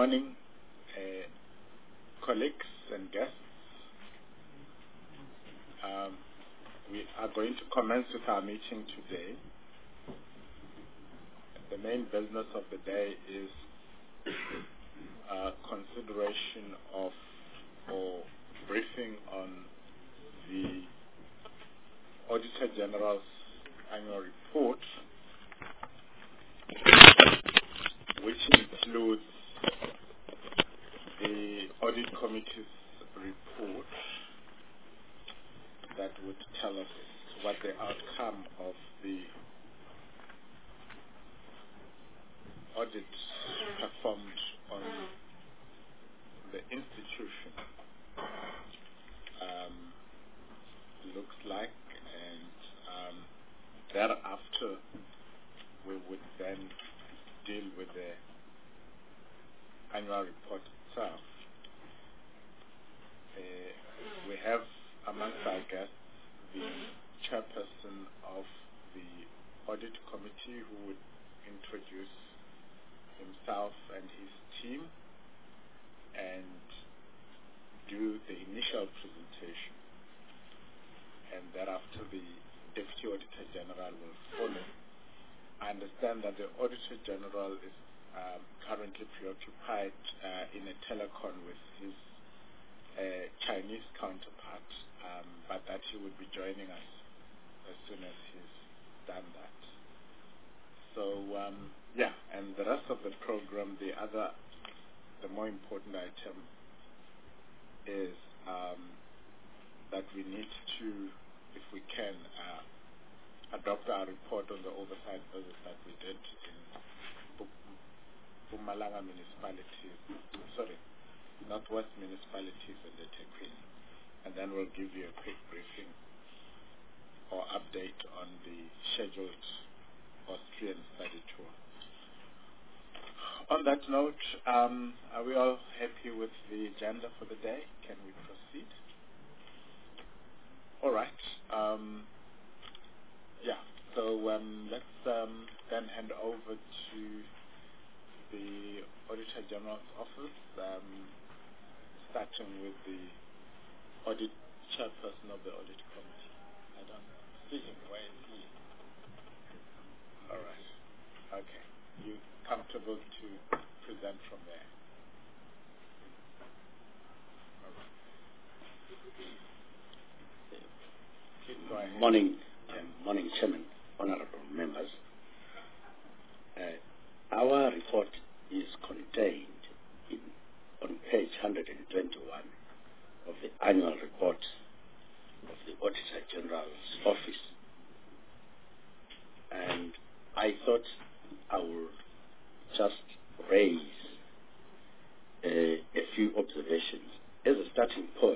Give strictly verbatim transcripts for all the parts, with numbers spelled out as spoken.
morning, uh, colleagues and guests. Um, we are going to commence with our meeting today. The main business of the day is uh, consideration of or briefing on the Auditor General's annual report, which includes the Audit Committee's report that would tell us what the outcome of the audit performed on the institution um, looks like, and um, thereafter we would then deal with the annual report itself. Uh, we have amongst our guests the chairperson of the audit committee, who would introduce himself and his team and do the initial presentation, and thereafter the Deputy Auditor General will follow. I understand that the Auditor General is um, currently preoccupied uh, in a telecon with his uh, Chinese counterpart, um, but that he would be joining us as soon as he's done that. So, um, yeah, and the rest of the program, the other, the more important item is um, that we need to, if we can, uh, adopt our report on the oversight visit that we did in Mpumalanga municipalities, sorry, Northwest municipalities and the eThekwini, and then we'll give you a quick briefing or update on the scheduled Austrian study tour. On that note, um, are we all happy with the agenda for the day? Can we proceed? All right. Um, yeah, so um, let's um, then hand over to the Auditor General's office, um, starting with the audit chairperson of the audit committee. I don't see him. Where is he? All right. Okay. You comfortable to present from there? All right. Please go ahead. Morning, um, morning, Chairman, honorable members. Uh, our report is contained in, on page one hundred twenty-one of the annual report of the Auditor General's office. And I thought I would just raise uh, a few observations. As a starting point,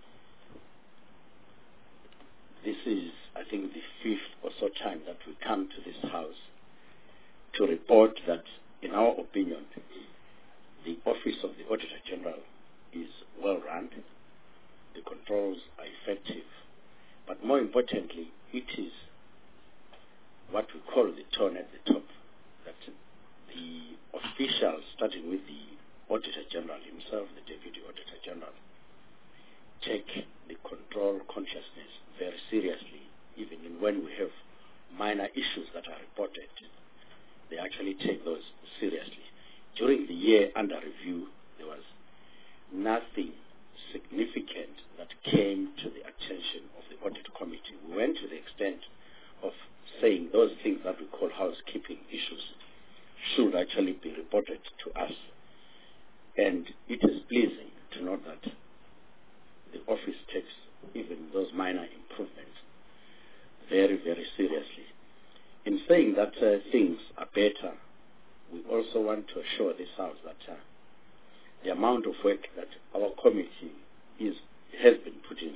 this is, I think, the fifth or so time that we come to this house to report that, in our opinion, the Office of the Auditor General is well run, the controls are effective, but more importantly, it is what we call the tone at the top, that the officials, starting with the Auditor General himself, the Deputy Auditor General, take the control consciousness very seriously, even in when we have minor issues that are reported. They actually take those seriously. During the year under review, there was nothing significant that came to the attention of the audit committee. We went to the extent of saying those things that we call housekeeping issues should actually be reported to us. And it is pleasing to note that the office takes even those minor improvements very, very seriously. In saying that uh, things are better, we also want to assure this House that uh, the amount of work that our committee is has been putting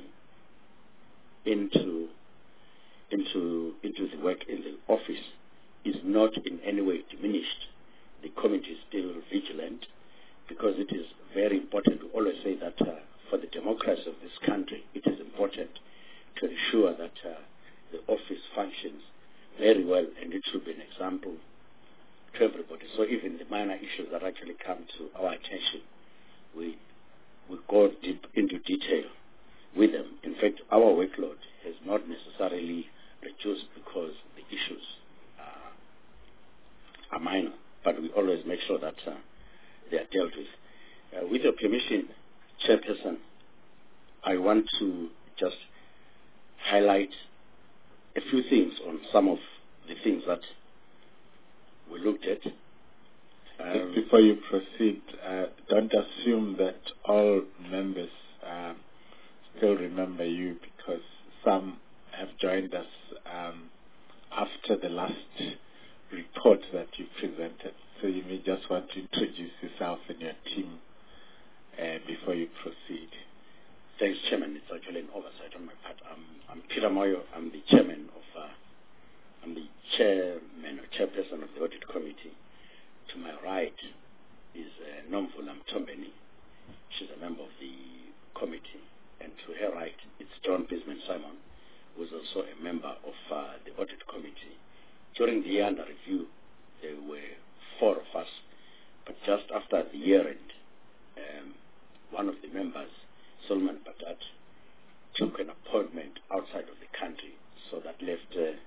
into into into the work in the office is not in any way diminished. The committee is still vigilant, because it is very important. We always say that uh, for the democracy of this country, it is important to ensure that uh, the office functions very well, and it should be an example to everybody. So even the minor issues that actually come to our attention, we we go deep into detail with them. In fact, our workload has not necessarily reduced because the issues are, are minor, but we always make sure that uh, they are dealt with. Uh, with your permission, Chairperson, I want to just highlight a few things on some of the things that we looked at. Um, Before you proceed, uh, don't assume that all members um, still remember you, because some have joined us um, after the last report that you presented. So you may just want to introduce yourself and your team uh, before you proceed. Thanks, Chairman. It's actually an oversight on my part. I'm, I'm Peter Moyo. I'm the chairman of, uh, I'm the chairman or chairperson of the audit committee. To my right is uh, Nomvula Mtombeni. She's a member of the committee. And to her right, it's John Bisman Simon, who's also a member of uh, the audit committee. During the year under review, there were four of us, but just after the year end, um, one of the members, Solomon Patat, took an appointment outside of the country, so that left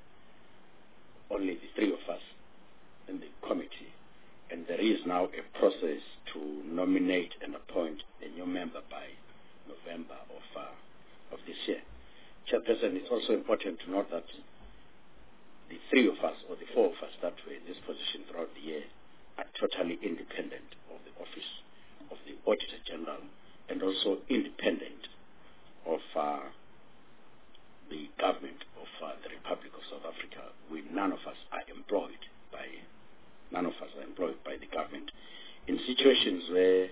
uh, only the three of us in the committee. And there is now a process to nominate and appoint a new member by November of, uh, of this year. Chairperson, it's also important to note that the three of us, or the four of us that were in this position throughout the year, are totally independent of the office of the Auditor General, and also independent of uh, the government of uh, the Republic of South Africa. We, none of us are employed by, none of us are employed by the government. In situations where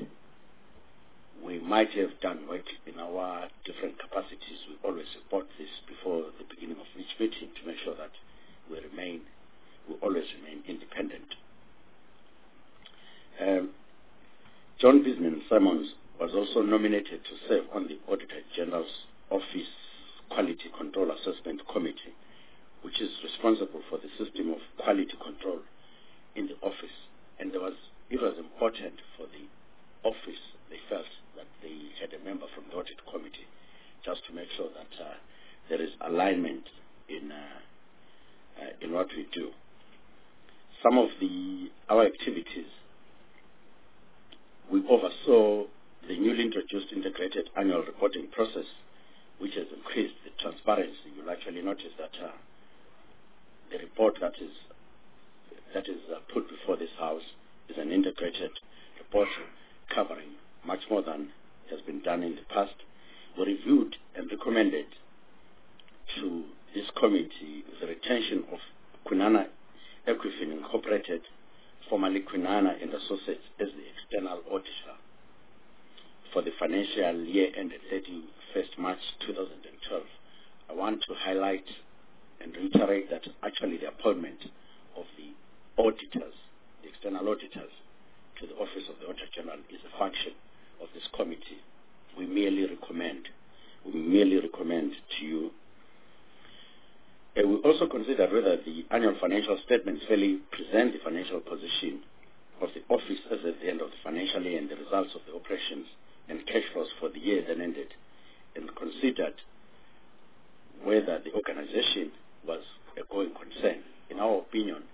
we might have done work in our different capacities, we always report this before the beginning of each meeting to make sure that we remain, we always remain independent. Um, John Bisman Simons was also nominated to serve on the Auditor General's Office Quality Control Assessment Committee, which is responsible for the system of quality control in the office. And there was, it was important for the office, they felt that they had a member from the audit committee, just to make sure that uh, there is alignment in uh, uh, in what we do. Some of the our activities, we oversaw the newly introduced integrated annual reporting process, which has increased the transparency. You'll actually notice that uh, the report that is that is uh, put before this House is an integrated report covering much more than has been done in the past. We reviewed and recommended to this committee the retention of Kwinana Equifin Incorporated, formerly Kwinana and Associates, as the external auditor for the financial year ended thirty-first March two thousand twelve. I want to highlight and reiterate that actually the appointment of the auditors, the external auditors, to the Office of the Auditor General is a function of this committee. We merely recommend, we merely recommend to you. And we also consider whether the annual financial statements fairly present the financial position of the office as at the end of the financial year and the results of the operations and cash flows for the year then ended, and considered whether the organization was a going concern. In our opinion,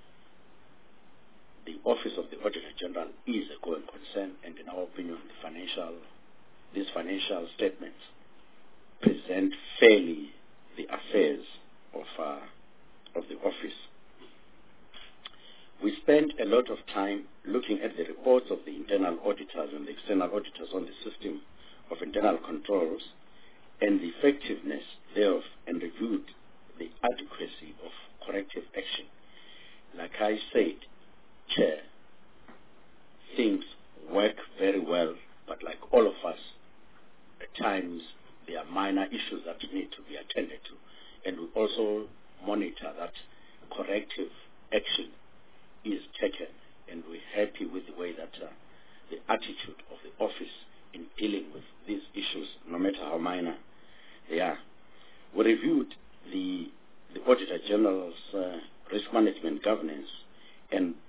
the Office of the Auditor General is a going concern, and in our opinion, the financial, these financial statements present fairly the affairs of, uh, of the office. We spent a lot of time looking at the reports of the internal auditors and the external auditors on the system of internal controls and the effectiveness thereof, and reviewed the adequacy of corrective action. Like I said, Chair, things work very well, but like all of us, at times there are minor issues that need to be attended to, and we also monitor that corrective action is taken, and we're happy with the way that uh, the attitude of the office in dealing with these issues, no matter how minor they are. We reviewed the, the Auditor General's uh, risk management governance and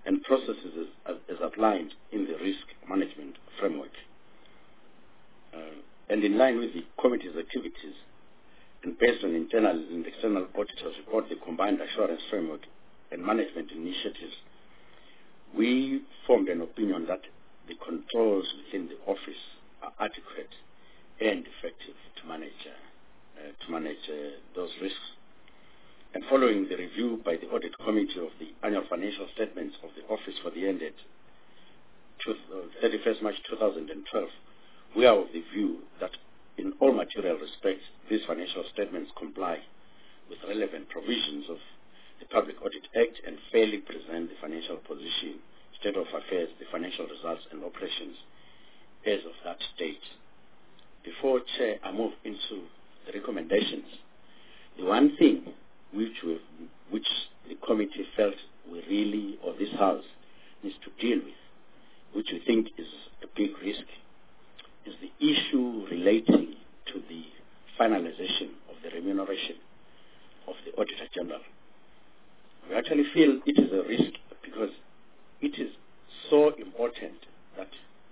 and processes as, as outlined in the risk management framework. Uh, and in line with the committee's activities, and based on internal and external auditors' report, the combined assurance framework and management initiatives, we formed an opinion that the controls within the office are adequate and effective to manage uh, uh, to manage uh, those risks. And following the review by the audit committee of the annual financial statements of the office for the ended thirty-first March two thousand twelve, we are of the view that in all material respects, these financial statements comply with relevant provisions of the Public Audit Act and fairly present the financial position, state of affairs, the financial results and operations as of that date. Before, Chair, I move into the recommendations. The one thing which we, which the committee felt we really, or this House, needs to deal with, which we think is a big risk, is the issue relating to the finalization of the remuneration of the Auditor General. We actually feel it is a risk because it is so important that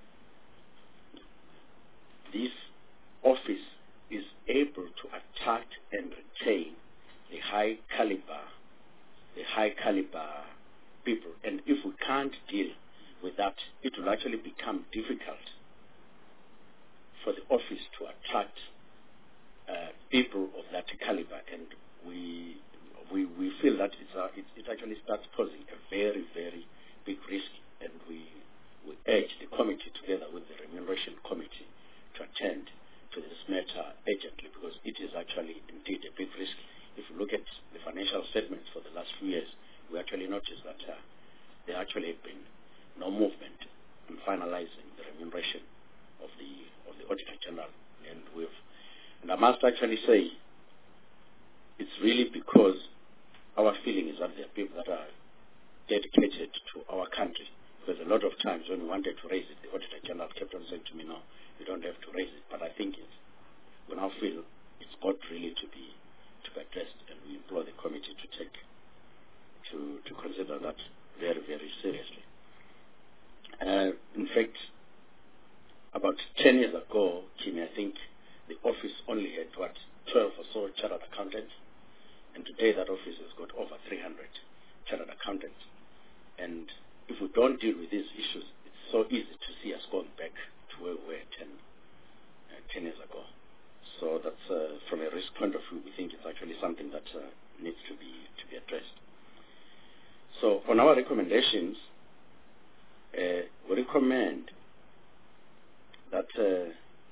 this office is able to attract and retain the high caliber, the high caliber people. And if we can't deal with that, it will actually become difficult for the office to attract uh, people of that caliber. And we we, we feel that it's a, it, it actually starts posing a very, very big risk. And we, we urge the committee together with the remuneration committee to attend to this matter urgently, because it is actually indeed a big risk. If you look at the financial statements for the last few years, we actually notice that uh, there actually have been no movement in finalizing the remuneration of the of the Auditor General, and we've and I must actually say it's really because our feeling is that there are people that are dedicated to our country. Because a lot of times when we wanted to raise it, the Auditor General kept on saying to me, no, you don't have to raise it. But I think it's, we now feel it's got really to be to be addressed, and we implore the committee to take, to, to consider that very, very seriously. Uh, in fact, about ten years ago, Kimi, I think the office only had, what, twelve or so chartered accountants, and today that office has got over three hundred chartered accountants. And if we don't deal with these issues, it's so easy to see us going back to where we were ten, uh, ten years ago. So that's, uh, from a risk point of view, we think it's actually something that uh, needs to be to be addressed. So on our recommendations, uh, we recommend that uh,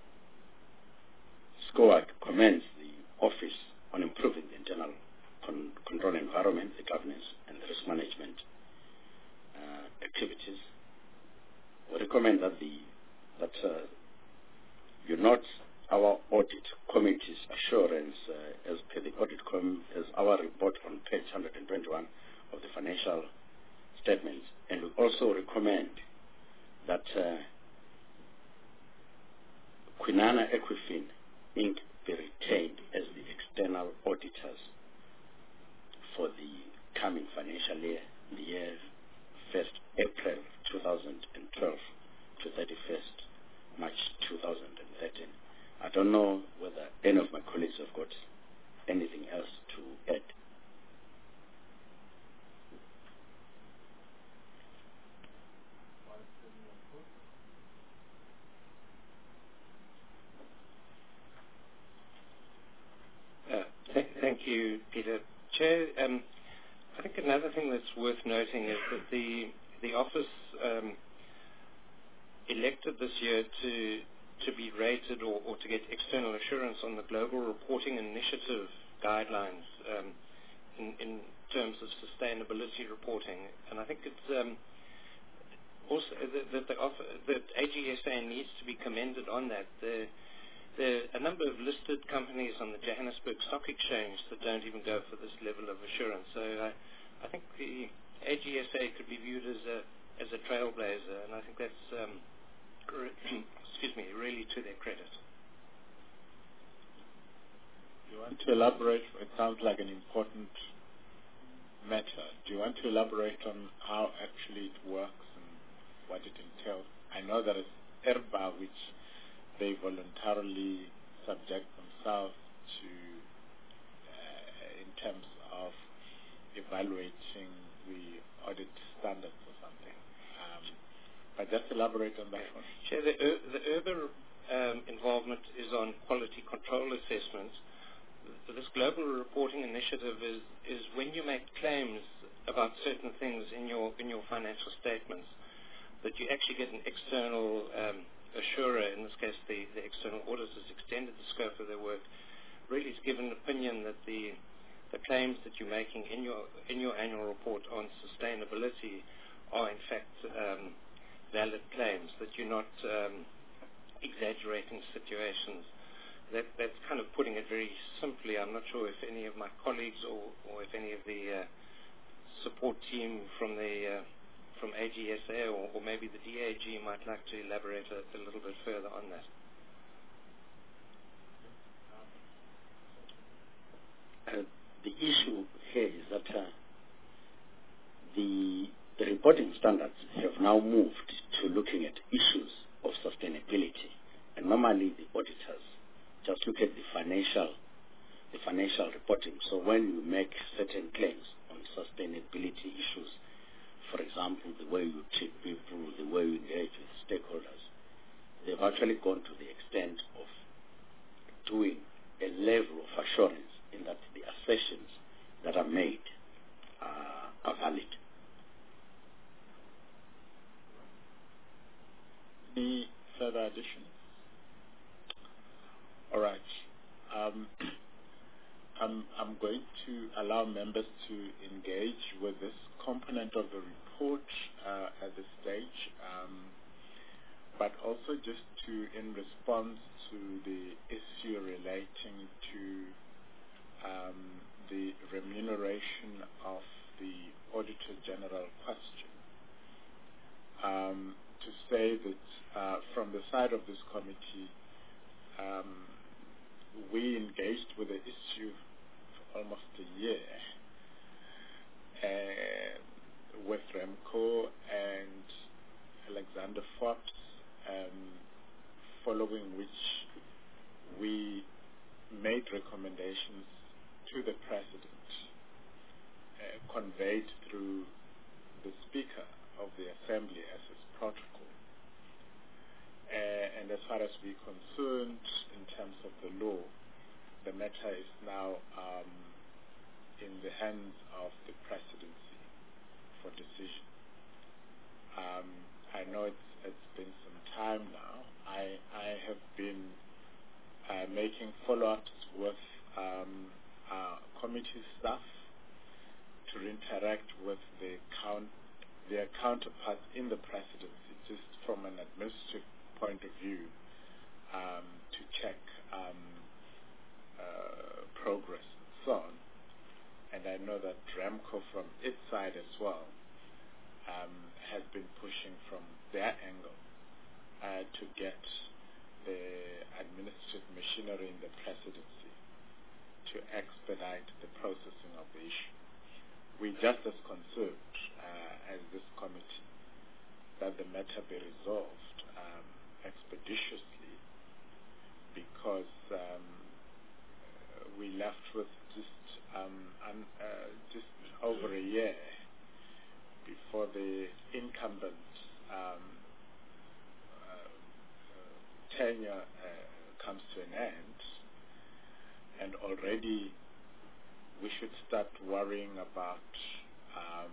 SCOAG commends the office on improving the internal con control environment, the governance and the risk management uh, activities. We recommend that the that uh, you note our audit committee's assurance uh, as per the audit com as our report on page one hundred twenty-one of the financial statements, and we also recommend that uh, Kwinana Equifin Incorporated be retained as the external auditors for the coming financial year, the year first April two thousand twelve to thirty-first March two thousand thirteen. I don't know whether any of my colleagues have got anything else to add. Uh, th thank you, Peter. Chair, um, I think another thing that's worth noting is that the the office um, elected this year to to be rated or, or to get external assurance on the Global Reporting Initiative guidelines um, in, in terms of sustainability reporting, and I think it's um, also that, that the offer, that A G S A needs to be commended on that. The, There are a number of listed companies on the Johannesburg Stock Exchange that don't even go for this level of assurance. So uh, I think the A G S A could be viewed as a as a trailblazer, and I think that's um, excuse me, really to their credit. You want to elaborate? It sounds like an important matter. Do you want to elaborate on how actually it works and what it entails? I know there is I R B A, which they voluntarily subject themselves to uh, in terms of evaluating the audit standards or something. Um, but just elaborate on that one. Sure. The, uh, the I R B A um, involvement is on quality control assessments. This global reporting initiative is, is when you make claims about certain things in your in your financial statements, that you actually get an external um, assurer, in this case the, the external auditors, extended the scope of their work, really to give an opinion that the the claims that you're making in your in your annual report on sustainability are in fact um, valid claims, that you're not um, exaggerating situations. That, that's kind of putting it very simply. I'm not sure if any of my colleagues or, or if any of the uh, support team from the uh, from A G S A or, or maybe the D A G might like to elaborate a, a little bit further on that. Uh, the issue here is that uh, the, the reporting standards have now moved to looking at issues of sustainability, and normally the auditors just look at the financial, the financial reporting. So when you make certain claims on sustainability issues, for example, the way you treat people, the way you engage with stakeholders, they've actually gone to the extent of doing a level of assurance in that the assertions that are made uh, are valid. Any further additions? All right. Um, I'm, I'm going to allow members to engage with this component of the report uh, at this stage, um, but also just to, in response to the issue relating to um, the remuneration of the Auditor General question, um, to say that uh, from the side of this committee, um, we engaged with the issue for almost a year uh, with REMCO and Alexander Forbes, um, following which we made recommendations to the President, uh, conveyed through the Speaker of the Assembly as his protocol. Uh, and as far as we're concerned, in terms of the law, the matter is now um, in the hands of the presidency for decision. Um, I know it's, it's been some time now. I, I have been uh, making follow-ups with um, our committee staff to interact with the count, their counterparts in the presidency, just from an administrative point of view, um, to check um, uh, progress and so on. And I know that REMCO from its side as well um, has been pushing from their angle uh, to get the administrative machinery in the presidency to expedite the processing of the issue. We're just as concerned uh, as this committee that the matter be resolved um, expeditiously, because um, we left with just um, un, uh, just over a year before the incumbent um, uh, tenure uh, comes to an end, and already we should start worrying about um,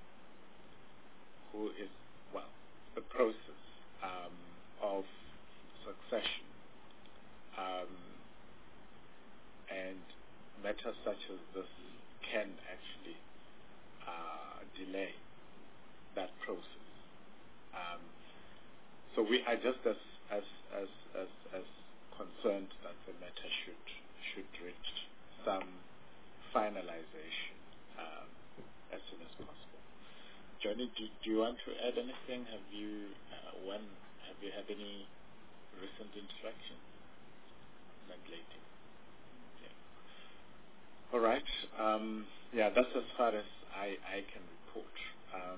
who is, well, the process um, of succession, um, and matters such as this can actually uh, delay that process. Um, so we are just as as, as as as concerned that the matter should should reach some finalization um, as soon as possible. Johnny, do, do you want to add anything? Have you uh, when have you had any recent interaction? Not lately. Yeah. All right. Um, yeah, that's as far as I, I can report. Um,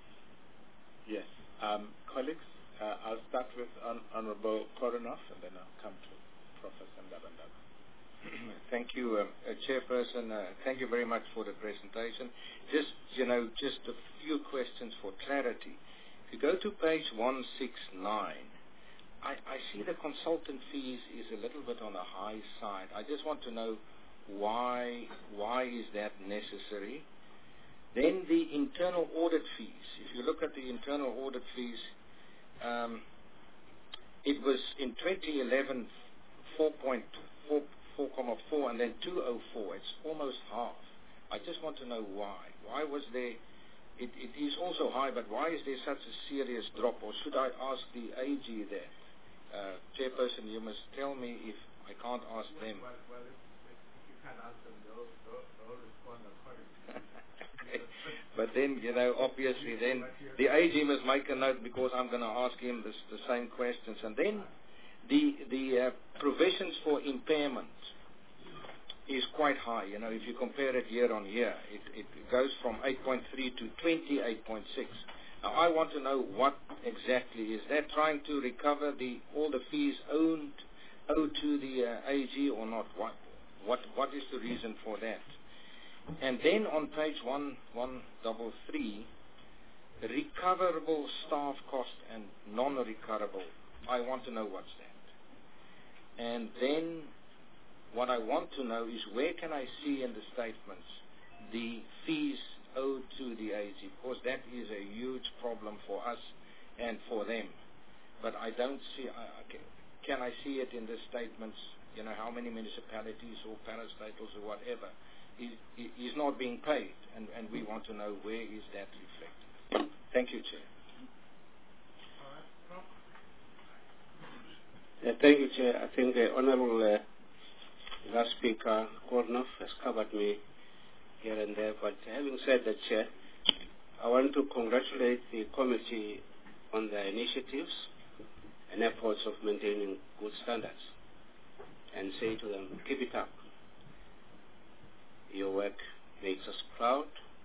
yes. Um, colleagues, uh, I'll start with Hon Honorable Koronov, and then I'll come to Professor Ndabandaba. Thank you, uh, uh, Chairperson. Uh, thank you very much for the presentation. Just, you know, just a few questions for clarity. If you go to page one sixty-nine, I, I see the consultant fees is a little bit on the high side. I just want to know why, why is that necessary? Then the internal audit fees. If you look at the internal audit fees, um, it was in twenty eleven four point four, four comma four and then two oh four. It's almost half. I just want to know why. Why was there, it, it is also high, but why is there such a serious drop? Or should I ask the A G there? Uh, Chairperson, you must tell me if I can't ask them. Well, well if, if you can't ask them, they'll, they'll, they'll respond accordingly. But then, you know, obviously then the A G must make a note because I'm going to ask him this, the same questions. And then the, the uh, provisions for impairment is quite high. You know, if you compare it year on year, it, it goes from eight point three to twenty-eight point six. Now, I want to know what exactly is that trying to recover the all the fees owned owed to the uh, A G or not? What what what is the reason for that? And then on page one one double three, recoverable staff cost and non-recoverable. I want to know what's that. And then what I want to know is where can I see in the statements the fees owed to the A G, because that is a huge problem for us and for them. But I don't see, uh, can I see it in the statements, you know, how many municipalities or parastatals or whatever is, is not being paid, and, and we want to know where is that reflected. Thank you, Chair. Uh, thank you, Chair. I think the Honourable uh, last speaker, Koronov, has covered me here and there, but having said that, Chair, I want to congratulate the committee on their initiatives and efforts of maintaining good standards and say to them, keep it up. Your work makes us proud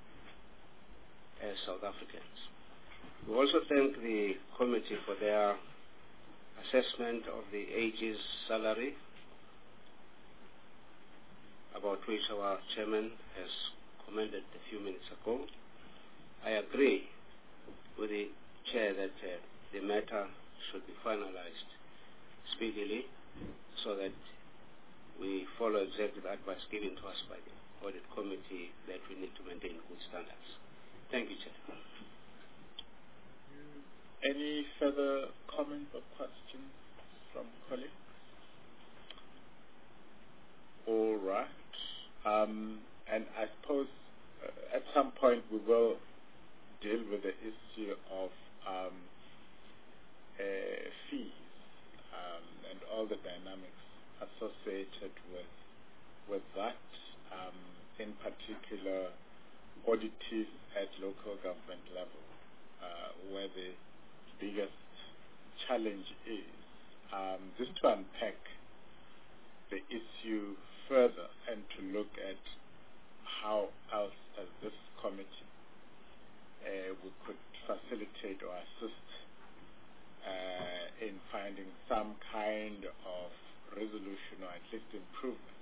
as South Africans. We also thank the committee for their assessment of the A G's salary, about which our chairman has commented a few minutes ago. I agree with the chair that uh, the matter should be finalized speedily so that we follow exactly the advice given to us by the audit committee that we need to maintain good standards. Thank you, Chair. Any further comments or questions from colleagues? All right. Um, and I suppose uh, at some point we will deal with the issue of um, uh, fees um, and all the dynamics associated with with that. Um, in particular, auditees at local government level, uh, where the biggest challenge is. Um, just to unpack the issue further and to look at how else as this committee uh, we could facilitate or assist uh, in finding some kind of resolution or at least improvement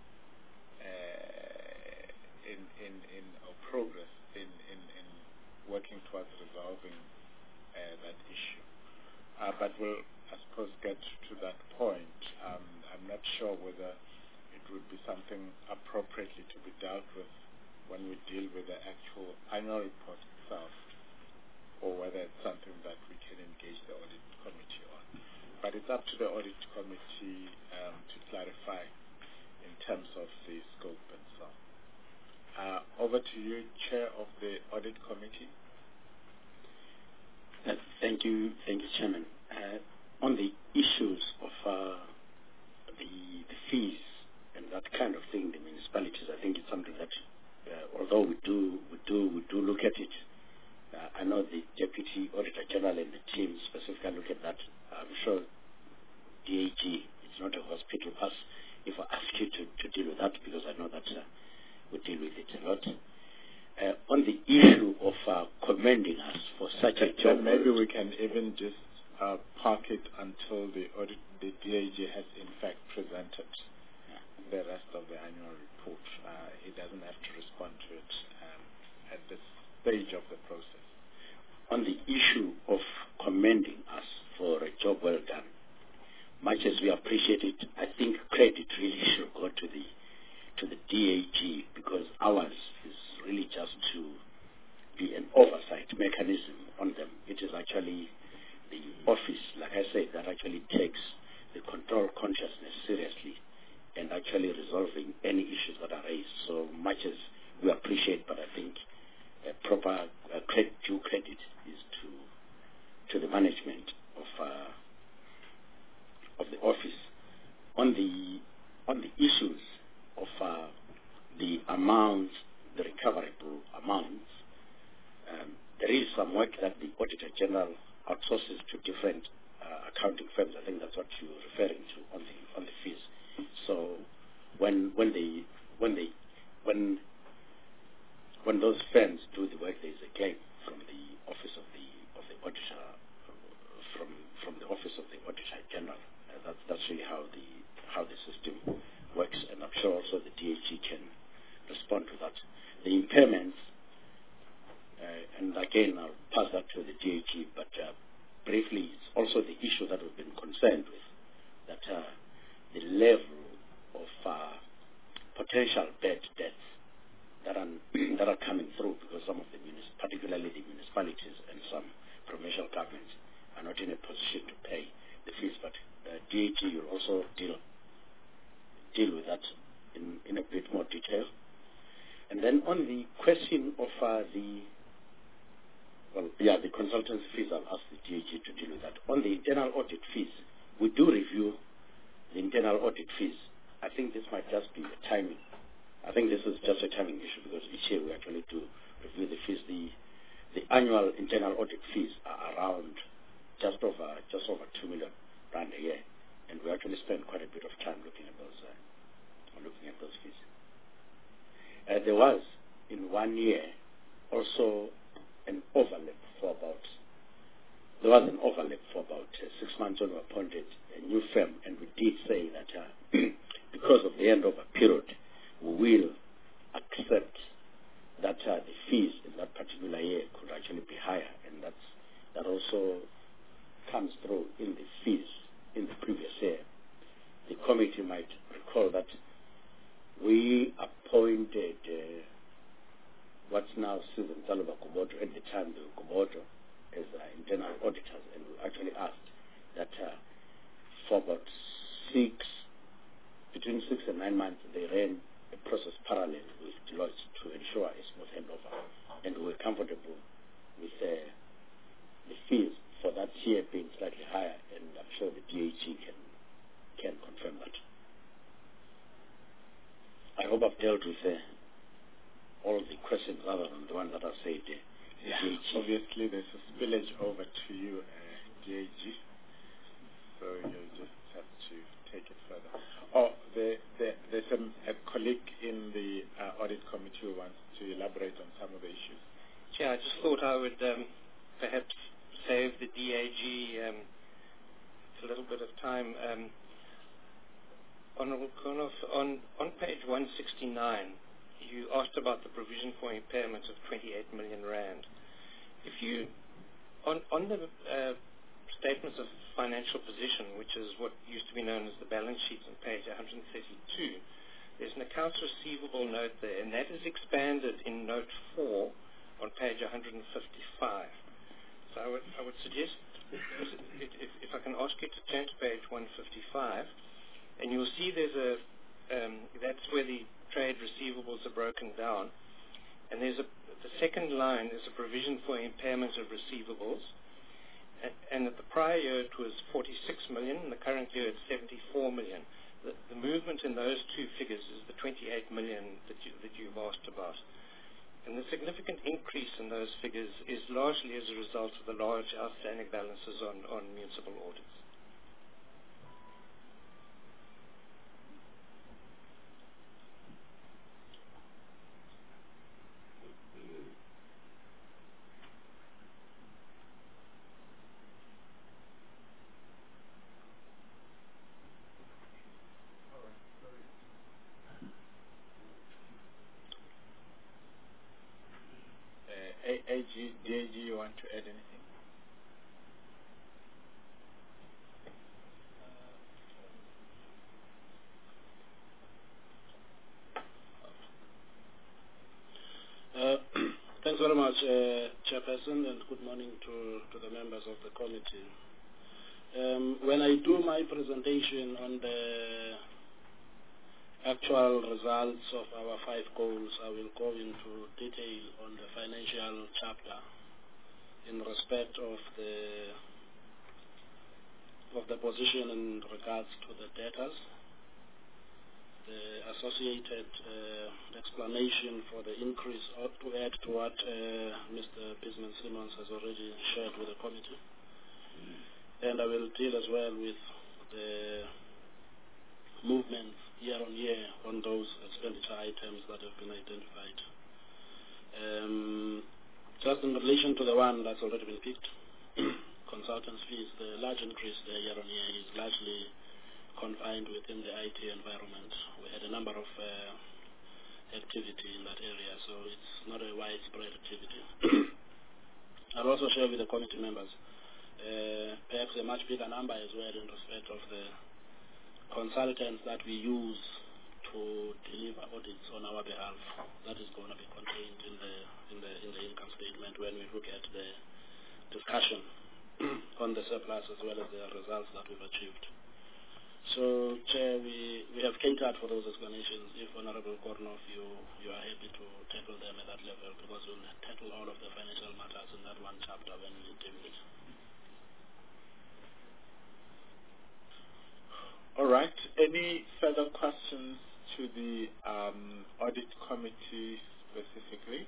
uh, in, in, in or progress in, in, in working towards resolving uh, that issue. Uh, but we'll, I suppose, get to that point. Um, I'm not sure whether it would be something appropriately to be dealt with when we deal with the actual annual report itself, or whether it's something that we can engage the audit committee on. But it's up to the audit committee um, to clarify in terms of the scope and so on. Uh, over to you, Chair of the Audit Committee. Uh, thank you, thank you, Chairman. Uh, on the issues of uh, the, the fees and that kind of thing, the municipalities, I think it's something that, uh, although we do, we do, we do look at it. Uh, I know the Deputy Auditor General and the team specifically look at that. I'm sure D A G, it's not a hospital pass. If I ask you to, to deal with that, because I know that uh, we deal with it a lot. Uh, on the we can even just uh, park it until the audit, the D A G has in fact presented the rest of the annual report. Uh, he doesn't have to respond to it um, at this stage of the process. On the issue of commending us for a job well done, much as we appreciate it, I think credit really should go to the to the D A G, because ours is really just to be an oversight mechanism on them. It is actually the office, like I said, that actually takes the control consciousness seriously and actually resolving any issues that are raised. So much as we appreciate, but I think a proper uh, credit, due credit is to to the management of uh, of the office. On the on the issues of uh, the amounts, the recoverable amounts, um, there is some work that the Auditor General outsources to different uh, accounting firms. I think that's what you're referring to on the on the fees. So when when they when they when when those firms do the work, there is a claim from the office of the of the auditor from from the office of the Auditor General. Uh, that's that's really how the how the system works, and I'm sure also the D A G can respond to that. The impairments, uh, and again I'll pass that to the D A G, but uh, briefly, it's also the issue that we've been concerned with, that uh, the level of uh, potential bad debts that are that are coming through, because some of the munis- particularly the municipalities and some provincial governments are not in a position to pay the fees. But uh, D A G will also deal deal with that in, in a bit more detail. And then on the question of uh, the well, yeah, the consultancy fees, I'll ask the D A G to deal with that. On the internal audit fees, we do review the internal audit fees. I think this might just be a timing. I think this is just a timing issue, because each year we actually do review the fees. The the annual internal audit fees are around just over just over two million rand a year, and we actually spend quite a bit of time looking at those uh, looking at those fees. Uh, there was in one year also an overlap for about there was an overlap for about uh, six months when we appointed a new firm, and we did say that uh, because of the end of a period, we will accept that uh, the fees in that particular year could actually be higher, and that's that also comes through in the fees in the previous year. The committee might recall that we appointed uh, what's now Susan Taluba Kuboto, at the time the Kuboto, as uh, internal auditors, and we actually asked that uh, for about six, between six and nine months, they ran a process parallel with Deloitte to ensure a smooth handover, and we were comfortable with uh, the fees for that year being slightly higher, and I'm sure the D A G can can confirm that. I hope I've dealt with uh, all of the questions other than the one that I said. Uh, yeah, D A G. Obviously, there's a spillage over to you, uh, D A G, so you just have to take it further. Oh, the, the, there's a, a colleague in the uh, audit committee who wants to elaborate on some of the issues. Chair, I just thought I would um, perhaps save the D A G um, a little bit of time. Um, Honourable Konoff, on, on page one sixty-nine, you asked about the provision for impairment of twenty-eight million rand. If you, on, on the uh, statements of financial position, which is what used to be known as the balance sheet on page one thirty-two, there's an accounts receivable note there, and that is expanded in note four on page one fifty-five. So I would, I would suggest, if, if, if I can ask you to turn to page one fifty-five, and you'll see there's a, um, that's where the trade receivables are broken down, and there's a, the second line is a provision for impairment of receivables, and, and at the prior year it was forty-six million, and the current year it's seventy-four million. The, the movement in those two figures is the twenty-eight million that, you, that you've asked about. And the significant increase in those figures is largely as a result of the large outstanding balances on, on municipal audits. G, D A G, you want to add anything? Uh, thanks very much, uh, Chairperson, and good morning to, to the members of the committee. Um, when I do my presentation on the actual results of our five goals, I will go into detail on the financial chapter in respect of the of the position in regards to the debtors, the associated uh, explanation for the increase, or to add to what uh, Mister Bisman-Simmons has already shared with the committee. And I will deal as well with the movements year on year on those expenditure items that have been identified. Um, just in relation to the one that's already been picked, consultants fees, the large increase there year on year is largely confined within the I T environment. We had a number of uh, activity in that area, so it's not a widespread activity. I'll also share with the committee members uh, perhaps a much bigger number as well in respect of the consultants that we use to deliver audits on our behalf. That is going to be contained in the in the in the income statement when we look at the discussion on the surplus as well as the results that we've achieved. So, Chair, we, we have catered for those explanations. If Honorable Kornoff, you you are happy to tackle them at that level, because we'll tackle all of the financial matters in that one chapter when we deal with it. All right. Any further questions to the um, audit committee specifically?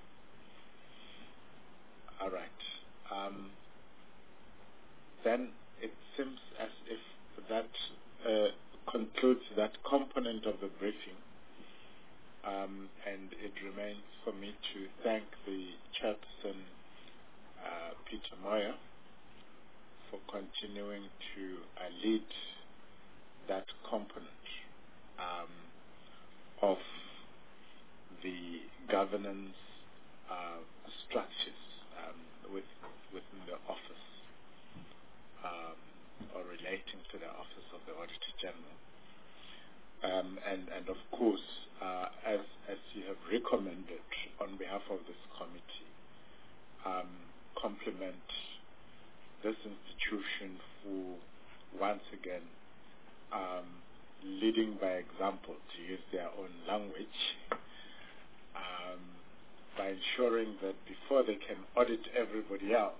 All right. Um, then it seems as if that uh, concludes that component of the briefing. Um, and it remains for me to thank the chairperson, uh, Peter Moyer, for continuing to uh, lead that component um, of the governance uh, structures um, with, within the office um, or relating to the Office of the Auditor General. Um, and, and of course, uh, as, as you have recommended on behalf of this committee, um, compliment this institution for once again Um, leading by example, to use their own language, um, by ensuring that before they can audit everybody else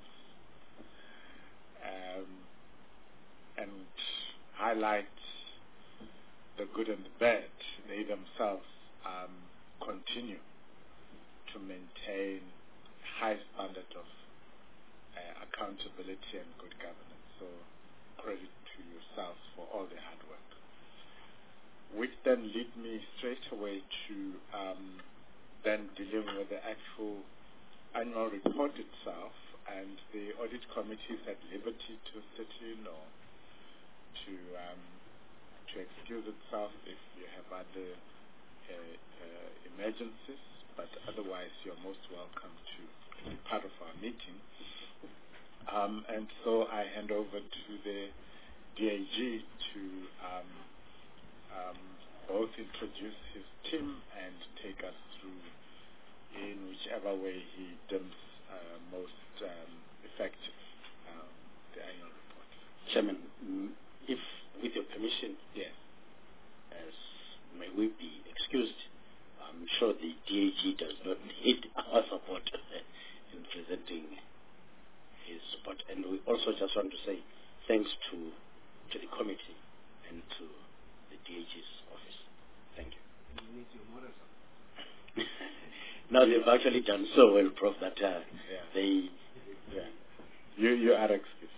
um, and highlight the good and the bad, they themselves um, continue to maintain high standard of uh, accountability and good governance. So credit to yourselves for all the hard work. Which then lead me straight away to um, then dealing with the actual annual report itself, and the audit committee is at liberty to sit in or to um, to excuse itself if you have other uh, uh, emergencies, but otherwise you're most welcome to be part of our meeting. Um, and so I hand over to the D A G to um, um, both introduce his team and take us through in whichever way he deems uh, most um, effective uh, the annual report. Chairman, if with your permission, yes, as may we be excused, I'm sure the D A G does not need our support in presenting his support. And we also just want to say thanks to to the committee and to the D A G's office. Thank you. You need your monitor. Now they've actually done so well, Prof, that uh, yeah. they... Yeah. You, you are excused.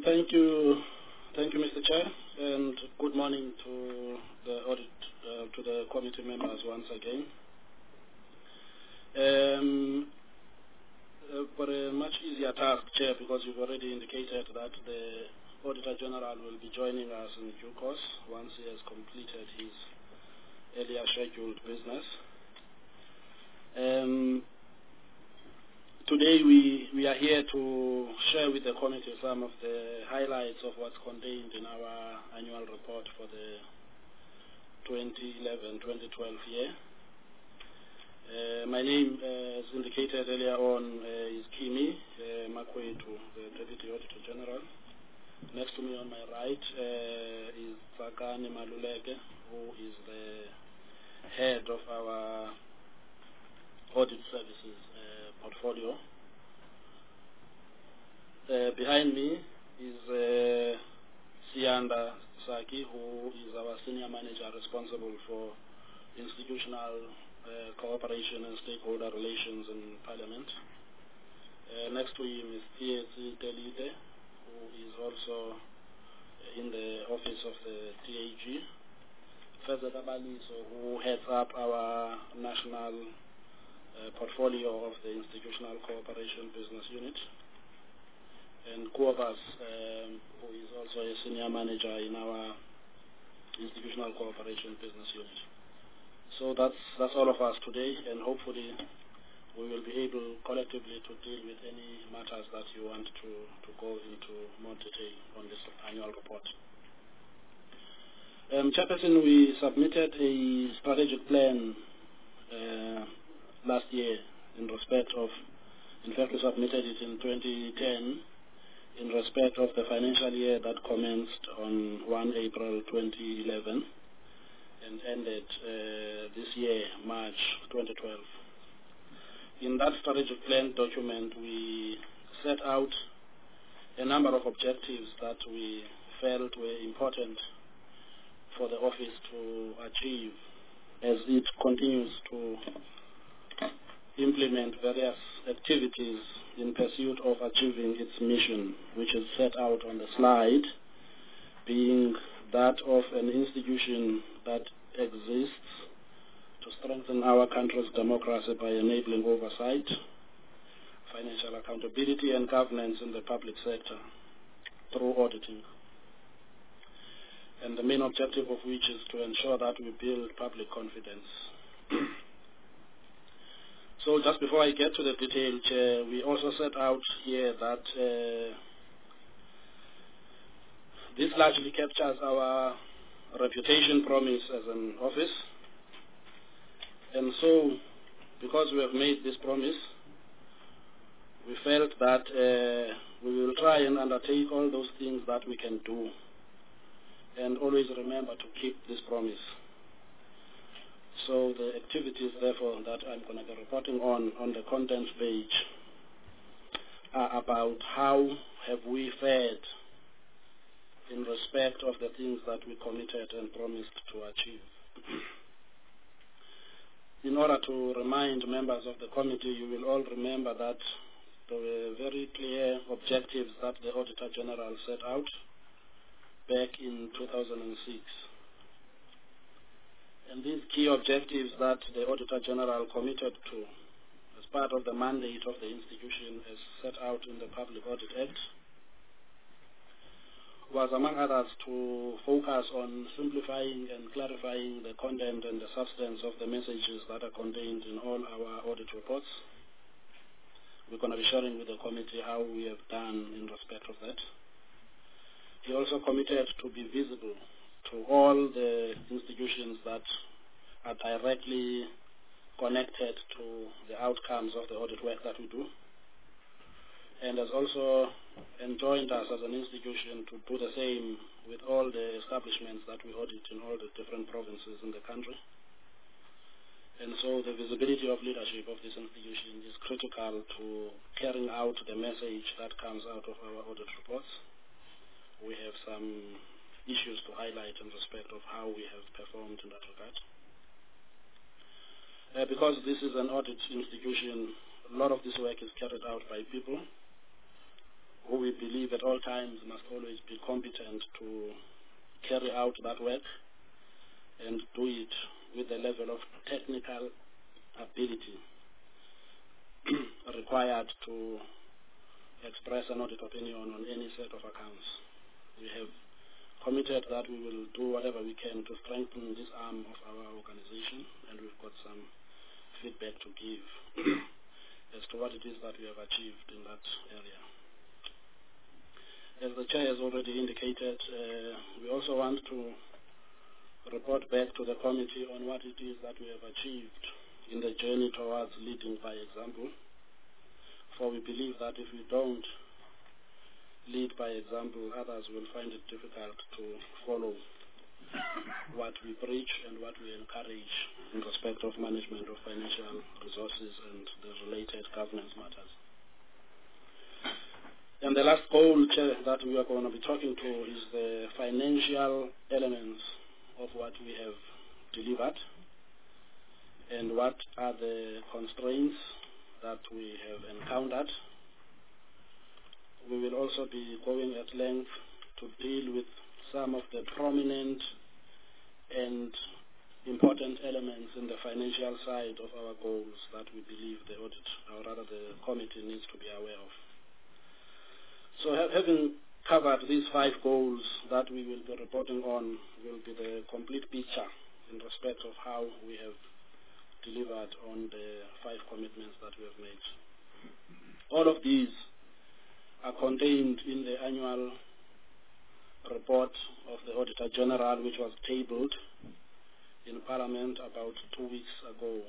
Um, thank you, thank you, Mister Chair, and good morning to the audit, uh, to the committee members once again. Um, uh, for a much easier task, Chair, because you've already indicated that the Auditor General will be joining us in due course once he has completed his earlier scheduled business. Um, today we, we are here to share with the committee some of the highlights of what's contained in our annual report for the twenty eleven twenty twelve year. Uh, my name, uh, as indicated earlier on, uh, is Kimi uh, Makwetu, the Deputy Auditor General. Next to me on my right uh, is Tsakani Maluleke, who is the head of our audit services uh, portfolio. Uh, behind me is uh, Sianda Saki, who is our senior manager responsible for institutional uh, cooperation and stakeholder relations in Parliament. Uh, next to him is Tiezi Delide, who is also in the office of the T A G. Feza Dabaliso, who heads up our national uh, portfolio of the Institutional Cooperation Business Unit. And Kuovas, um, who is also a senior manager in our Institutional Cooperation Business Unit. So that's, that's all of us today, and hopefully we will be able collectively to deal with any matters that you want to, to go into more detail on this annual report. Um, Chairperson, we submitted a strategic plan uh, last year in respect of, in fact we submitted it in twenty ten in respect of the financial year that commenced on the first of April twenty eleven and ended uh, this year, March twenty twelve. In that strategic plan document, we set out a number of objectives that we felt were important for the office to achieve as it continues to implement various activities in pursuit of achieving its mission, which is set out on the slide, being that of an institution that exists to strengthen our country's democracy by enabling oversight, financial accountability and governance in the public sector through auditing. And the main objective of which is to ensure that we build public confidence. So just before I get to the detail, Chair, we also set out here that uh, this largely captures our reputation promise as an office. And so, because we have made this promise, we felt that uh, we will try and undertake all those things that we can do and always remember to keep this promise. So the activities, therefore, that I'm going to be reporting on on the contents page are about how have we fared in respect of the things that we committed and promised to achieve. In order to remind members of the committee, you will all remember that there were very clear objectives that the Auditor General set out back in two thousand six. And these key objectives that the Auditor General committed to as part of the mandate of the institution as set out in the Public Audit Act was, among others, to focus on simplifying and clarifying the content and the substance of the messages that are contained in all our audit reports. We're going to be sharing with the committee how we have done in respect of that. He also committed to be visible to all the institutions that are directly connected to the outcomes of the audit work that we do, and has also enjoined us as an institution to do the same with all the establishments that we audit in all the different provinces in the country. And so the visibility of leadership of this institution is critical to carrying out the message that comes out of our audit reports. We have some issues to highlight in respect of how we have performed in that regard. Uh, because this is an audit institution, a lot of this work is carried out by people who we believe at all times must always be competent to carry out that work and do it with the level of technical ability required to express an audit opinion on any set of accounts. We have committed that we will do whatever we can to strengthen this arm of our organization, and we've got some feedback to give as to what it is that we have achieved in that area. As the Chair has already indicated, uh, we also want to report back to the committee on what it is that we have achieved in the journey towards leading by example. For we believe that if we don't lead by example, others will find it difficult to follow what we preach and what we encourage in respect of management of financial resources and the related governance matters. And the last goal, Chair, that we are going to be talking to is the financial elements of what we have delivered and what are the constraints that we have encountered. We will also be going at length to deal with some of the prominent and important elements in the financial side of our goals that we believe the audit, or rather the committee, needs to be aware of. So ha having covered these five goals that we will be reporting on will be the complete picture in respect of how we have delivered on the five commitments that we have made. All of these are contained in the annual report of the Auditor General, which was tabled in Parliament about two weeks ago.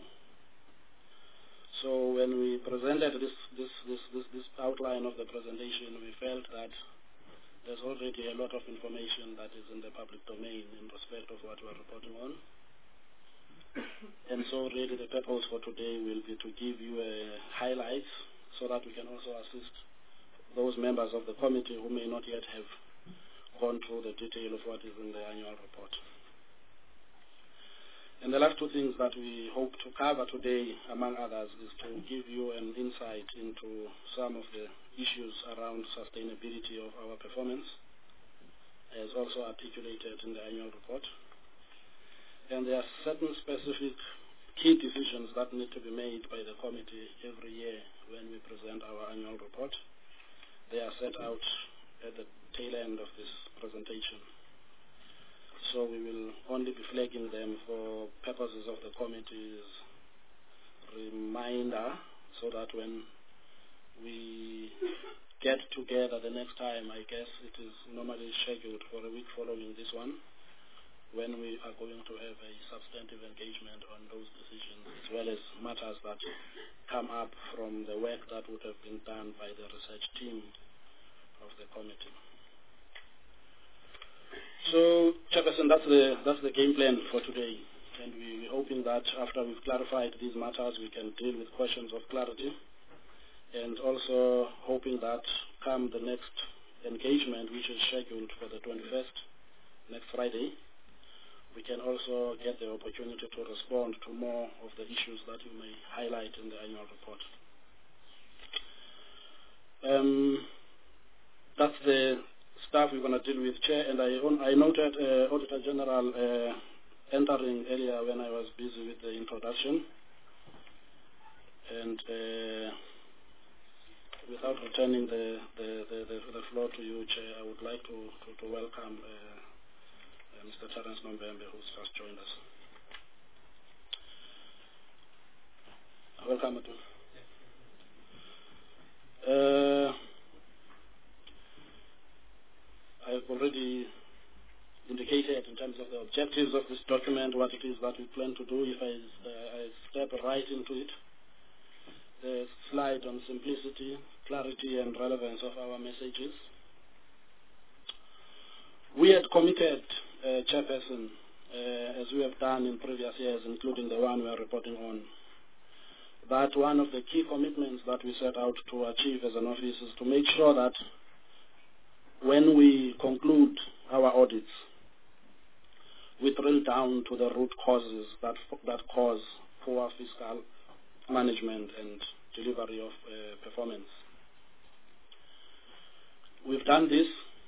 So when we presented this, this, this, this, this outline of the presentation, we felt that there's already a lot of information that is in the public domain in respect of what we're reporting on. And so really the purpose for today will be to give you a highlights so that we can also assist those members of the committee who may not yet have gone through the detail of what is in the annual report. And the last two things that we hope to cover today, among others, is to give you an insight into some of the issues around sustainability of our performance, as also articulated in the annual report. And there are certain specific key decisions that need to be made by the committee every year when we present our annual report. They are set out at the tail end of this presentation. So we will only be flagging them for purposes of the committee's reminder, so that when we get together the next time, I guess it is normally scheduled for a week following this one, when we are going to have a substantive engagement on those decisions, as well as matters that come up from the work that would have been done by the research team of the committee. So, Chairperson, that's the, that's the game plan for today. And we, we're hoping that after we've clarified these matters, we can deal with questions of clarity. And also hoping that come the next engagement, which is scheduled for the twenty-first, next Friday, we can also get the opportunity to respond to more of the issues that you may highlight in the annual report. Um, that's the stuff we're going to deal with, Chair, and I, I noted uh, Auditor General uh, entering earlier when I was busy with the introduction. And uh, without returning the, the, the, the, the floor to you, Chair, I would like to, to, to welcome uh, uh, Mister Terence Nombembe, who's just joined us. Welcome, Atu. Uh, I've already indicated in terms of the objectives of this document what it is that we plan to do. If I, uh, I step right into it, the slide on simplicity, clarity and relevance of our messages. We had committed, uh, Chairperson, uh, as we have done in previous years, including the one we are reporting on, that one of the key commitments that we set out to achieve as an office is to make sure that when we conclude our audits, we drill down to the root causes that, that cause poor fiscal management and delivery of uh, performance. We've done this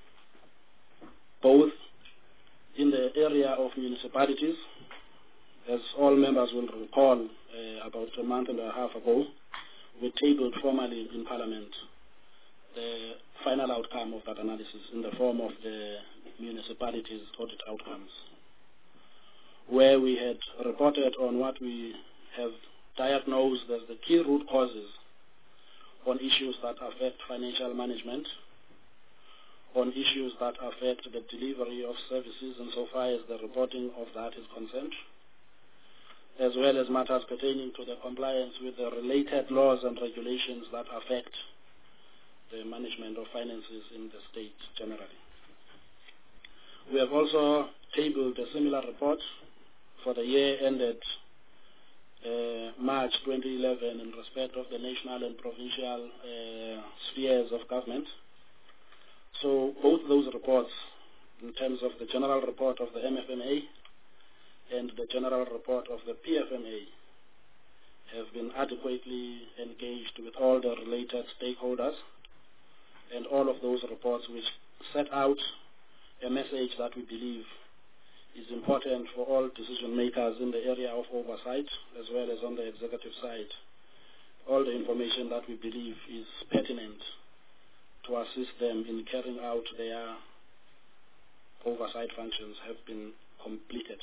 both in the area of municipalities. As all members will recall, uh, about a month and a half ago, we tabled formally in Parliament the final outcome of that analysis in the form of the municipalities' audit outcomes, where we had reported on what we have diagnosed as the key root causes on issues that affect financial management, on issues that affect the delivery of services insofar as the reporting of that is concerned, as well as matters pertaining to the compliance with the related laws and regulations that affect the management of finances in the state generally. We have also tabled a similar report for the year ended uh, March twenty eleven in respect of the national and provincial uh, spheres of government. So both those reports, in terms of the general report of the M F M A and the general report of the P F M A, have been adequately engaged with all the related stakeholders, and all of those reports which set out a message that we believe is important for all decision makers in the area of oversight as well as on the executive side. All the information that we believe is pertinent to assist them in carrying out their oversight functions have been completed.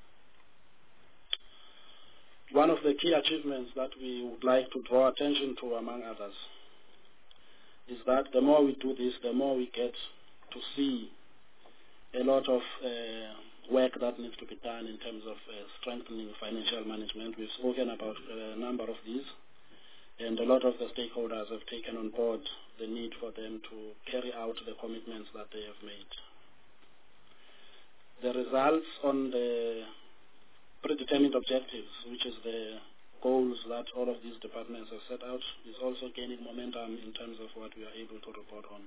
One of the key achievements that we would like to draw attention to, among others, is that the more we do this, the more we get to see a lot of uh, work that needs to be done in terms of uh, strengthening financial management. We've spoken about a number of these, and a lot of the stakeholders have taken on board the need for them to carry out the commitments that they have made. The results on the predetermined objectives, which is the goals that all of these departments have set out, is also gaining momentum in terms of what we are able to report on.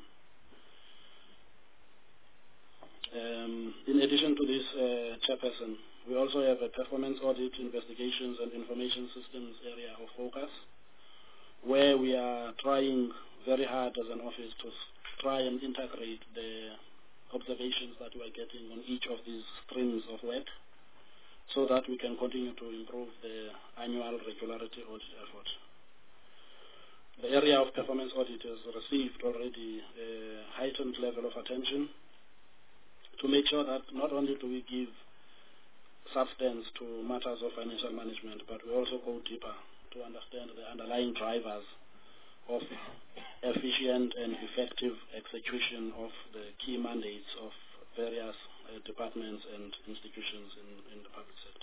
Um, in addition to this, uh, Chairperson, we also have a performance audit, investigations and information systems area of focus, where we are trying very hard as an office to try and integrate the observations that we are getting on each of these streams of work, so that we can continue to improve the annual regularity audit effort. The area of performance audit has received already a heightened level of attention to make sure that not only do we give substance to matters of financial management, but we also go deeper to understand the underlying drivers of efficient and effective execution of the key mandates of various uh, departments and institutions in, in the public sector.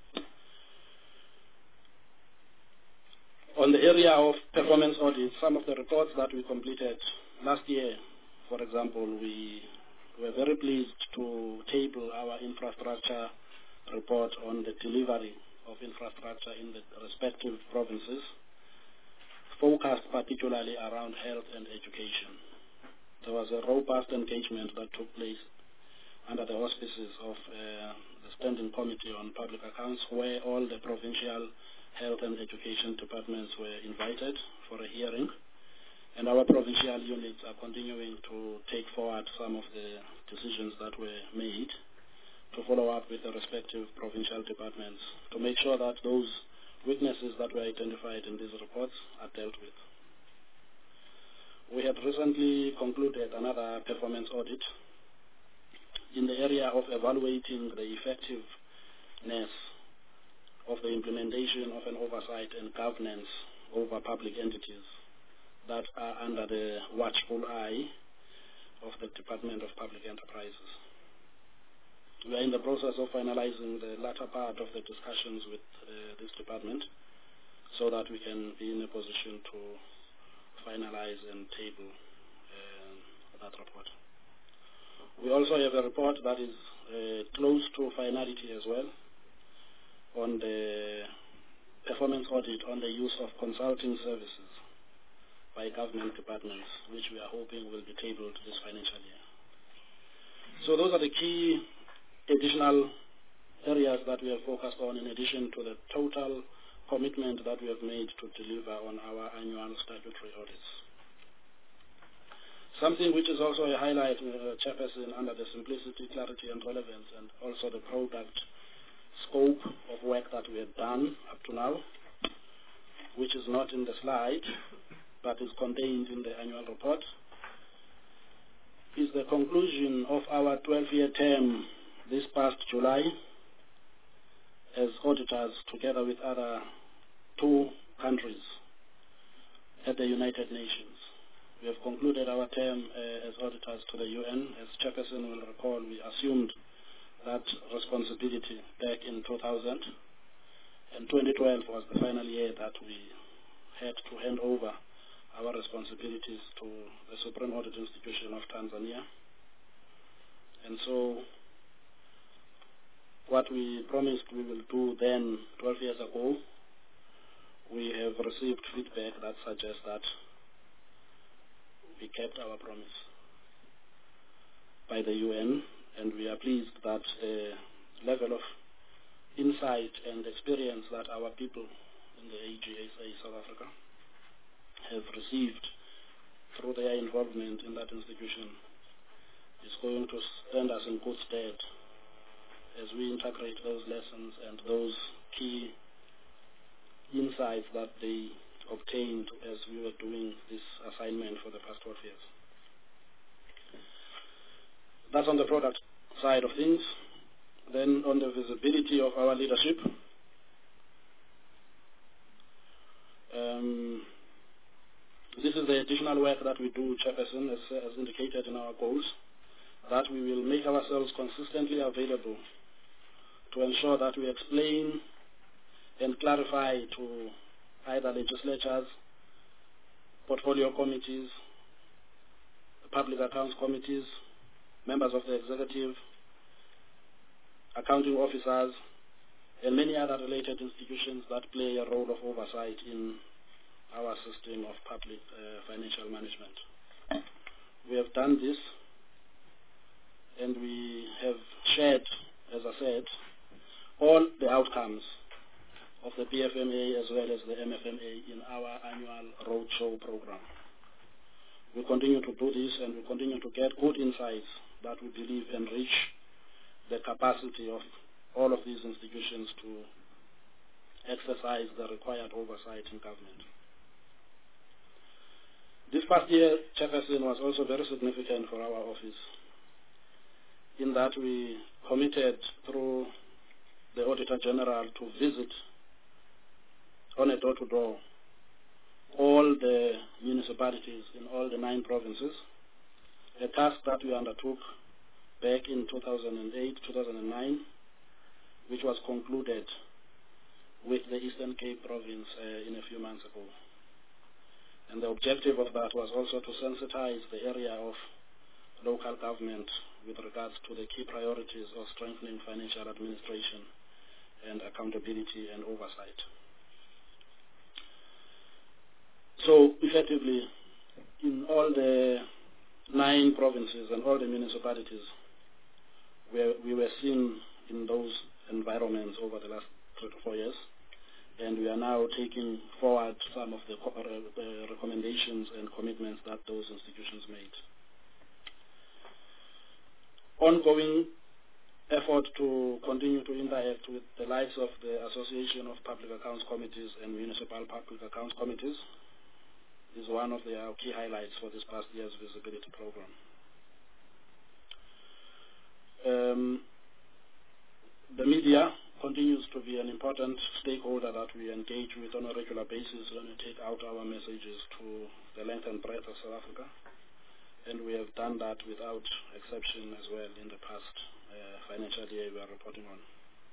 On the area of performance audit, some of the reports that we completed last year, for example, we were very pleased to table our infrastructure report on the delivery of infrastructure in the respective provinces, focused particularly around health and education. There was a robust engagement that took place under the auspices of uh, the Standing Committee on Public Accounts, where all the provincial health and education departments were invited for a hearing, and our provincial units are continuing to take forward some of the decisions that were made to follow up with the respective provincial departments to make sure that those weaknesses that were identified in these reports are dealt with. We have recently concluded another performance audit in the area of evaluating the effectiveness of the implementation of an oversight and governance over public entities that are under the watchful eye of the Department of Public Enterprises. We are in the process of finalizing the latter part of the discussions with uh, this department so that we can be in a position to finalize and table uh, that report. We also have a report that is uh, close to finality as well on the performance audit on the use of consulting services by government departments, which we are hoping will be tabled this financial year. So those are the key additional areas that we have focused on, in addition to the total commitment that we have made to deliver on our annual statutory audits. Something which is also a highlight, uh, Chairperson, under the simplicity, clarity, and relevance, and also the product scope of work that we have done up to now, which is not in the slide, but is contained in the annual report, is the conclusion of our twelve-year term this past July as auditors together with other two countries at the United Nations. We have concluded our term uh, as auditors to the U N. As Chairperson will recall, we assumed that responsibility back in two thousand, and twenty twelve was the final year that we had to hand over our responsibilities to the Supreme Audit Institution of Tanzania. And so what we promised we will do then twelve years ago, we have received feedback that suggests that we kept our promise by the U N, and we are pleased that the level of insight and experience that our people in the A G S A South Africa have received through their involvement in that institution is going to stand us in good stead as we integrate those lessons and those key insights that they obtained as we were doing this assignment for the past twelve years. That's on the product side of things. Then on the visibility of our leadership, um, this is the additional work that we do, Chairperson, as, as indicated in our goals, that we will make ourselves consistently available to ensure that we explain and clarify to either legislatures, portfolio committees, public accounts committees, members of the executive, accounting officers, and many other related institutions that play a role of oversight in our system of public uh, financial management. We have done this, and we have shared, as I said, all the outcomes of the P F M A as well as the M F M A in our annual roadshow program. We continue to do this, and we continue to get good insights that we believe enrich the capacity of all of these institutions to exercise the required oversight in government. This past year, Chairperson, was also very significant for our office in that we committed through the Auditor General to visit on a door-to-door all the municipalities in all the nine provinces, a task that we undertook back in two thousand eight, two thousand nine, which was concluded with the Eastern Cape province uh, in a few months ago. And the objective of that was also to sensitize the area of local government with regards to the key priorities of strengthening financial administration and accountability and oversight. So effectively, in all the nine provinces and all the municipalities, where we were seen in those environments over the last three to four years, and we are now taking forward some of the, uh, the recommendations and commitments that those institutions made. Ongoing effort to continue to interact with the likes of the Association of Public Accounts Committees and Municipal Public Accounts Committees is one of the uh, key highlights for this past year's visibility program. Um, the media continues to be an important stakeholder that we engage with on a regular basis when we take out our messages to the length and breadth of South Africa, and we have done that without exception as well in the past uh, financial year we are reporting on.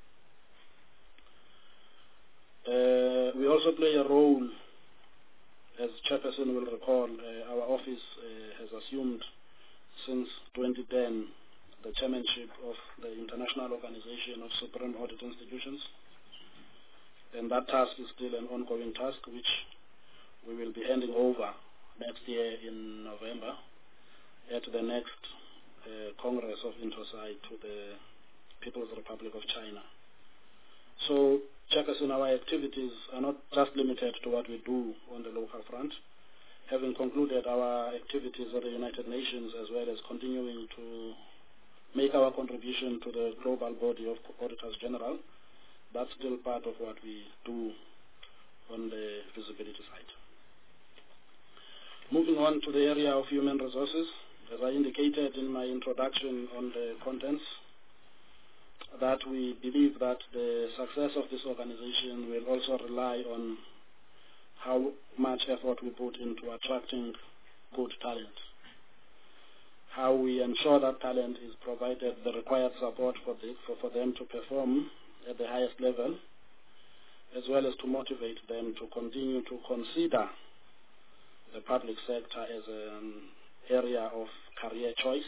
Uh, we also play a role, as Chairperson will recall, uh, our office uh, has assumed since twenty ten the chairmanship of the International Organization of Supreme Audit Institutions, and that task is still an ongoing task which we will be handing over next year in November at the next uh, Congress of Introsight to the People's Republic of China. So, Chairperson, our activities are not just limited to what we do on the local front. having concluded our activities at the United Nations, as well as continuing to make our contribution to the global body of auditors general, that's still part of what we do on the visibility side. Moving on to the area of human resources, as I indicated in my introduction on the contents, that we believe that the success of this organization will also rely on how much effort we put into attracting good talent, how we ensure that talent is provided the required support for, the, for, for them to perform at the highest level, as well as to motivate them to continue to consider the public sector as an area of career choice.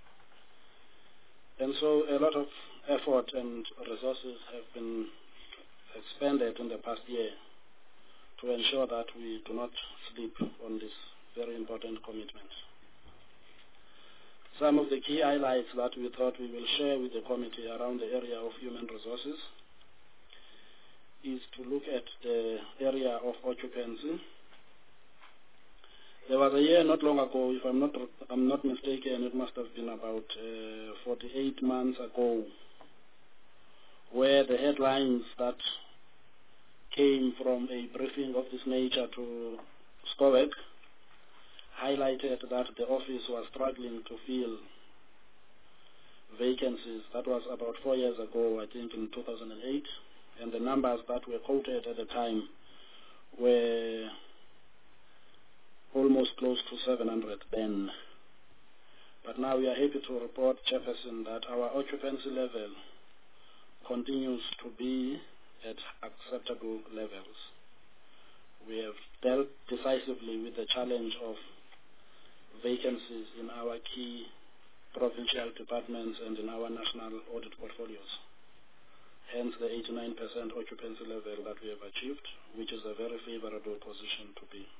And so a lot of effort and resources have been expended in the past year to ensure that we do not sleep on this very important commitment. Some of the key highlights that we thought we will share with the committee around the area of human resources is to look at the area of occupancy. There was a year not long ago, if I'm not, I'm not mistaken, it must have been about uh, forty-eight months ago, where the headlines that came from a briefing of this nature to SCOWEC highlighted that the office was struggling to fill vacancies. That was about four years ago, I think in two thousand eight, and the numbers that were quoted at the time were almost close to seven hundred then. But now we are happy to report, Chairperson, that our occupancy level continues to be at acceptable levels. We have dealt decisively with the challenge of vacancies in our key provincial departments and in our national audit portfolios. Hence the eighty-nine percent occupancy level that we have achieved, which is a very favorable position to be.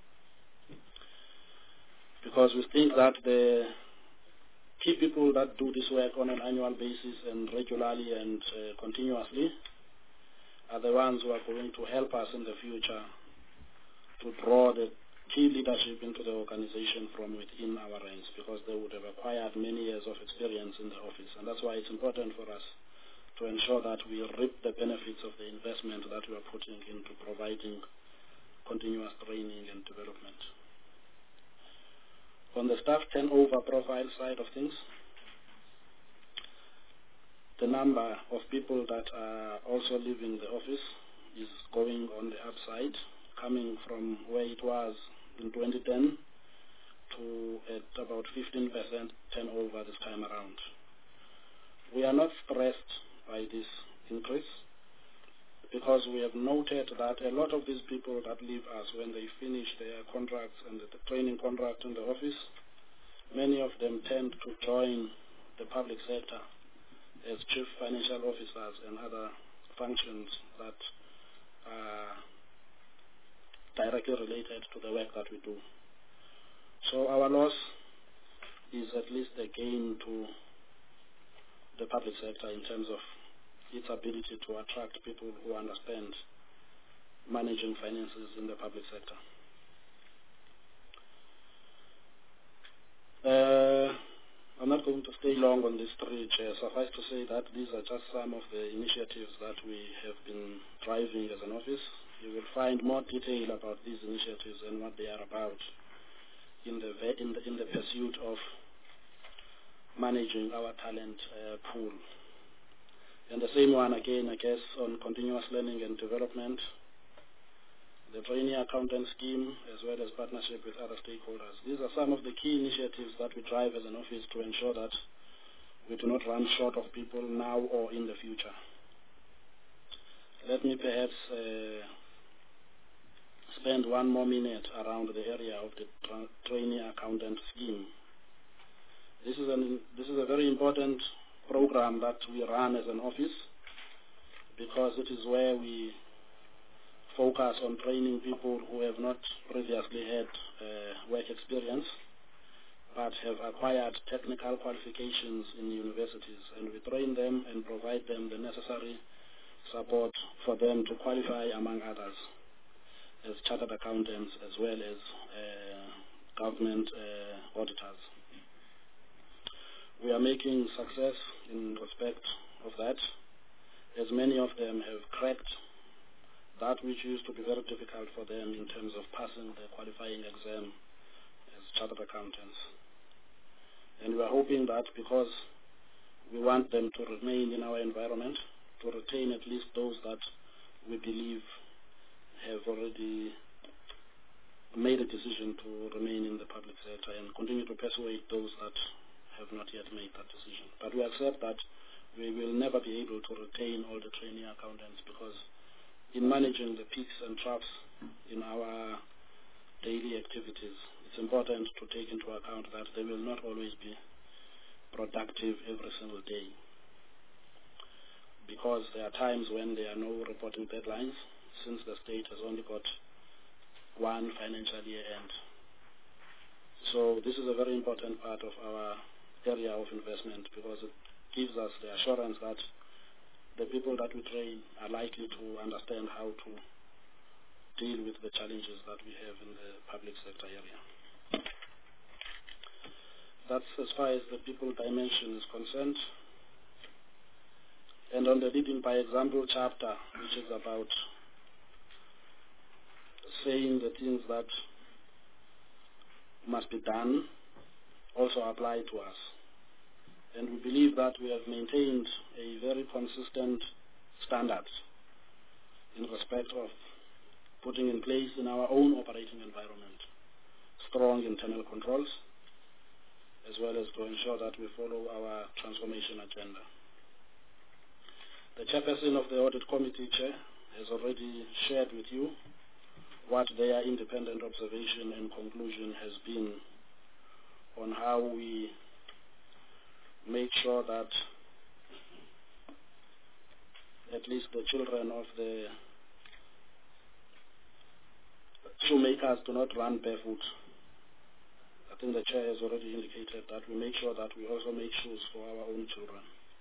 Because we think that the key people that do this work on an annual basis and regularly and uh, continuously are the ones who are going to help us in the future to draw the key leadership into the organization from within our ranks, because they would have acquired many years of experience in the office. And that's why it's important for us to ensure that we reap the benefits of the investment that we are putting into providing continuous training and development. On the staff turnover profile side of things, the number of people that are also leaving the office is going on the upside, coming from where it was in twenty ten to at about fifteen percent turnover this time around. We are not stressed by this increase, because we have noted that a lot of these people that leave us, when they finish their contracts and the training contract in the office, many of them tend to join the public sector as chief financial officers and other functions that are directly related to the work that we do. So our loss is at least a gain to the public sector in terms of its ability to attract people who understand managing finances in the public sector. Uh, I'm not going to stay long on this three, Chair. Suffice to say that these are just some of the initiatives that we have been driving as an office. You will find more detail about these initiatives and what they are about in the in the, in the pursuit of managing our talent uh, pool. And the same one again, I guess, on continuous learning and development, the trainee accountant scheme, as well as partnership with other stakeholders. These are some of the key initiatives that we drive as an office to ensure that we do not run short of people now or in the future. Let me perhaps uh, spend one more minute around the area of the tra trainee accountant scheme. This is, an, this is a very important program that we run as an office, because it is where we focus on training people who have not previously had uh, work experience but have acquired technical qualifications in universities, and we train them and provide them the necessary support for them to qualify, among others, as chartered accountants as well as uh, government uh, auditors. We are making success in respect of that, as many of them have cracked that which used to be very difficult for them in terms of passing the qualifying exam as chartered accountants. And we are hoping that because we want them to remain in our environment, to retain at least those that we believe have already made a decision to remain in the public sector, and continue to persuade those that have not yet made that decision. But we accept that we will never be able to retain all the trainee accountants, because in managing the peaks and troughs in our daily activities, it's important to take into account that they will not always be productive every single day, because there are times when there are no reporting deadlines, since the state has only got one financial year end. So this is a very important part of our area of investment, because it gives us the assurance that the people that we train are likely to understand how to deal with the challenges that we have in the public sector area. That's as far as the people dimension is concerned. And on the leading by example chapter, which is about saying the things that must be done, also apply to us. And we believe that we have maintained a very consistent standard in respect of putting in place in our own operating environment strong internal controls, as well as to ensure that we follow our transformation agenda. The chairperson of the audit committee, Chair, has already shared with you what their independent observation and conclusion has been on how we make sure that at least the children of the shoemakers do not run barefoot. I think the Chair has already indicated that we make sure that we also make shoes for our own children.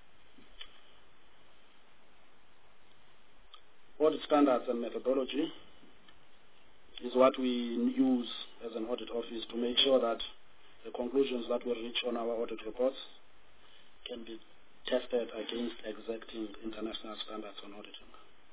Audit standards and methodology is what we use as an audit office to make sure that the conclusions that we reach on our audit reports can be tested against exacting international standards on auditing.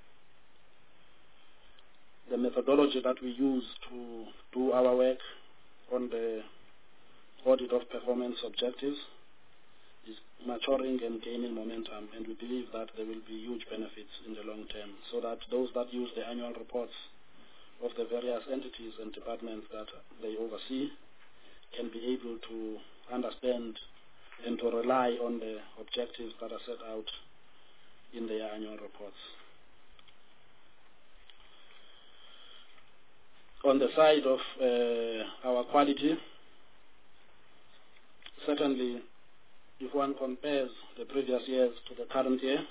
The methodology that we use to do our work on the audit of performance objectives is maturing and gaining momentum, and we believe that there will be huge benefits in the long term, so that those that use the annual reports of the various entities and departments that they oversee can be able to understand and to rely on the objectives that are set out in their annual reports. On the side of uh, our quality, certainly if one compares the previous years to the current year,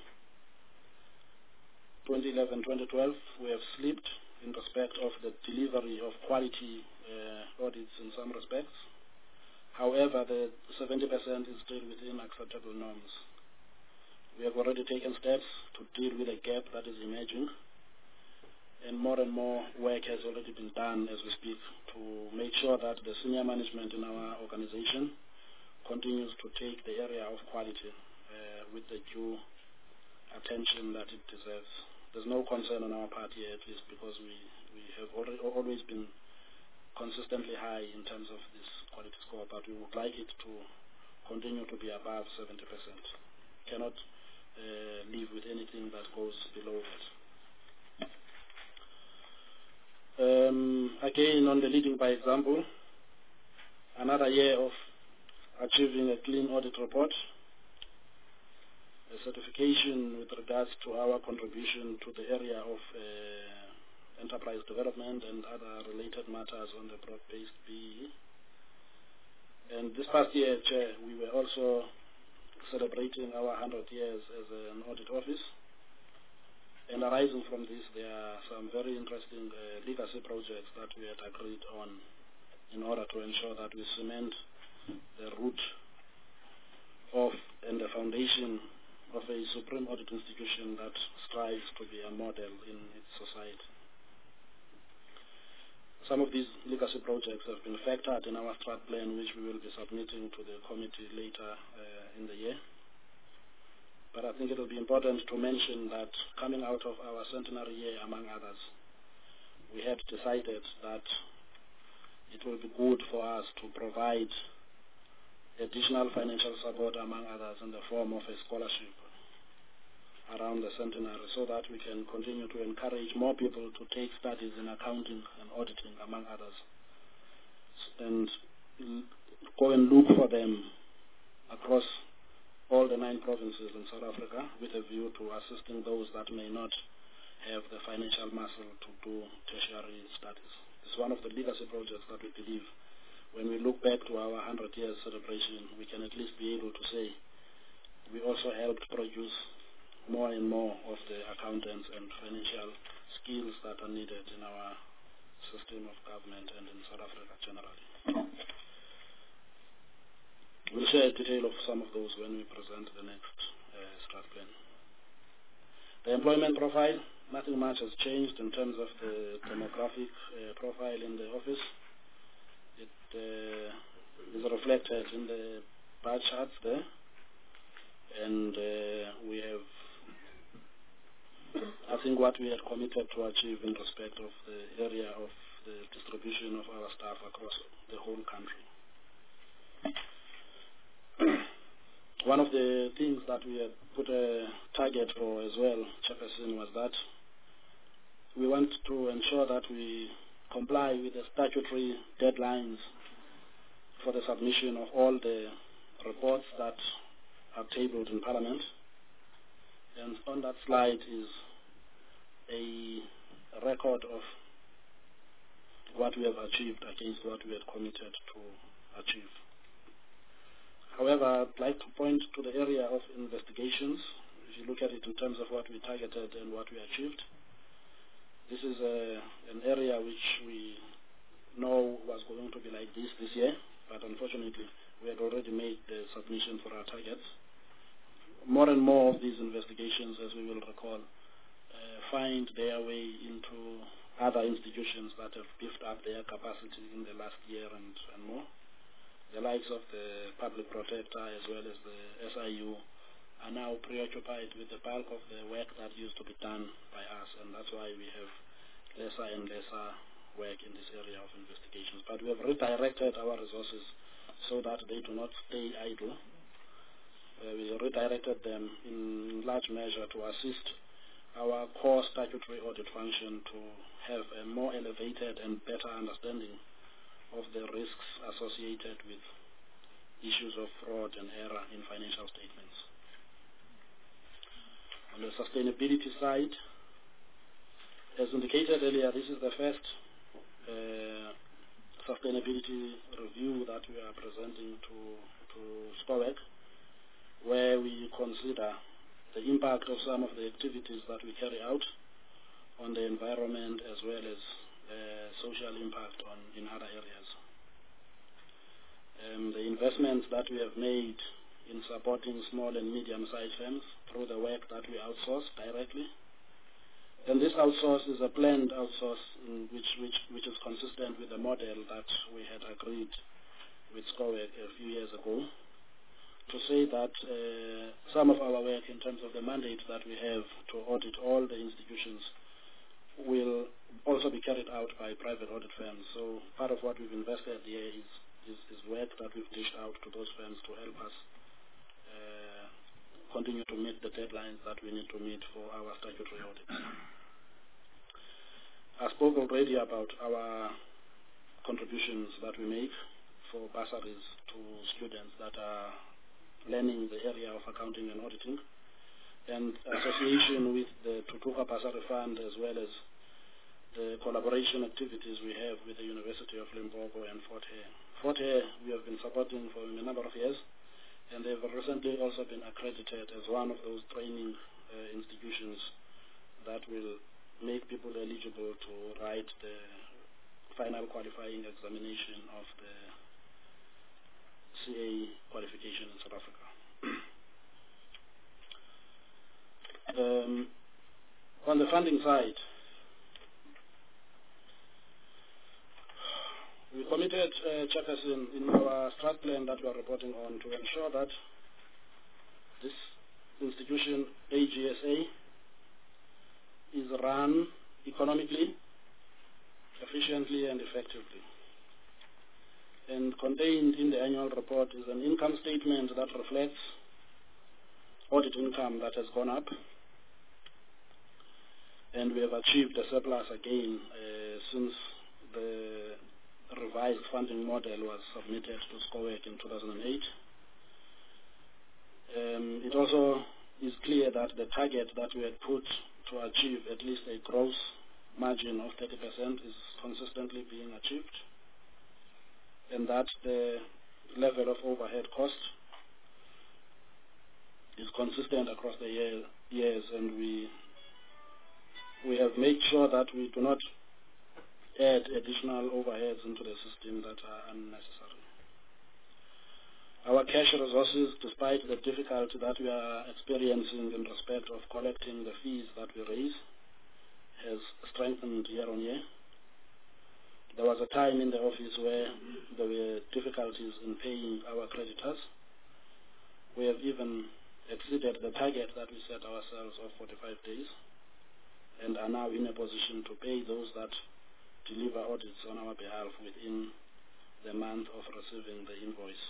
twenty eleven twenty twelve, we have slipped in respect of the delivery of quality uh, audits in some respects. However, the seventy percent is still within acceptable norms. We have already taken steps to deal with a gap that is emerging, and more and more work has already been done as we speak to make sure that the senior management in our organization continues to take the area of quality uh, with the due attention that it deserves. There's no concern on our part here, at least, because we, we have already, always been consistently high in terms of this quality score, but we would like it to continue to be above seventy percent. Cannot uh, live with anything that goes below that. Um, again, on the leading by example, another year of achieving a clean audit report, a certification with regards to our contribution to the area of uh, enterprise development and other related matters on the broad-based B E E. And this past year, Chair, we were also celebrating our one hundred years as an audit office. And arising from this, there are some very interesting uh, legacy projects that we had agreed on in order to ensure that we cement the root of and the foundation of a supreme audit institution that strives to be a model in its society. some of these legacy projects have been factored in our strat plan, which we will be submitting to the committee later uh, in the year. But I think it will be important to mention that coming out of our centenary year, among others, we had decided that it will be good for us to provide additional financial support, among others, in the form of a scholarship around the centenary, so that we can continue to encourage more people to take studies in accounting and auditing, among others, and go and look for them across all the nine provinces in South Africa, with a view to assisting those that may not have the financial muscle to do tertiary studies. It's one of the legacy projects that we believe, when we look back to our one hundred years celebration, we can at least be able to say we also helped produce more and more of the accountants and financial skills that are needed in our system of government and in South Africa generally. We'll share a detail of some of those when we present the next uh, strat plan. The employment profile, nothing much has changed in terms of the demographic uh, profile in the office. It uh, is reflected in the bar charts there, and uh, we have, I think, what we had committed to achieve in respect of the area of the distribution of our staff across the whole country. One of the things that we had put a target for as well, Chairperson, was that we want to ensure that we comply with the statutory deadlines for the submission of all the reports that are tabled in Parliament. And on that slide is a record of what we have achieved against what we had committed to achieve. However, I'd like to point to the area of investigations. If you look at it in terms of what we targeted and what we achieved, this is a, an area which we know was going to be like this this year, but unfortunately we had already made the submission for our targets. More and more of these investigations, as we will recall, uh, find their way into other institutions that have beefed up their capacity in the last year and, and more. The likes of the Public Protector as well as the S I U are now preoccupied with the bulk of the work that used to be done by us, and that's why we have lesser and lesser work in this area of investigations. But we have redirected our resources so that they do not stay idle. Uh, we redirected them in large measure to assist our core statutory audit function to have a more elevated and better understanding of the risks associated with issues of fraud and error in financial statements. On the sustainability side, as indicated earlier, this is the first uh, sustainability review that we are presenting to, to SCOWEC, where we consider the impact of some of the activities that we carry out on the environment as well as Uh, social impact on in other areas. Um, the investments that we have made in supporting small and medium-sized firms through the work that we outsource directly. And this outsource is a planned outsource in which, which, which is consistent with the model that we had agreed with SCOWEC a few years ago, to say that uh, some of our work in terms of the mandate that we have to audit all the institutions will also be carried out by private audit firms. So part of what we've invested here is, is, is work that we've dished out to those firms to help us uh, continue to meet the deadlines that we need to meet for our statutory audits. I spoke already about our contributions that we make for bursaries to students that are learning the area of accounting and auditing, and association with the Tutuka Bursary Fund, as well as the collaboration activities we have with the University of Limpopo and Fort Hare. Fort Hare we have been supporting for a number of years, and they've recently also been accredited as one of those training uh, institutions that will make people eligible to write the final qualifying examination of the C A qualification in South Africa. um, on the funding side, We committed, uh, Chairperson, in our strat plan that we are reporting on to ensure that this institution, A G S A, is run economically, efficiently and effectively. And contained in the annual report is an income statement that reflects audit income that has gone up, and we have achieved a surplus again uh, since the revised funding model was submitted to SCOWEC in two thousand eight. Um, it also is clear that the target that we had put to achieve at least a gross margin of thirty percent is consistently being achieved, and that the level of overhead cost is consistent across the year, years, and we we have made sure that we do not add additional overheads into the system that are unnecessary. Our cash resources, despite the difficulty that we are experiencing in respect of collecting the fees that we raise, has strengthened year on year. There was a time in the office where there were difficulties in paying our creditors. We have even exceeded the target that we set ourselves of forty-five days, and are now in a position to pay those that deliver audits on our behalf within the month of receiving the invoice.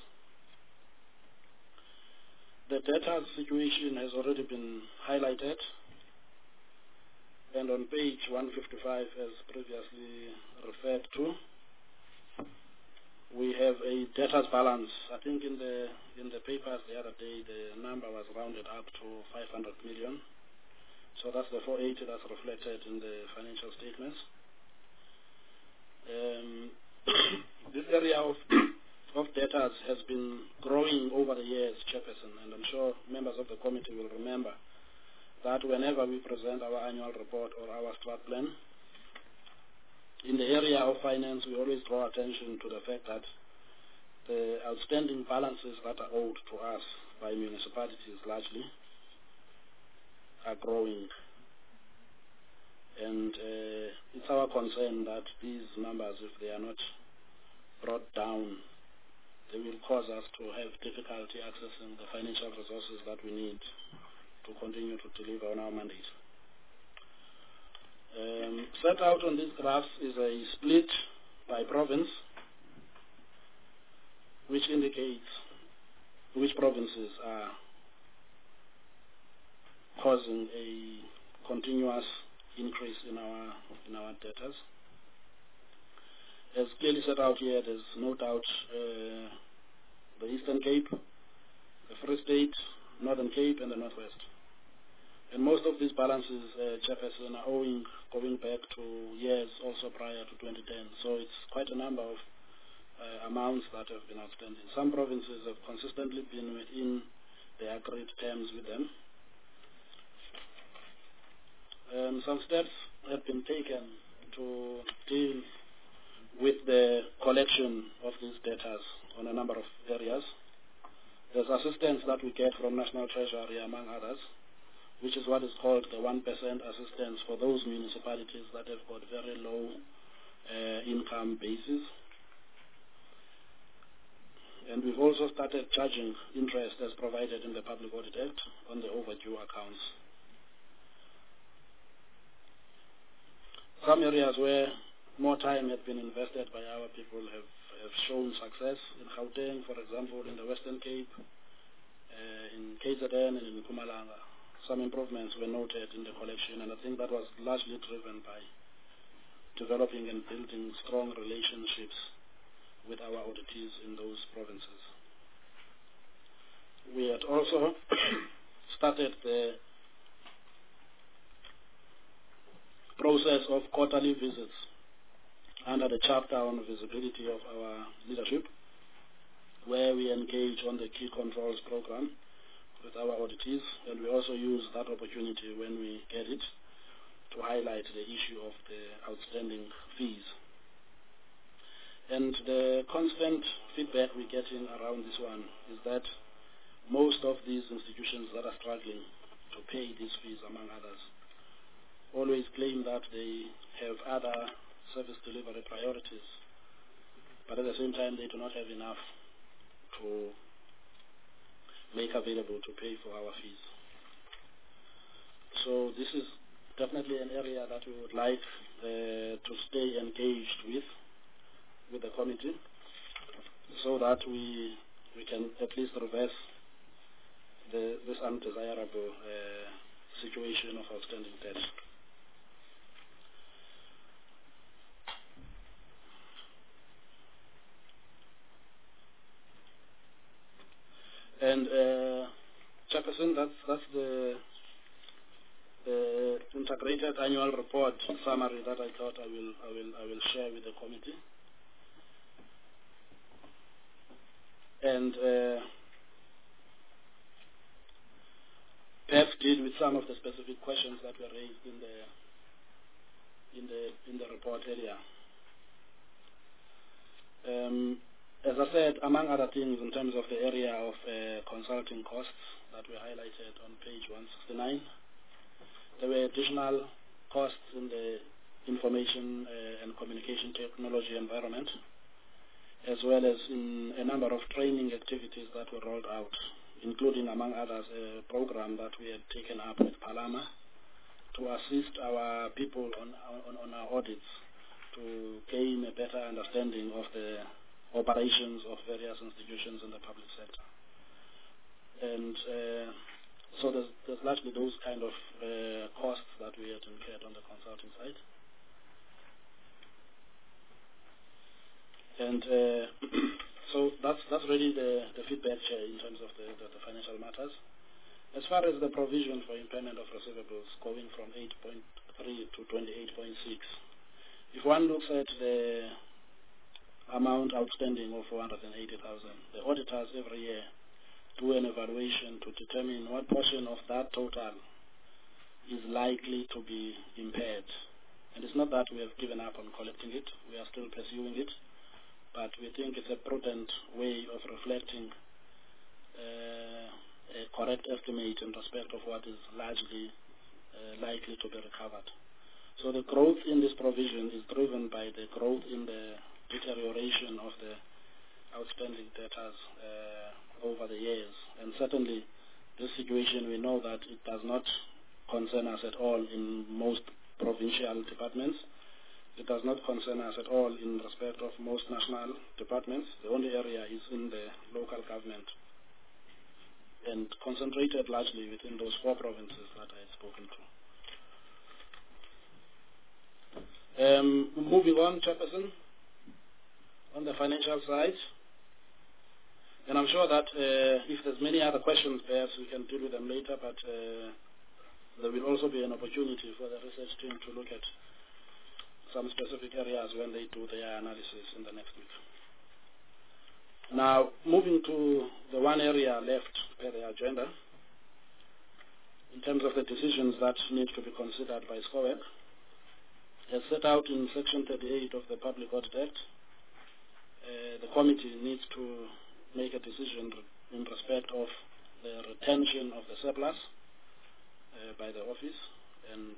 The debtors situation has already been highlighted, and on page one fifty-five, as previously referred to, we have a debtors balance. I think in the in the papers the other day the number was rounded up to five hundred million. So that's the four eighty that's reflected in the financial statements. Um, this area of of debtors has been growing over the years, Chairperson, and I'm sure members of the committee will remember that whenever we present our annual report or our strat plan, in the area of finance, we always draw attention to the fact that the outstanding balances that are owed to us by municipalities largely are growing. And uh, it's our concern that these numbers, if they are not brought down, they will cause us to have difficulty accessing the financial resources that we need to continue to deliver on our mandate. Um, set out on these graphs is a split by province, which indicates which provinces are causing a continuous increase in our in our debtors. As clearly set out here, there's no doubt uh, the Eastern Cape, the Free State, Northern Cape, and the Northwest. And most of these balances, uh, Chairperson, are owing going back to years also prior to twenty ten. So it's quite a number of uh, amounts that have been outstanding. Some provinces have consistently been within the agreed terms with them. Um, some steps have been taken to deal with the collection of these debtors on a number of areas. There's assistance that we get from National Treasury, among others, which is what is called the one percent assistance for those municipalities that have got very low uh, income bases. And we've also started charging interest as provided in the Public Audit Act on the overdue accounts. Some areas where more time had been invested by our people have, have shown success. In Gauteng, for example, in the Western Cape, uh, in K Z N and in Mpumalanga. Some improvements were noted in the collection, and I think that was largely driven by developing and building strong relationships with our auditees in those provinces. We had also started the process of quarterly visits under the chapter on visibility of our leadership, where we engage on the key controls program with our auditees, and we also use that opportunity when we get it to highlight the issue of the outstanding fees. And the constant feedback we're getting around this one is that most of these institutions that are struggling to pay these fees, among others, always claim that they have other service delivery priorities but at the same time they do not have enough to make available to pay for our fees. So this is definitely an area that we would like uh, to stay engaged with, with the committee, so that we we can at least reverse the, this undesirable uh, situation of outstanding debt. And uh, Chairperson, that's that's the the integrated annual report summary that I thought I will I will I will share with the committee. And uh, perhaps deal with some of the specific questions that were raised in the in the in the report area. Um, as I said, among other things, in terms of the area of uh, consulting costs that were highlighted on page one sixty-nine, there were additional costs in the information uh, and communication technology environment, as well as in a number of training activities that were rolled out, including, among others, a program that we had taken up with Palama to assist our people on, on, on our audits to gain a better understanding of the operations of various institutions in the public sector. And uh, so there's, there's largely those kind of uh, costs that we had incurred on the consulting side. And uh, so that's that's really the, the feedback here in terms of the, the, the financial matters. As far as the provision for impairment of receivables going from eight point three to twenty-eight point six, if one looks at the amount outstanding of four hundred eighty thousand, the auditors every year do an evaluation to determine what portion of that total is likely to be impaired. And it's not that we have given up on collecting it, we are still pursuing it, but we think it's a prudent way of reflecting uh, a correct estimate in respect of what is largely uh, likely to be recovered. So the growth in this provision is driven by the growth in the deterioration of the outstanding debtors uh, over the years. And certainly this situation, we know that it does not concern us at all in most provincial departments. It does not concern us at all in respect of most national departments. The only area is in the local government and concentrated largely within those four provinces that I have spoken to. Um, moving on, Chairperson, on the financial side, and I'm sure that uh, if there's many other questions, perhaps we can deal with them later, but uh, there will also be an opportunity for the research team to look at some specific areas when they do their analysis in the next week. Now, moving to the one area left per the agenda, in terms of the decisions that need to be considered by SCOEC, as set out in Section thirty-eight of the Public Audit Act, uh, the committee needs to make a decision in respect of the retention of the surplus uh, by the office, and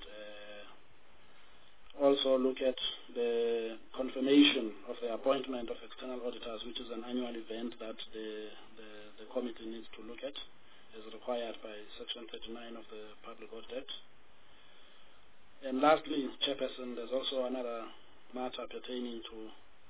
uh, also look at the confirmation of the appointment of external auditors, which is an annual event that the, the, the committee needs to look at, as required by Section thirty-nine of the Public Audit Act. And lastly, Chairperson, there's also another matter pertaining to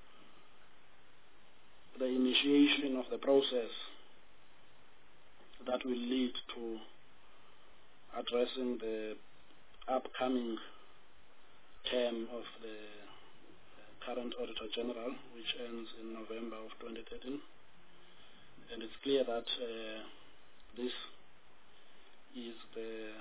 the initiation of the process that will lead to addressing the upcoming term of the current Auditor General, which ends in November of twenty thirteen. And it's clear that uh, this is the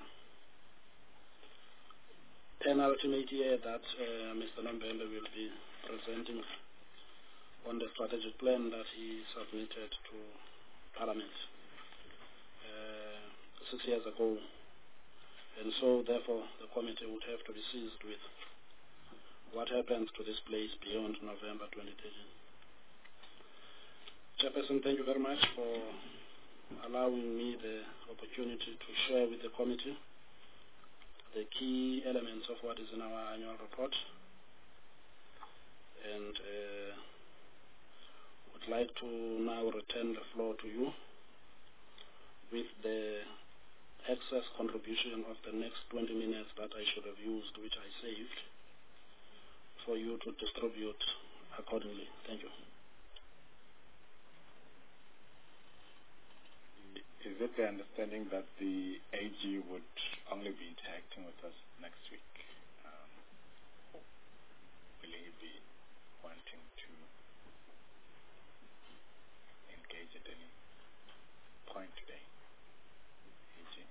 penultimate year that uh, Mister Nombembe will be presenting on the strategic plan that he submitted to Parliament uh, six years ago. And so, therefore, the committee would have to be seized with what happens to this place beyond November twenty thirteen. Chairperson, thank you very much for allowing me the opportunity to share with the committee the key elements of what is in our annual report. And uh, would like to now return the floor to you with the excess contribution of the next twenty minutes that I should have used, which I saved, for you to distribute accordingly. Thank you. Is it the understanding that the A G would only be interacting with us next week? Um, will he be wanting to engage at any point today? A G?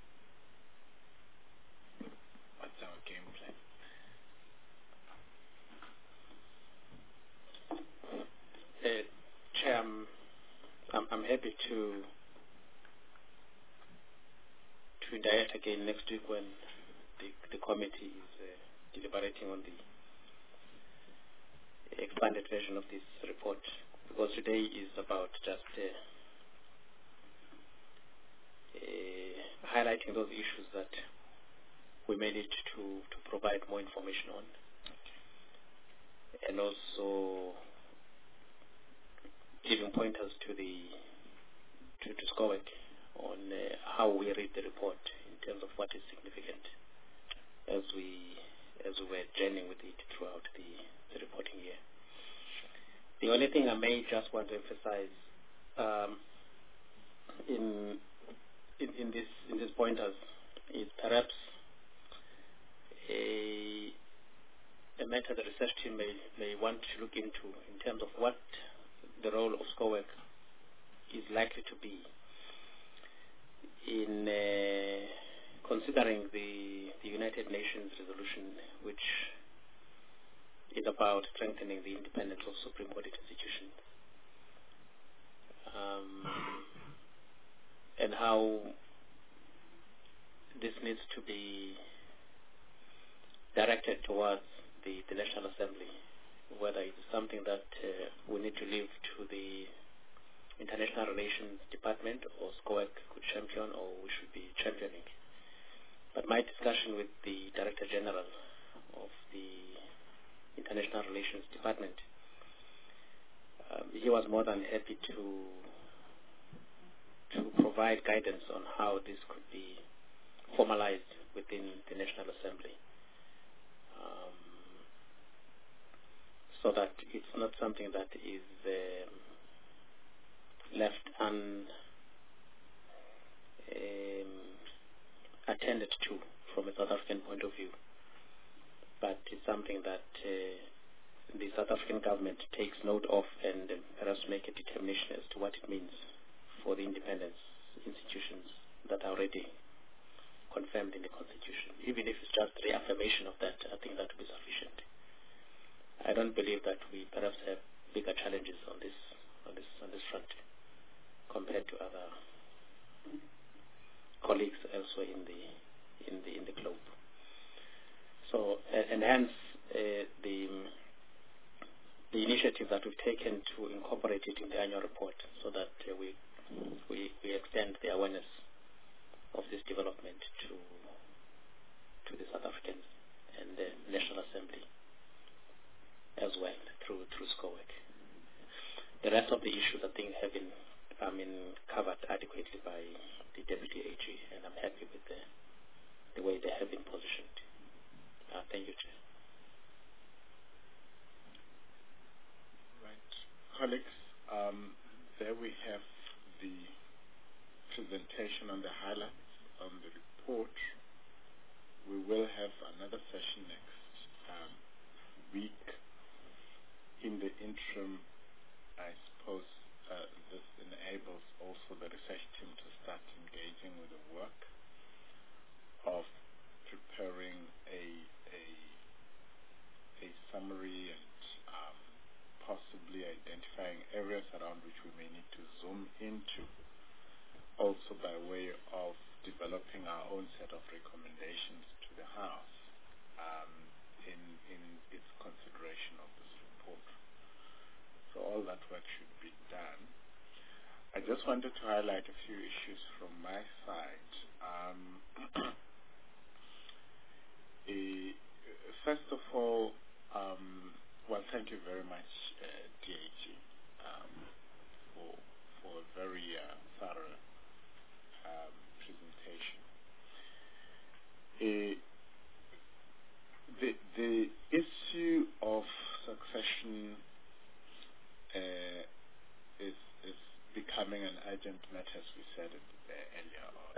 What's our game plan? Uh, Chair, I'm, I'm happy to to diet again next week when the, the committee is uh, deliberating on the expanded version of this report, because today is about just uh, uh, highlighting those issues that we may need to, to provide more information on, and also giving pointers to the to, to SCOEC on uh, how we read the report in terms of what is significant as we as we were journeying with it throughout the, the reporting year. The only thing I may just want to emphasize um, in, in in this in these pointers is perhaps a a matter the research team may may want to look into in terms of what the role of SCOEC is likely to be in uh, considering the, the United Nations resolution, which is about strengthening the independence of Supreme Audit institutions, um, and how this needs to be directed towards the, the National Assembly, whether it's something that uh, we need to leave to the International Relations Department or SCOEC could champion, or we should be championing. But my discussion with the Director General of the International Relations Department, um, he was more than happy to to provide guidance on how this could be formalized within the National Assembly, um, so that it's not something that is um, left un, um, attended to from a South African point of view, but it's something that uh, the South African government takes note of and uh, perhaps make a determination as to what it means for the independence institutions that are already confirmed in the Constitution. Even if it's just reaffirmation of that, I think that will be sufficient. I don't believe that we perhaps have bigger challenges on this on this on this front compared to other colleagues elsewhere in the in the in the globe. So uh, and hence uh, the the initiative that we've taken to incorporate it in the annual report, so that uh, we we we extend the awareness of this development to to the South Africans and the National Assembly as well through through SCOEC. The rest of the issues I think have been I mean, covered adequately by the Deputy A G, and I'm happy with the, the way they have been positioned. Uh, thank you, Chair. Right. Colleagues, um, there we have the presentation on the highlights on the report. We will have another session next um, week. In the interim, I suppose Uh, this enables also the research team to start engaging with the work of preparing a a, a summary and um, possibly identifying areas around which we may need to zoom into, also by way of developing our own set of recommendations to the House um, in, in its consideration of this report. So all that work should be done. I just wanted to highlight a few issues from my side. Um, a, first of all, um, well, thank you very much, uh, D A G. Um, becoming an urgent matter, as we said it there earlier on.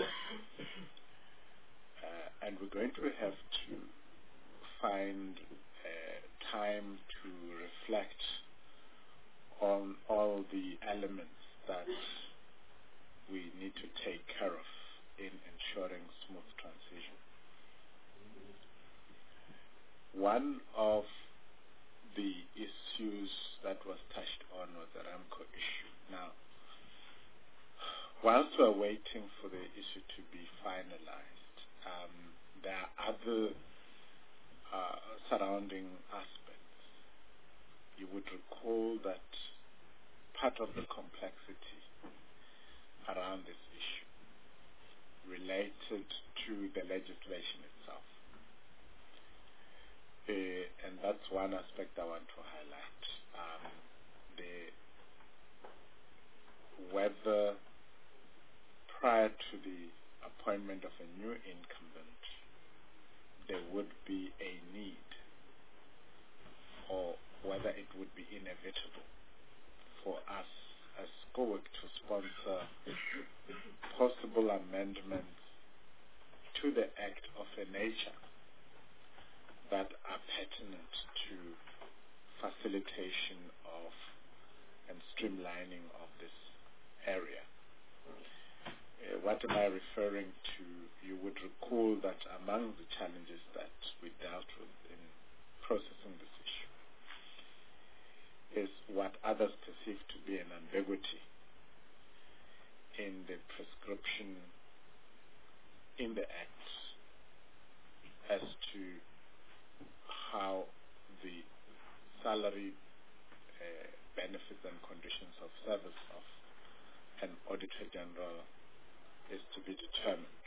uh, and we're going to have to find uh, time to reflect on all the elements that we need to take care of in ensuring smooth transition. One of the issues that was touched on was the Ramco issue. Now, whilst we're waiting for the issue to be finalized, um, there are other uh, surrounding aspects. You would recall that part of the complexity around this issue related to the legislation itself. Uh, and that's one aspect I want to highlight. Um, the whether prior to the appointment of a new incumbent there would be a need, or whether it would be inevitable for us as SCOWC to sponsor possible amendments to the Act of a nature that are pertinent to facilitation of and streamlining of this area. Uh, what am I referring to? You would recall that among the challenges that we dealt with in processing this issue is what others perceive to be an ambiguity in the prescription in the Act as to how the salary uh, benefits and conditions of service of an Auditor General is to be determined.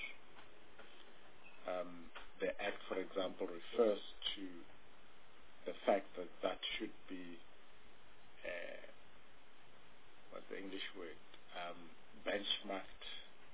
Um, the Act, for example, refers to the fact that that should be uh, what's the English word? Um, benchmarked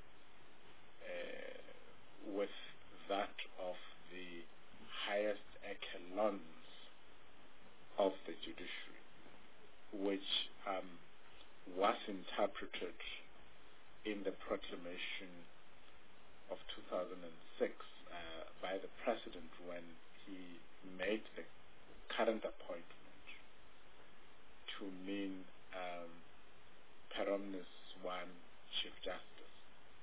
uh, with that of the highest echelons of the judiciary, which um, was interpreted in the proclamation of two thousand six uh, by the President when he made the current appointment to mean um, per omnes one Chief Justice.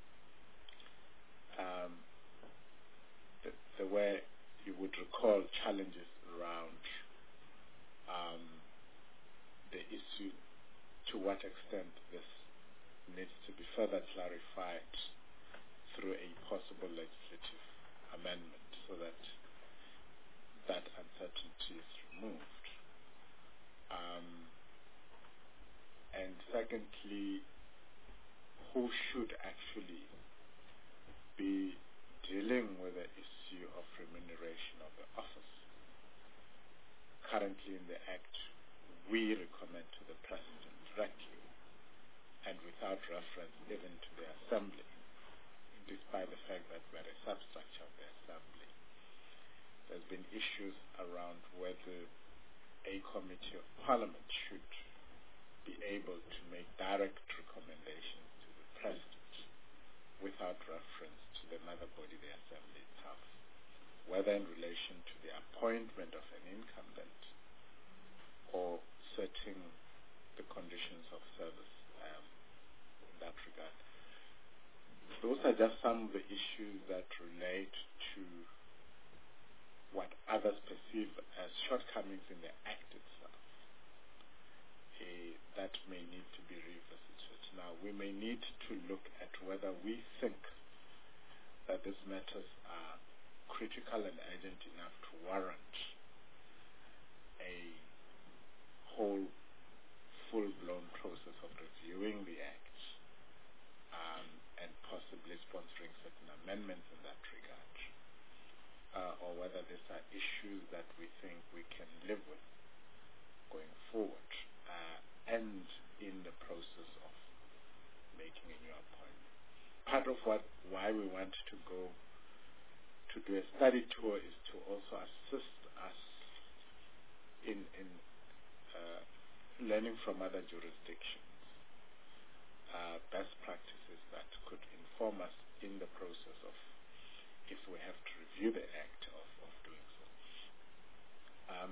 Um, th- there were, you would recall, challenges around um, the issue to what extent this needs to be further clarified through a possible legislative amendment so that that uncertainty is removed. Um, and secondly, who should actually be dealing with the issue of remuneration of the office? Currently in the Act, we recommend to the President directly and without reference even to the Assembly, despite the fact that we're a substructure of the Assembly. There's been issues around whether a committee of Parliament should be able to make direct recommendations to the President without reference to the mother body, the Assembly itself, whether in relation to the appointment of an incumbent or setting the conditions of service um, in that regard. Those are just some of the issues that relate to what others perceive as shortcomings in the Act itself uh, that may need to be revisited. Now, we may need to look at whether we think that these matters are critical and urgent enough to warrant a whole full-blown process of reviewing the Act um, and possibly sponsoring certain amendments in that regard, uh, or whether these are issues that we think we can live with going forward uh, and in the process of making a new appointment. Part of what why we want to go to do a study tour is to also assist us in, in uh, learning from other jurisdictions uh, best practices that could inform us in the process of if we have to review the act of, of doing so. Um,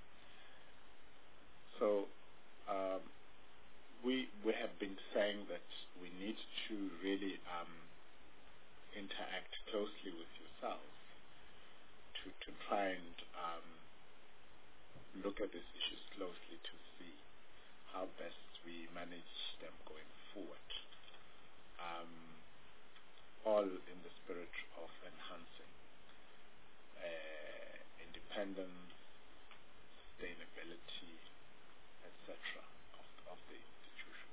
so um, we we have been saying that we need to really um, interact closely with yourselves to to try and um, look at these issues closely to see how best we manage them going forward. Um, all in the spirit of enhancing uh, independence, sustainability, et cetera of, of the institution.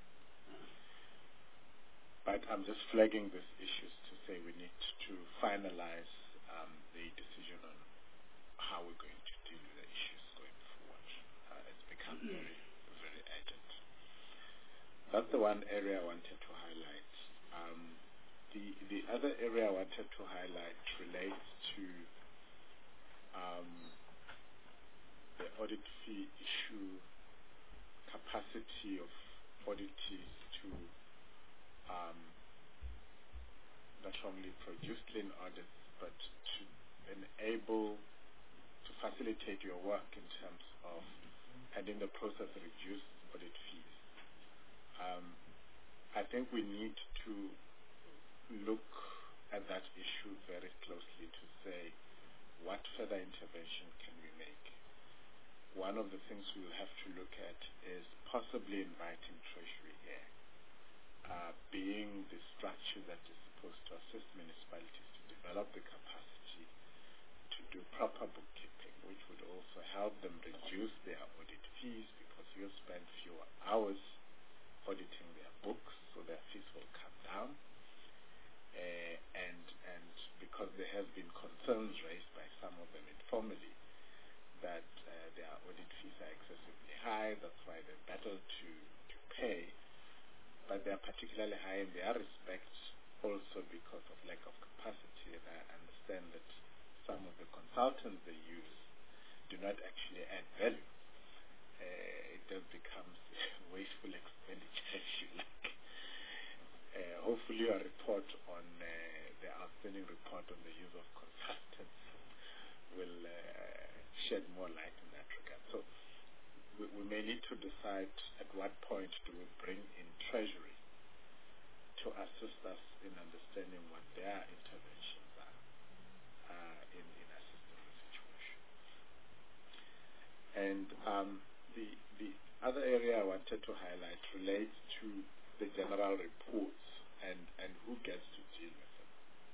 But I'm just flagging these issues to say we need to finalize um, the decision on how we're going to deal with the issues going forward. Uh, it's become very, very urgent. That's the one area I wanted to highlight. Um, The, the other area I wanted to highlight relates to um, the audit fee issue, capacity of auditees to um, not only produce clean audits, but to enable, to facilitate your work in terms of, and in the process reduce audit fees. Um, I think we need to look at that issue very closely to say what further intervention can we make. One of the things we will have to look at is possibly inviting Treasury here, uh, being the structure that is supposed to assist municipalities to develop the capacity to do proper bookkeeping, which would also help them reduce their audit fees because you spend fewer hours auditing their books, so their fees will come down. Uh, and and because there have been concerns raised by some of them informally that uh, their audit fees are excessively high, that's why they battle to, to pay, but they are particularly high in their respect also because of lack of capacity, and I understand that some of the consultants they use do not actually add value. Uh, it just becomes wasteful expenditure, if you like. Uh, hopefully your report on uh, the outstanding report on the use of consultants will uh, shed more light in that regard. So we, we may need to decide at what point do we bring in Treasury to assist us in understanding what their interventions are uh, in, in assisting the situation. And um, the, the other area I wanted to highlight relates to the general reports and, and who gets to deal with them,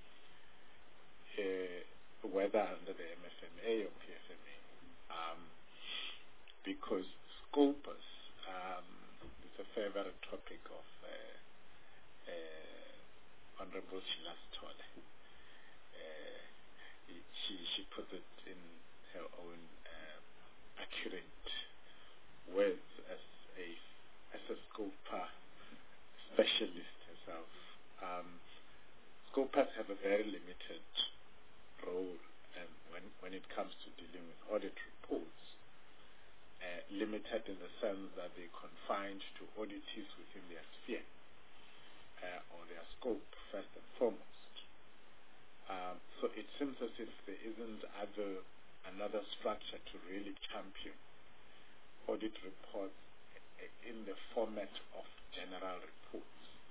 uh, whether under the M F M A or P F M A. Um, because Scopus, um, it's a favorite topic of uh, uh, Honorable Shilas Tole. Uh, she, she put it in her own uh, accurate words as a, as a Scopa specialist herself. Um, Scopers have a very limited role um, when, when it comes to dealing with audit reports, uh, limited in the sense that they're confined to auditees within their sphere uh, or their scope, first and foremost. Um, so it seems as if there isn't other, another structure to really champion audit reports in the format of general reports.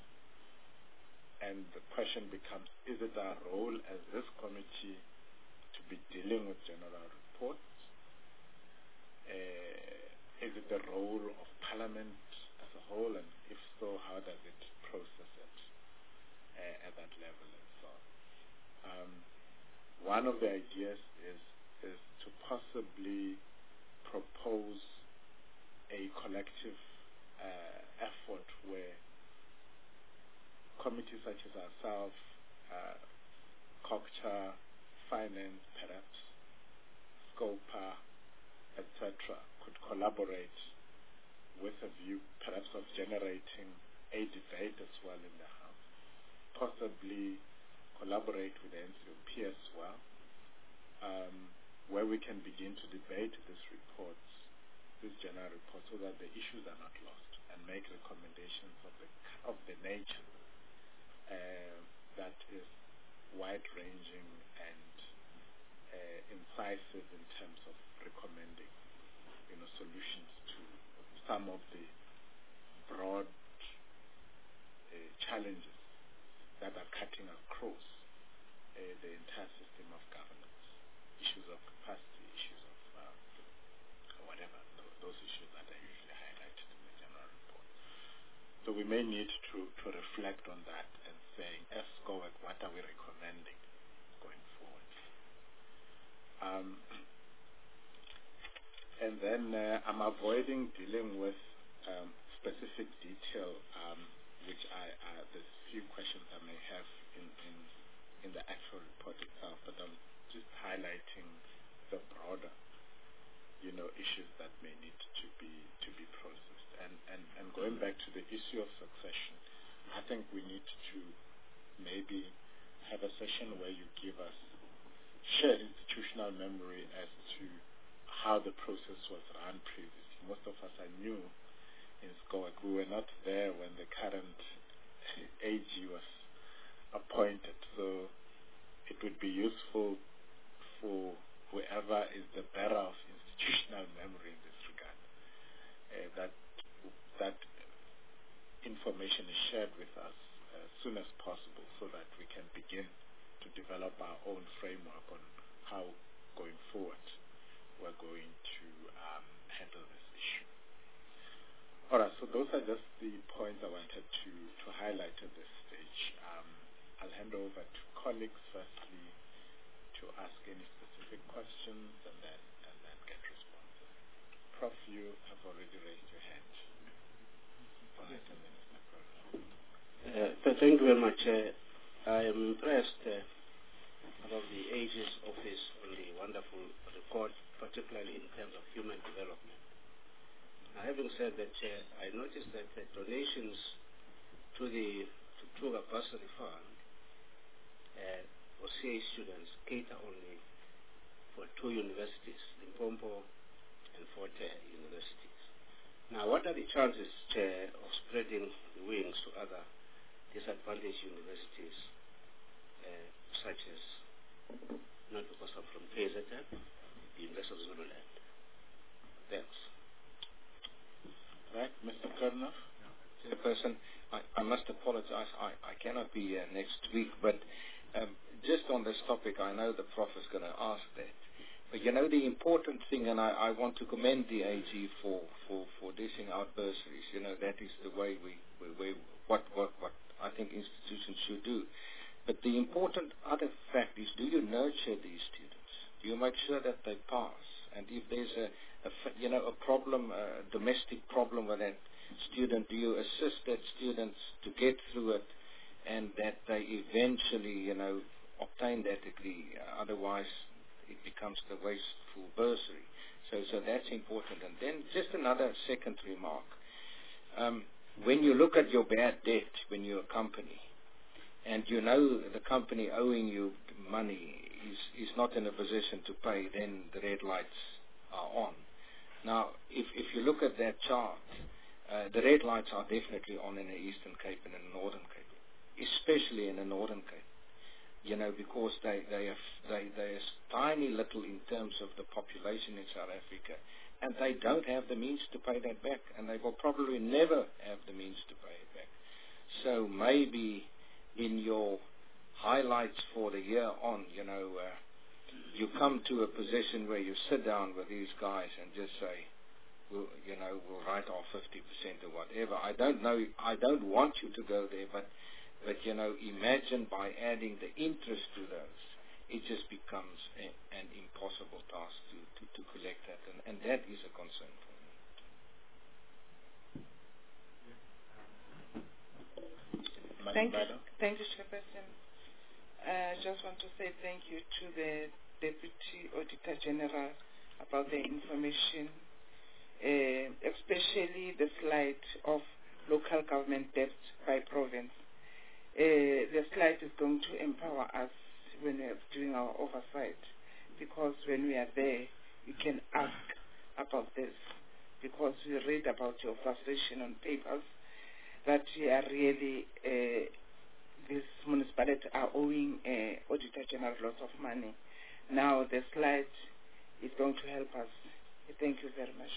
And the question becomes, is it our role as this committee to be dealing with general reports? Uh, is it the role of Parliament as a whole, and if so, how does it process it uh, at that level and so on? Um, one of the ideas is, is to possibly propose a collective uh, effort where committees such as ourselves, uh, COCTA, Finance, perhaps, SCOPA, et cetera, could collaborate with a view perhaps of generating a debate as well in the House, possibly collaborate with the N C O P as well, um, where we can begin to debate these reports, these general reports, so that the issues are not lost, and make recommendations of the, of the wide-ranging and uh, incisive in terms of recommending, you know, solutions to some of the broad uh, challenges that are cutting across uh, the entire system of governance, issues of capacity, issues of uh, whatever, those, those issues that are usually highlighted in the general report. So we may need to, to reflect on that and saying, as SCOAC, what are we recommending going forward? Um, and then uh, I'm avoiding dealing with um, specific detail, um, which I, uh, there's a few questions I may have in, in, in the actual report itself, but I'm just highlighting the broader, you know, issues that may need to be to be processed. And, and, and going back to the issue of succession, I think we need to maybe have a session where you give us shared institutional memory as to how the process was run previously. Most of us are new in SCOAC. We were not there when the current A G was appointed, so it would be useful for whoever is the bearer of institutional memory in this regard, uh, that that information is shared with us as soon as possible so that we can begin to develop our own framework on how, going forward, we're going to um, handle this issue. All right, so those are just the points I wanted to, to highlight at this stage. Um, I'll hand over to colleagues firstly to ask any specific questions and then and then get responses. Prof, you have already raised your hand. All right, and then Mister Uh, thank you very much. Uh, I am impressed uh, about the Age's Office on the wonderful report, particularly in terms of human development. Now, having said that, uh, I noticed that the donations to the Tutuga Bursary Fund uh, for C A students cater only for two universities, Limpopo and Fort Hare universities. Now, what are the chances, Chair, of spreading the wings to other disadvantaged universities, uh, such as, not because I'm from K Z N, the University of Zululand? Thanks. Right, Mister Kurnoff? Chairperson, I, I must apologize. I, I cannot be here next week, but um, just on this topic, I know the Prof is going to ask that. But you know, the important thing, and I, I want to commend the A G for, for, for dishing out bursaries. You know, that is the way we, we, we what, what, what I think institutions should do. But the important other fact is, do you nurture these students? Do you make sure that they pass? And if there's a, a you know, a problem, a domestic problem with that student, do you assist that students to get through it and that they eventually, you know, obtain that degree? Otherwise, it becomes the wasteful bursary. So, so that's important. And then just another second remark. Um, when you look at your bad debt when you're a company, and you know the company owing you money is, is not in a position to pay, then the red lights are on. Now, if, if you look at that chart, uh, the red lights are definitely on in the Eastern Cape and in the Northern Cape, especially in the Northern Cape. You know, because they they are they they are tiny little in terms of the population in South Africa, and they don't have the means to pay that back, and they will probably never have the means to pay it back. So maybe in your highlights for the year on, you know, uh, you come to a position where you sit down with these guys and just say, we'll, you know, we'll write off fifty percent or whatever. I don't know. I don't want you to go there, but. But, you know, imagine by adding the interest to those, it just becomes a, an impossible task to, to, to collect that. And, and that is a concern for me. Thank you, thank you, Chairperson. I just want to say thank you to the Deputy Auditor General about the information, uh, especially the slide of local government debt by province. Uh, the slide is going to empower us when we are doing our oversight, because when we are there, we can ask about this, because we read about your frustration on papers that we are really uh, this municipality are owing uh, Auditor General lots of money. Now the slide is going to help us. Thank you very much.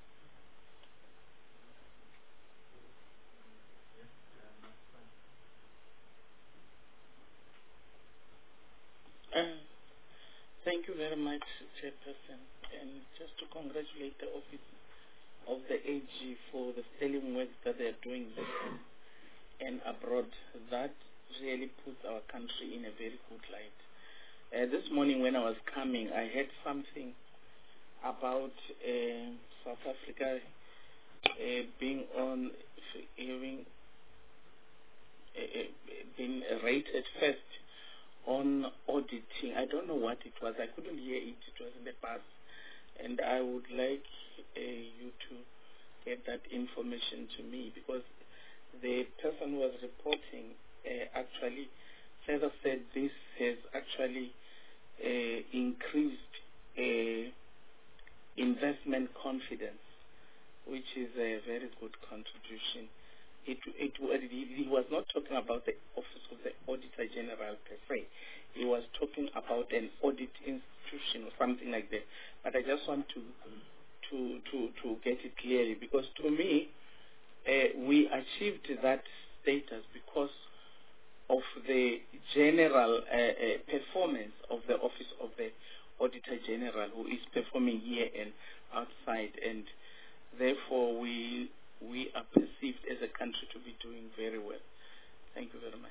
Uh, thank you very much, Chairperson, and just to congratulate the office of the A G for the sterling work that they are doing locally and abroad. That really puts our country in a very good light. Uh, this morning when I was coming, I heard something about uh, South Africa uh, being on, having uh, been rated first on auditing. I don't know what it was. I couldn't hear it. It was in the past. And I would like uh, you to get that information to me, because the person who was reporting uh, actually further said this has actually uh, increased uh, investment confidence, which is a very good contribution. It, it, he was not talking about the Office of the Auditor General per se. He was talking about an audit institution or something like that. But I just want to to to, to get it clearly, because to me, uh, we achieved that status because of the general uh, uh, performance of the Office of the Auditor General, who is performing here and outside, and therefore we we are perceived as a country to be doing very well. Thank you very much.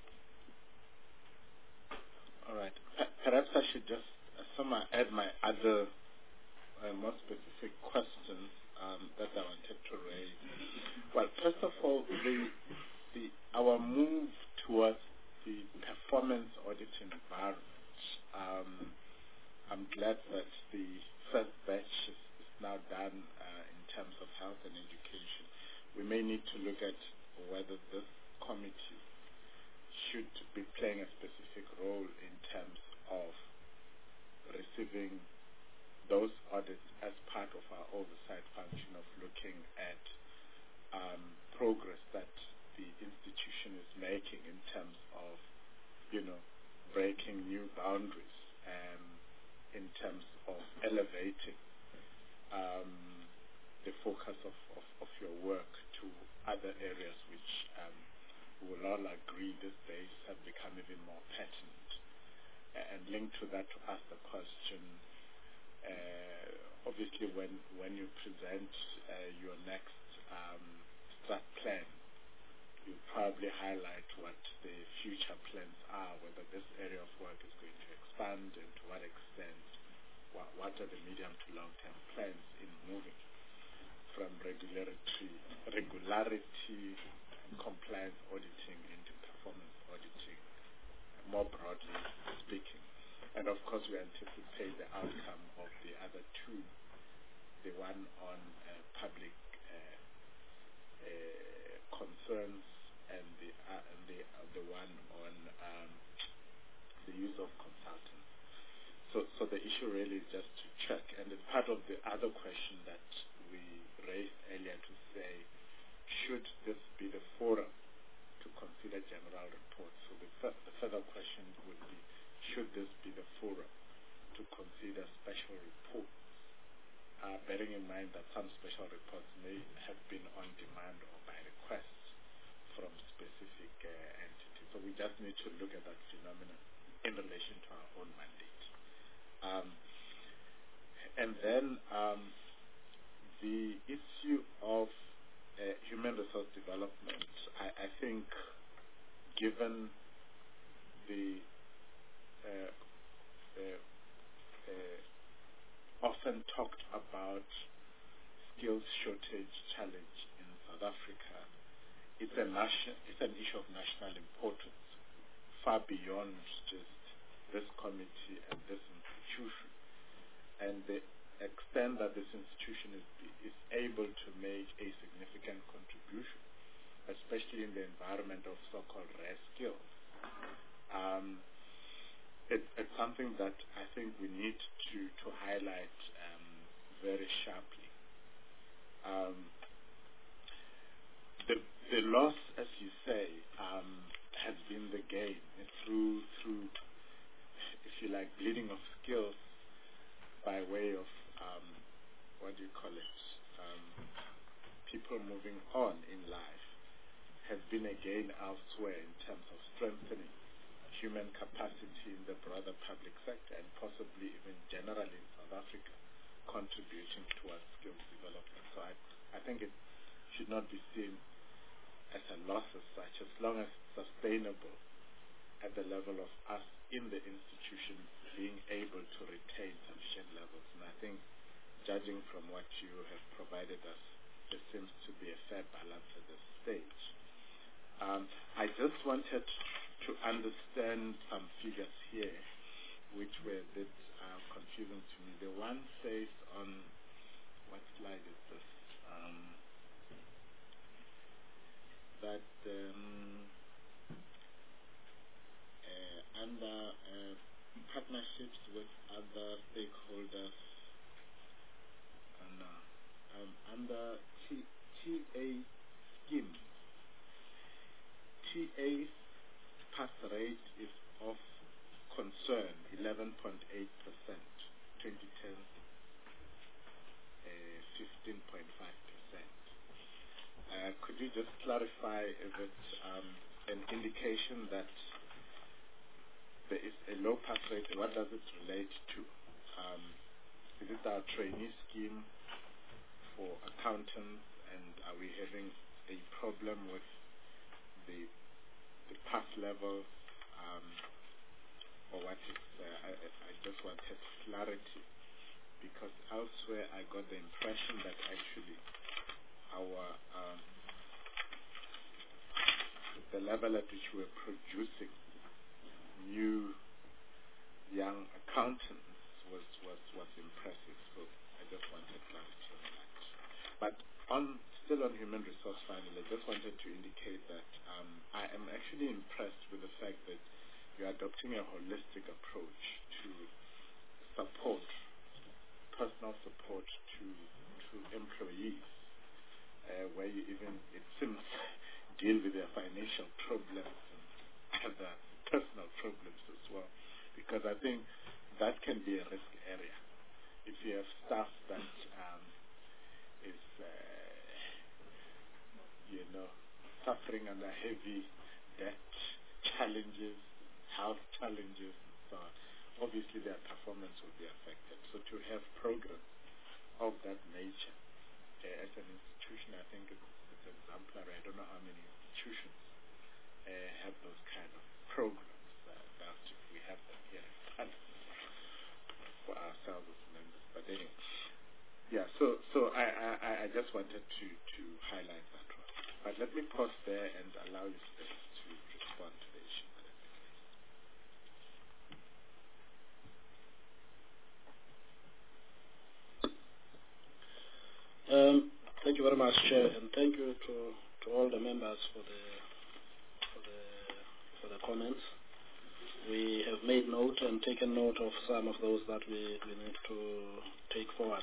All right. P- perhaps I should just uh, somehow add my other uh, more specific questions um, that I wanted to raise. Well, first of all, the, the our move towards the performance auditing environment. Um, I'm glad that the first batch is, is now done uh, in terms of health and education. We may need to look at whether this committee should be playing a specific role in terms of receiving those audits as part of our oversight function of looking at um, progress that the institution is making in terms of, you know, breaking new boundaries, um, in terms of elevating um, the focus of, of, of your work to other areas which um, we will all agree these days have become even more pertinent. And linked to that, to ask the question, uh, obviously when, when you present uh, your next um, strat plan, you probably highlight what the future plans are, whether this area of work is going to expand and to what extent, what, what are the medium to long-term plans in moving from regularity, regularity and compliance auditing into performance auditing, more broadly speaking. And of course, we anticipate the outcome of the other two, the one on uh, public uh, uh, concerns and the uh, and the uh, the one on um, the use of consultants. So, so the issue really is just to check, and it's part of the other question that we raised earlier to say, should this be the forum to consider general reports? So the, f- the further question would be, should this be the forum to consider special reports? Uh, bearing in mind that some special reports may have been on demand or by request from specific uh, entities. So we just need to look at that phenomenon in relation to our own mandate. Um, and then um, the issue of uh, human resource development, I, I think given the uh, uh, uh, often talked about skills shortage challenge in South Africa, it's a nation, it's an issue of national importance, far beyond just this committee and this institution. And the extent that this institution is, is able to make a significant contribution, especially in the environment of so-called rare skills, um, it, it's something that I think we need to, to highlight um, very sharply. Um, the, the loss, as you say, um, has been the gain through, through, if you like, bleeding of skills by way of, um, what do you call it, um, people moving on in life, has been a gain elsewhere in terms of strengthening human capacity in the broader public sector and possibly even generally in South Africa, contributing towards skills development. So I, I think it should not be seen as a loss as such, as long as it's sustainable at the level of us in the institution being able to retain sufficient levels. And I think, judging from what you have provided us, there seems to be a fair balance at this stage. Um, I just wanted to understand some figures here which were a bit uh, confusing to me. The one says on, what slide is this? Um, that um, uh, under uh, partnerships with other stakeholders, and, uh, um, under T, TA scheme, T A pass rate is of concern, eleven point eight percent, twenty ten, uh, fifteen point five percent. Uh, could you just clarify if it's um, an indication that there is a low pass rate? What does it relate to? Um, is it our trainee scheme for accountants, and are we having a problem with the the pass level, um, or what is? Uh, I, I just wanted clarity, because elsewhere I got the impression that actually our um, the level at which we're producing new young accountants was, was, was impressive. So I just wanted clarity on that. But on still on human resource finally, I just wanted to indicate that um, I am actually impressed with the fact that you're adopting a holistic approach to support, personal support to to employees, uh, where you even, it seems, deal with their financial problems and other personal problems as well, because I think that can be a risk area. If you have staff that um, is, uh, you know, suffering under heavy debt challenges, health challenges, and so on, obviously their performance will be affected. So to have programs of that nature uh, as an institution, I think it's, it's exemplary. I don't know how many institutions uh, have those kind of programs. Uh, that we have them here in Canada for ourselves as members. But anyway, yeah. So so I, I, I just wanted to to highlight that one. But let me pause there and allow you space to respond to the issue. Um, thank you very much, Chair, and thank you to, to all the members for the for the for the comments. We have made note and taken note of some of those that we, we need to take forward.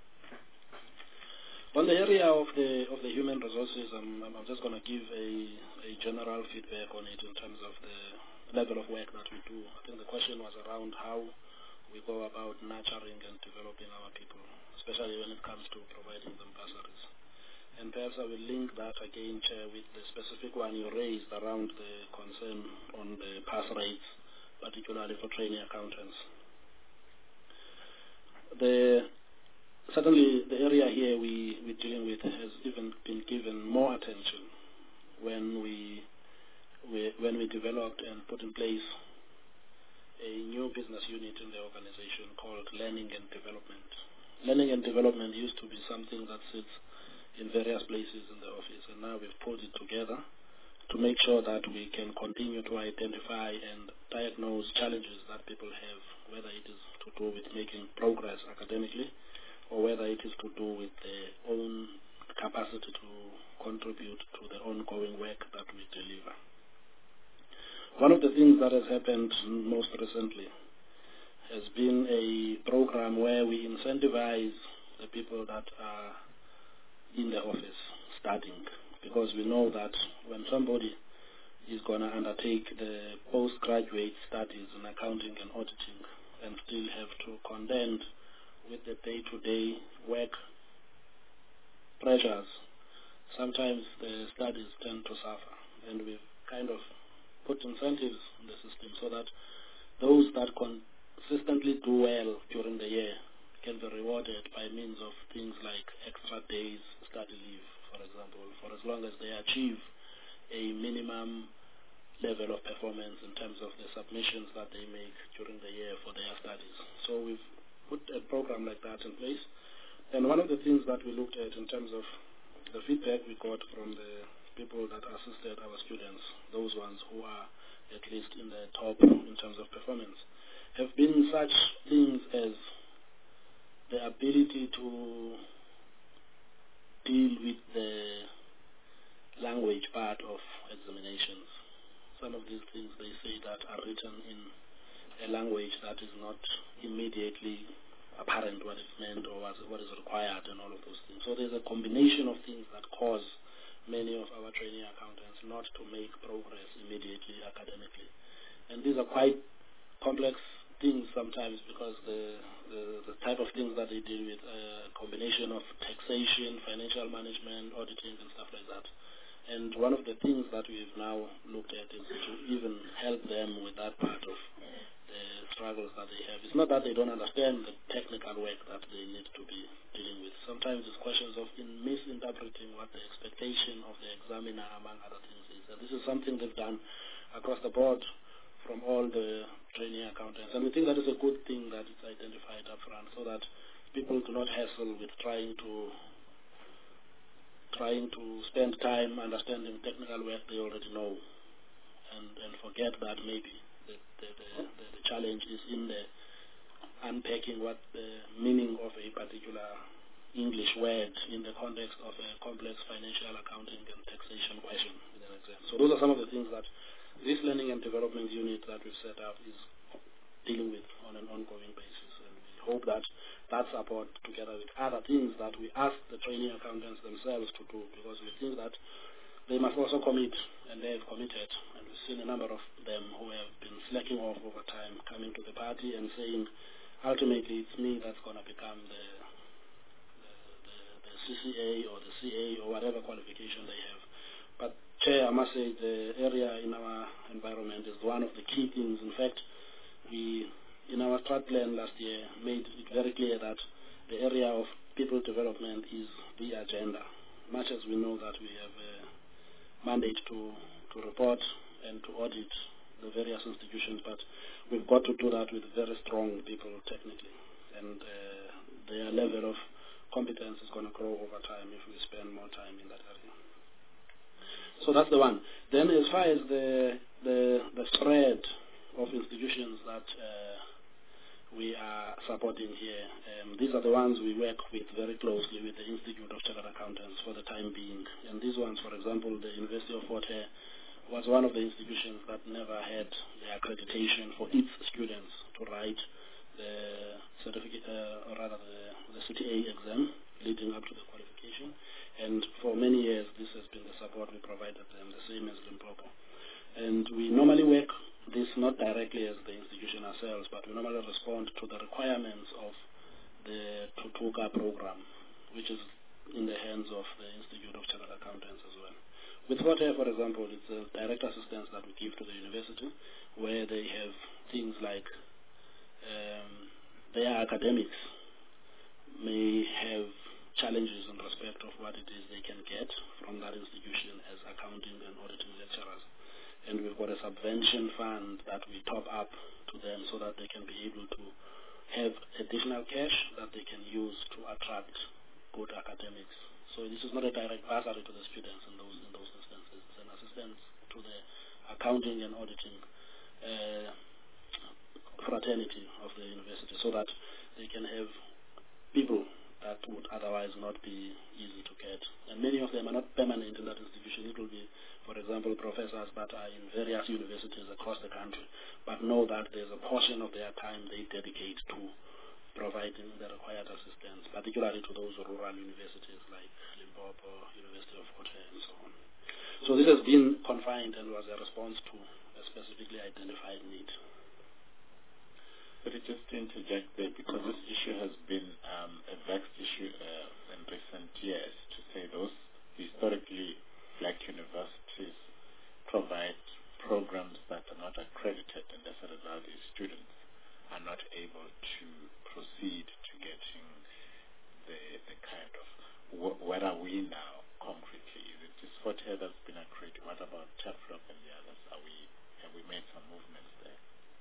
On the area of the of the human resources, I'm, I'm just going to give a, a general feedback on it in terms of the level of work that we do. I think the question was around how we go about nurturing and developing our people, especially when it comes to providing them bursaries. And perhaps I will link that again, Chair, with the specific one you raised around the concern on the pass rates, particularly for trainee accountants. The Certainly, the area here we, we're dealing with has even been given more attention when we, we when we developed and put in place a new business unit in the organization called Learning and Development. Learning and Development used to be something that sits in various places in the office, and now we've put it together to make sure that we can continue to identify and diagnose challenges that people have, whether it is to do with making progress academically or whether it is to do with their own capacity to contribute to the ongoing work that we deliver. One of the things that has happened most recently has been a program where we incentivize the people that are in the office starting, because we know that when somebody is going to undertake the postgraduate studies in accounting and auditing and still have to contend with the day-to-day work pressures, sometimes the studies tend to suffer. And we've kind of put incentives in the system so that those that consistently do well during the year can be rewarded by means of things like extra days study leave, for example, for as long as they achieve a minimum level of performance in terms of the submissions that they make during the year for their studies. So we've put a program like that in place. And one of the things that we looked at in terms of the feedback we got from the people that assisted our students, those ones who are at least in the top in terms of performance, have been such things as the ability to deal with the language part of examinations. Some of these things they say that are written in a language that is not immediately apparent what is meant or what is required and all of those things. So there's a combination of things that cause many of our trainee accountants not to make progress immediately academically. And these are quite complex things sometimes because the, the, the type of things that they deal with, a combination of taxation, financial management, auditing and stuff like that. And one of the things that we've now looked at is to even help them with that part of the struggles that they have. It's not that they don't understand the technical work that they need to be dealing with. Sometimes it's questions of in misinterpreting what the expectation of the examiner, among other things, is. And this is something they've done across the board from all the trainee accountants. And we think that is a good thing that it's identified up front so that people do not hassle with trying to trying to spend time understanding technical work they already know and, and forget that maybe the, the, the, the, the challenge is in the unpacking what the meaning of a particular English word in the context of a complex financial accounting and taxation question in an exam. So those are some of the things that this learning and development unit that we've set up is dealing with on an ongoing basis. And we hope that that support, together with other things that we ask the trainee accountants themselves to do, because we think that they must also commit, and they have committed. And we've seen a number of them who have been slacking off over time, coming to the party and saying, ultimately, it's me that's going to become the, the, the, the C C A or the C A or whatever qualification they have. But, Chair, I must say the area in our environment is one of the key things. In fact, we, in our strat plan last year, made it very clear that the area of people development is the agenda. Much as we know that we have a mandate to, to report and to audit the various institutions, but we've got to do that with very strong people technically. And uh, their level of competence is going to grow over time if we spend more time in that area. So that's the one. Then as far as the, the, the spread of institutions that uh, we are supporting here. Um, these are the ones we work with very closely with the Institute of Chartered Accountants for the time being. And these ones, for example, the University of Fort Hare was one of the institutions that never had the accreditation for its students to write the certificate, uh, or rather the, the C T A exam leading up to the qualification. And for many years, this has been the support we provided them, the same as Limpopo. And we normally work this not directly as the institution ourselves, but we normally respond to the requirements of the Tutuka program, which is in the hands of the Institute of Chartered Accountants as well. With Fort Hare, for example, it's a direct assistance that we give to the university, where they have things like um, their academics may have challenges in respect of what it is they can get from that institution as accounting and auditing lecturers. And we've got a subvention fund that we top up to them so that they can be able to have additional cash that they can use to attract good academics. So this is not a direct bursary to the students in those in those instances. It's an assistance to the accounting and auditing uh, fraternity of the university so that they can have people that would otherwise not be easy to get. And many of them are not permanent in that institution. It will be, for example, professors that are in various universities across the country, but know that there's a portion of their time they dedicate to providing the required assistance, particularly to those rural universities like Limpopo, University of Fort Hare, and so on. So this has been confined and was a response to a specifically identified need. But it just to interject there, because this issue has been um, a vexed issue uh, in recent years, to say those historically black universities provide programs that are not accredited, and as a result, the students are not able to proceed to getting the, the kind of, wh- where are we now concretely? Is it just Fort Hare that's been accredited? What about Tafelberg and the others? Are we, have we made some movements there?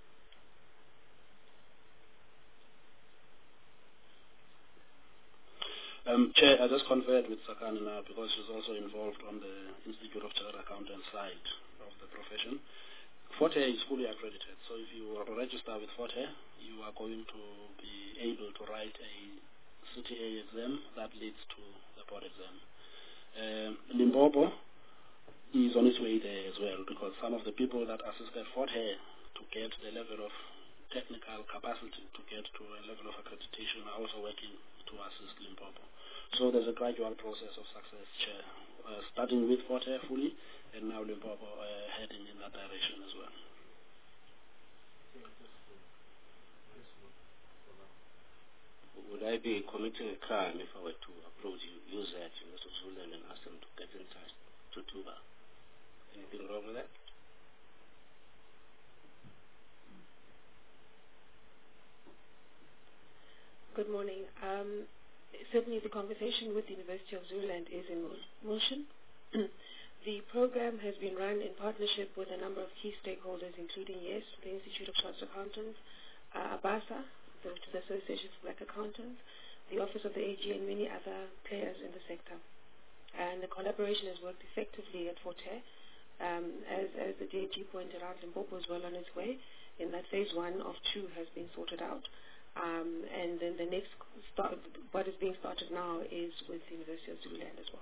Um, Chair, I just conferred with Sakani now because she's also involved on the Institute of Chartered Accountants side of the profession. Fort Hare is fully accredited, so if you register with Fort Hare, you are going to be able to write a C T A exam that leads to the board exam. Um, Limpopo is on its way there as well, because some of the people that assisted Fort Hare to get the level of technical capacity to get to a level of accreditation are also working to assist Limpopo. So there's a gradual process of success, Chair, uh, starting with Fort Hare fully, and now Limpopo uh, heading in that direction as well. Would I be committing a crime if I were to approach you, use that University of Zululand and ask them to get in touch to Tuba? Anything wrong with that? Good morning. Um, certainly the conversation with the University of Zululand is in motion. The program has been run in partnership with a number of key stakeholders, including, yes, the Institute of Chartered Accountants, uh, ABASA, the, the Association of Black Accountants, the Office of the A G, and many other players in the sector. And the collaboration has worked effectively at Fort Hare. Um, as, as the D A G pointed out, Limpopo is well on its way in that phase one of two has been sorted out. Um, and then the next, start, what is being started now is with the University of Zululand as well.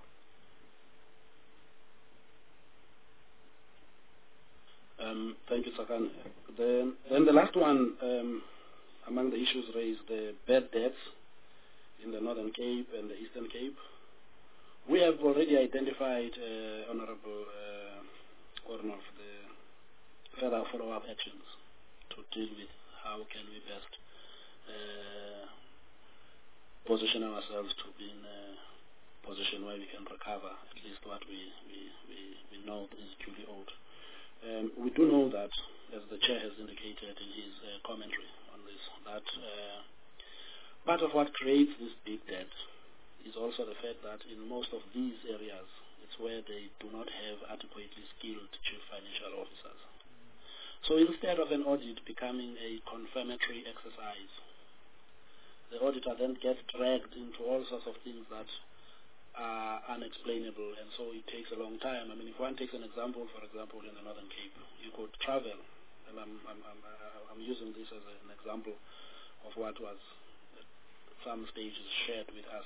Um, thank you, Sakan. The, then the last one, um, among the issues raised, the bad debts in the Northern Cape and the Eastern Cape. We have already identified, uh, Honorable uh, Gordon, of the further follow-up actions to deal with how can we best uh, position ourselves to be in a position where we can recover at least what we, we, we, we know is duly owed. Um, we do know that, as the Chair has indicated in his uh, commentary on this, that uh, part of what creates this big debt is also the fact that in most of these areas, it's where they do not have adequately skilled chief financial officers. So instead of an audit becoming a confirmatory exercise, the auditor then gets dragged into all sorts of things that are unexplainable, and so it takes a long time. I mean, if one takes an example, for example, in the Northern Cape, you could travel, and I'm, I'm, I'm, I'm using this as an example of what was at some stages shared with us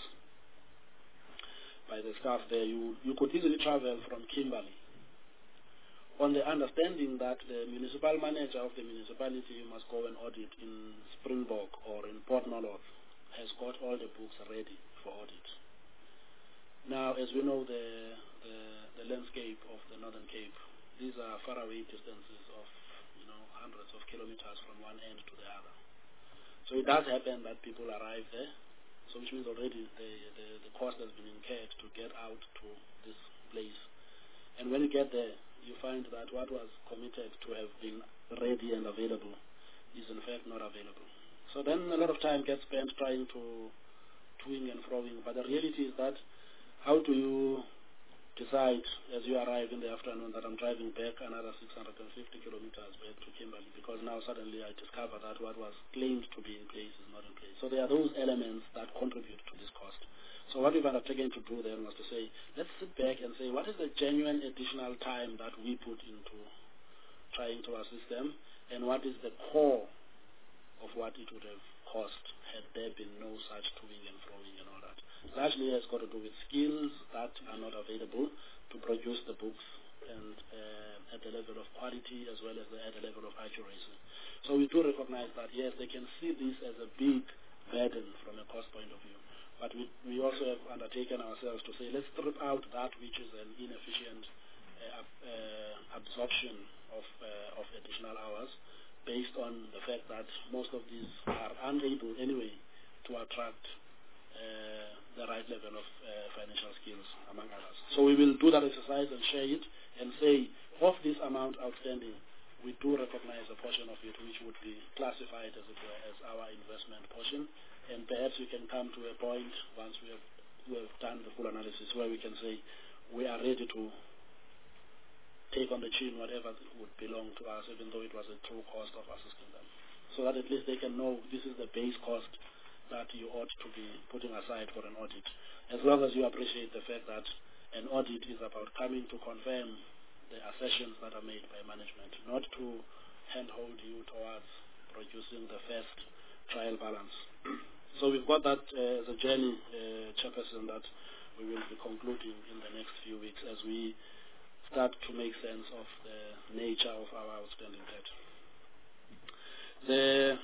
by the staff there. You, you could easily travel from Kimberley on the understanding that the municipal manager of the municipality you must go and audit in Springbok or in Port Nolloth has got all the books ready for audit. Now, as we know, the, the, the landscape of the Northern Cape, these are faraway distances of, you know, hundreds of kilometers from one end to the other. So it does happen that people arrive there, so which means already the, the, the cost has been incurred to get out to this place. And when you get there, you find that what was committed to have been ready and available is in fact not available. So then a lot of time gets spent trying to toing and froing, but the reality is that how do you decide as you arrive in the afternoon that I'm driving back another six hundred fifty kilometers back to Kimberley, because now suddenly I discover that what was claimed to be in place is not in place. So there are those elements that contribute to this cost. So what we've undertaken to do then was to say, let's sit back and say, what is the genuine additional time that we put into trying to assist them, and what is the core of what it would have cost had there been no such toing and froing and all that. Largely has got to do with skills that are not available to produce the books and uh, at the level of quality as well as the, at the level of accuracy. So we do recognize that, yes, they can see this as a big burden from a cost point of view. But we, we also have undertaken ourselves to say, let's strip out that which is an inefficient uh, uh, absorption of, uh, of additional hours based on the fact that most of these are unable anyway to attract uh, the right level of uh, financial skills, among others. So we will do that exercise and share it and say, of this amount outstanding, we do recognize a portion of it which would be classified as it were as our investment portion, and perhaps we can come to a point once we have, we have done the full analysis where we can say we are ready to take on the chin whatever would belong to us, even though it was a true cost of assisting them, so that at least they can know this is the base cost that you ought to be putting aside for an audit, as long as you appreciate the fact that an audit is about coming to confirm the assertions that are made by management, not to handhold you towards producing the first trial balance. So we've got that uh, as a journey, uh, Chairperson, that we will be concluding in the next few weeks as we start to make sense of the nature of our outstanding debt. The,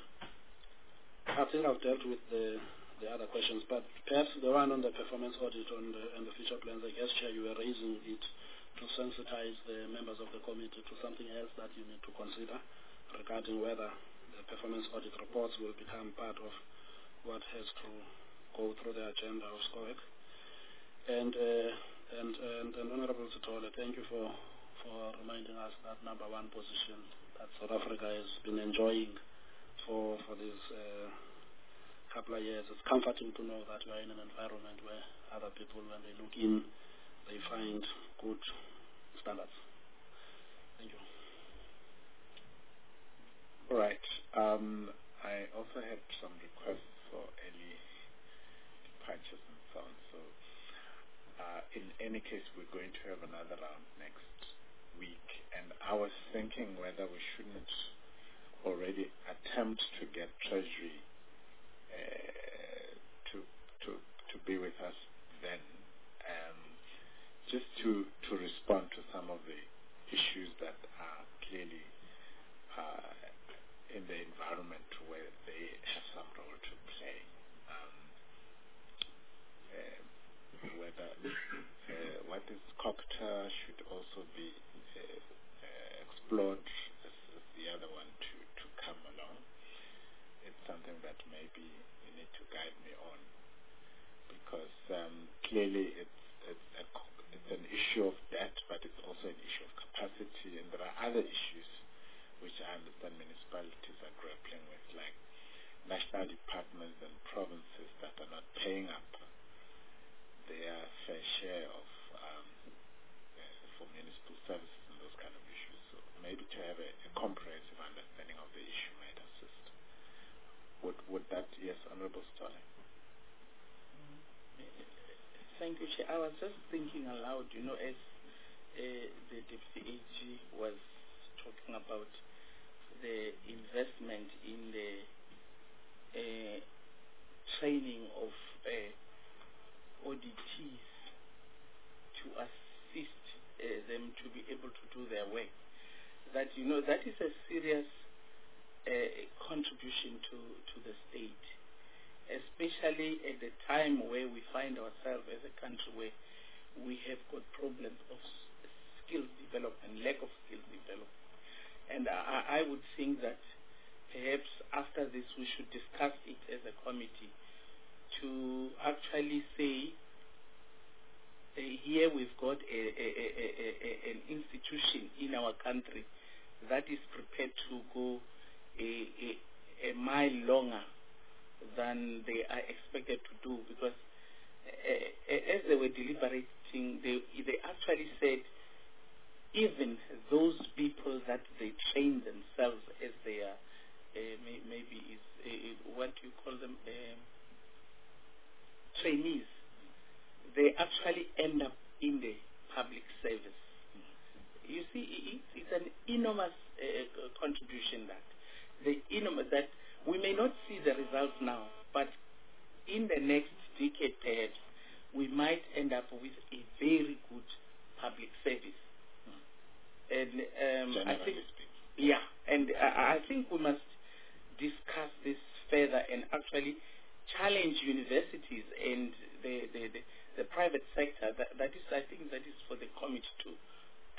I think I've dealt with the, the other questions, but perhaps the one on the performance audit on the, and the future plans, I guess, Chair, you were raising it to sensitize the members of the committee to something else that you need to consider regarding whether the performance audit reports will become part of what has to go through the agenda of SCOEC. And, uh, and, and, and Honorable Sithole, thank you for, for reminding us that number one position that South Africa has been enjoying for, for these uh, couple of years. It's comforting to know that we are in an environment where other people, when they look in, they find good standards. Thank you. All right. Um, I also had some requests for early departures and so on. So, uh, in any case, we're going to have another round next week, and I was thinking whether we shouldn't already attempt to get Treasury uh, to to to be with us then. Um, just to, to respond to some of the issues that are clearly uh, in the environment where they have some role to play. Um, uh, whether uh, what is COCTA should also be uh, uh, explored as, as the other one to, to come along. It's something that maybe you need to guide me on, because um, clearly it's, it's a It's an issue of debt, but it's also an issue of capacity, and there are other issues which I understand municipalities are grappling with, like national departments and provinces that are not paying up their fair share of um, uh, for municipal services and those kind of issues. So maybe to have a, a comprehensive understanding of the issue might assist. Would would that, yes, Honorable Sithole? Thank you, Chair. I was just thinking aloud, you know, as uh, the Deputy A G was talking about the investment in the uh, training of uh, auditees to assist uh, them to be able to do their work. That, you know, that is a serious uh, contribution to, to the state, especially at the time where we find ourselves as a country where we have got problems of skills development, lack of skills development. And I, I would think that perhaps after this we should discuss it as a committee to actually say, uh, here we've got a, a, a, a, a, an institution in our country that is prepared to go a, a, a mile longer than they are expected to do, because uh, as they were deliberating, they, they actually said even those people that they train themselves as their uh, may, maybe is uh, what you call them uh, trainees, they actually end up in the public service. You see, it, it's an enormous uh, contribution that the enormous that we may not see the results now, but in the next decade perhaps we might end up with a very good public service. Mm. And um, I think, yeah, and I, I think we must discuss this further and actually challenge universities and the the, the, the private sector. That, that is, I think, that is for the committee to to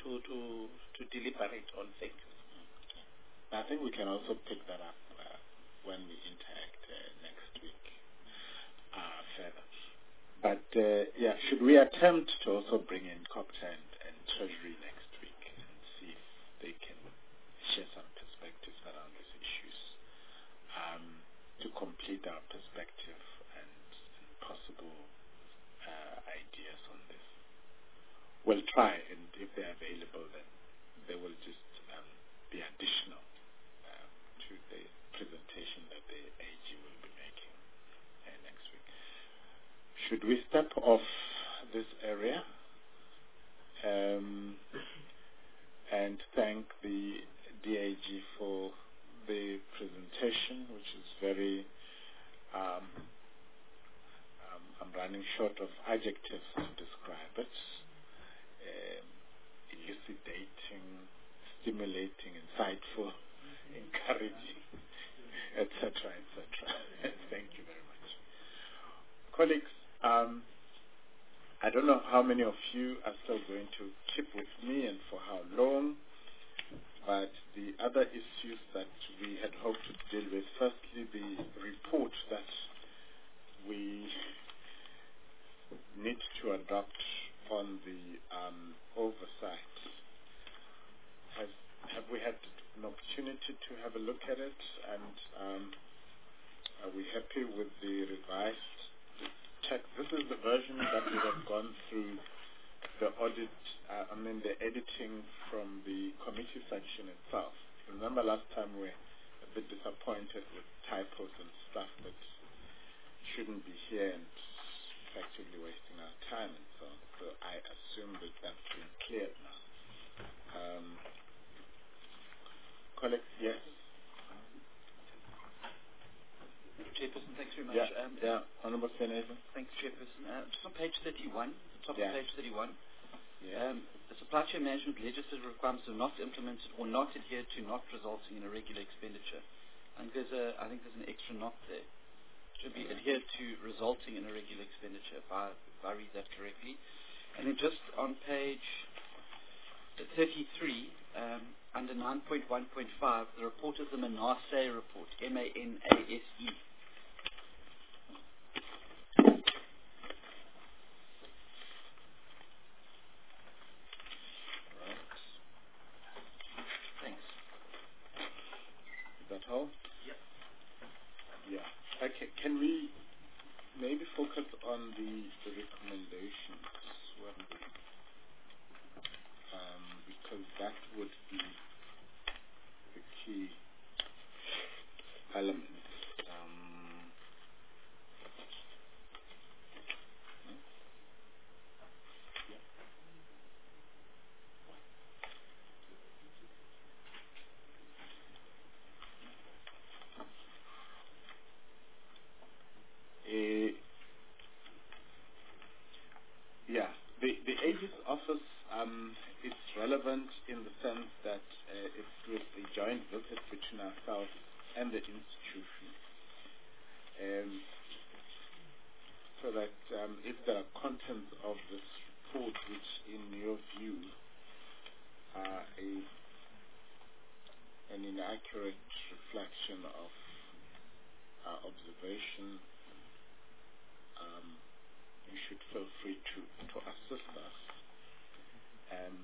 to, to, to deliberate on. Thank you. I think we can also pick that up uh, when we interact uh, next week uh, further. But uh, yeah, should we attempt to also bring in Copter and, and Treasury next week and see if they can share some perspectives around these issues um, to complete our perspective and, and possible uh, ideas on this? We'll try, and if they're available, then they will just um, be additional uh, to the presentation that the A G will be making uh, next week. Should we step off this area um, and thank the D A G for the presentation, which is very, um, um, I'm running short of adjectives to describe it, um, elucidating, stimulating, insightful, encouraging, et cetera, et cetera. Thank you very much. Colleagues, um, I don't know how many of you are still going to keep with me and for how long, but the other issues that we had hoped to deal with, firstly, the report that we need to adopt on the um, oversight. Has, have we had an opportunity to have a look at it, and um, are we happy with the revised text? This is the version that we have gone through the audit, uh, I mean the editing from the committee section itself. Remember last time we were a bit disappointed with typos and stuff that shouldn't be here and effectively wasting our time and so on. So I assume that that's been cleared now. Um, colleagues, yes? Chairperson, thanks very much. Yeah, um, yeah. Honourable Senator. Thanks, Chairperson. Uh, just on page thirty-one, the top yeah. of page thirty-one, yeah. um, the supply chain management legislative requirements are not implemented or not adhered to, not resulting in a regular expenditure. I think there's a, I think there's an extra not there. Should be adhered to, resulting in a regular expenditure, if I, if I read that correctly. And then just on page thirty-three, um, under nine point one point five, the report is the Manasseh report, M A N A S E. All? Yep. Yeah. Okay. Can we maybe focus on the, the recommendations? Well, um, because that would be the key element. Um, Uh, yeah, the, the A G's office um, is relevant in the sense that uh, it was a joint visit between ourselves and the institution. Um, so that um, if there are contents of this report which, in your view, are a, an inaccurate reflection of our observation, Um, you should feel free to, to assist us. Um,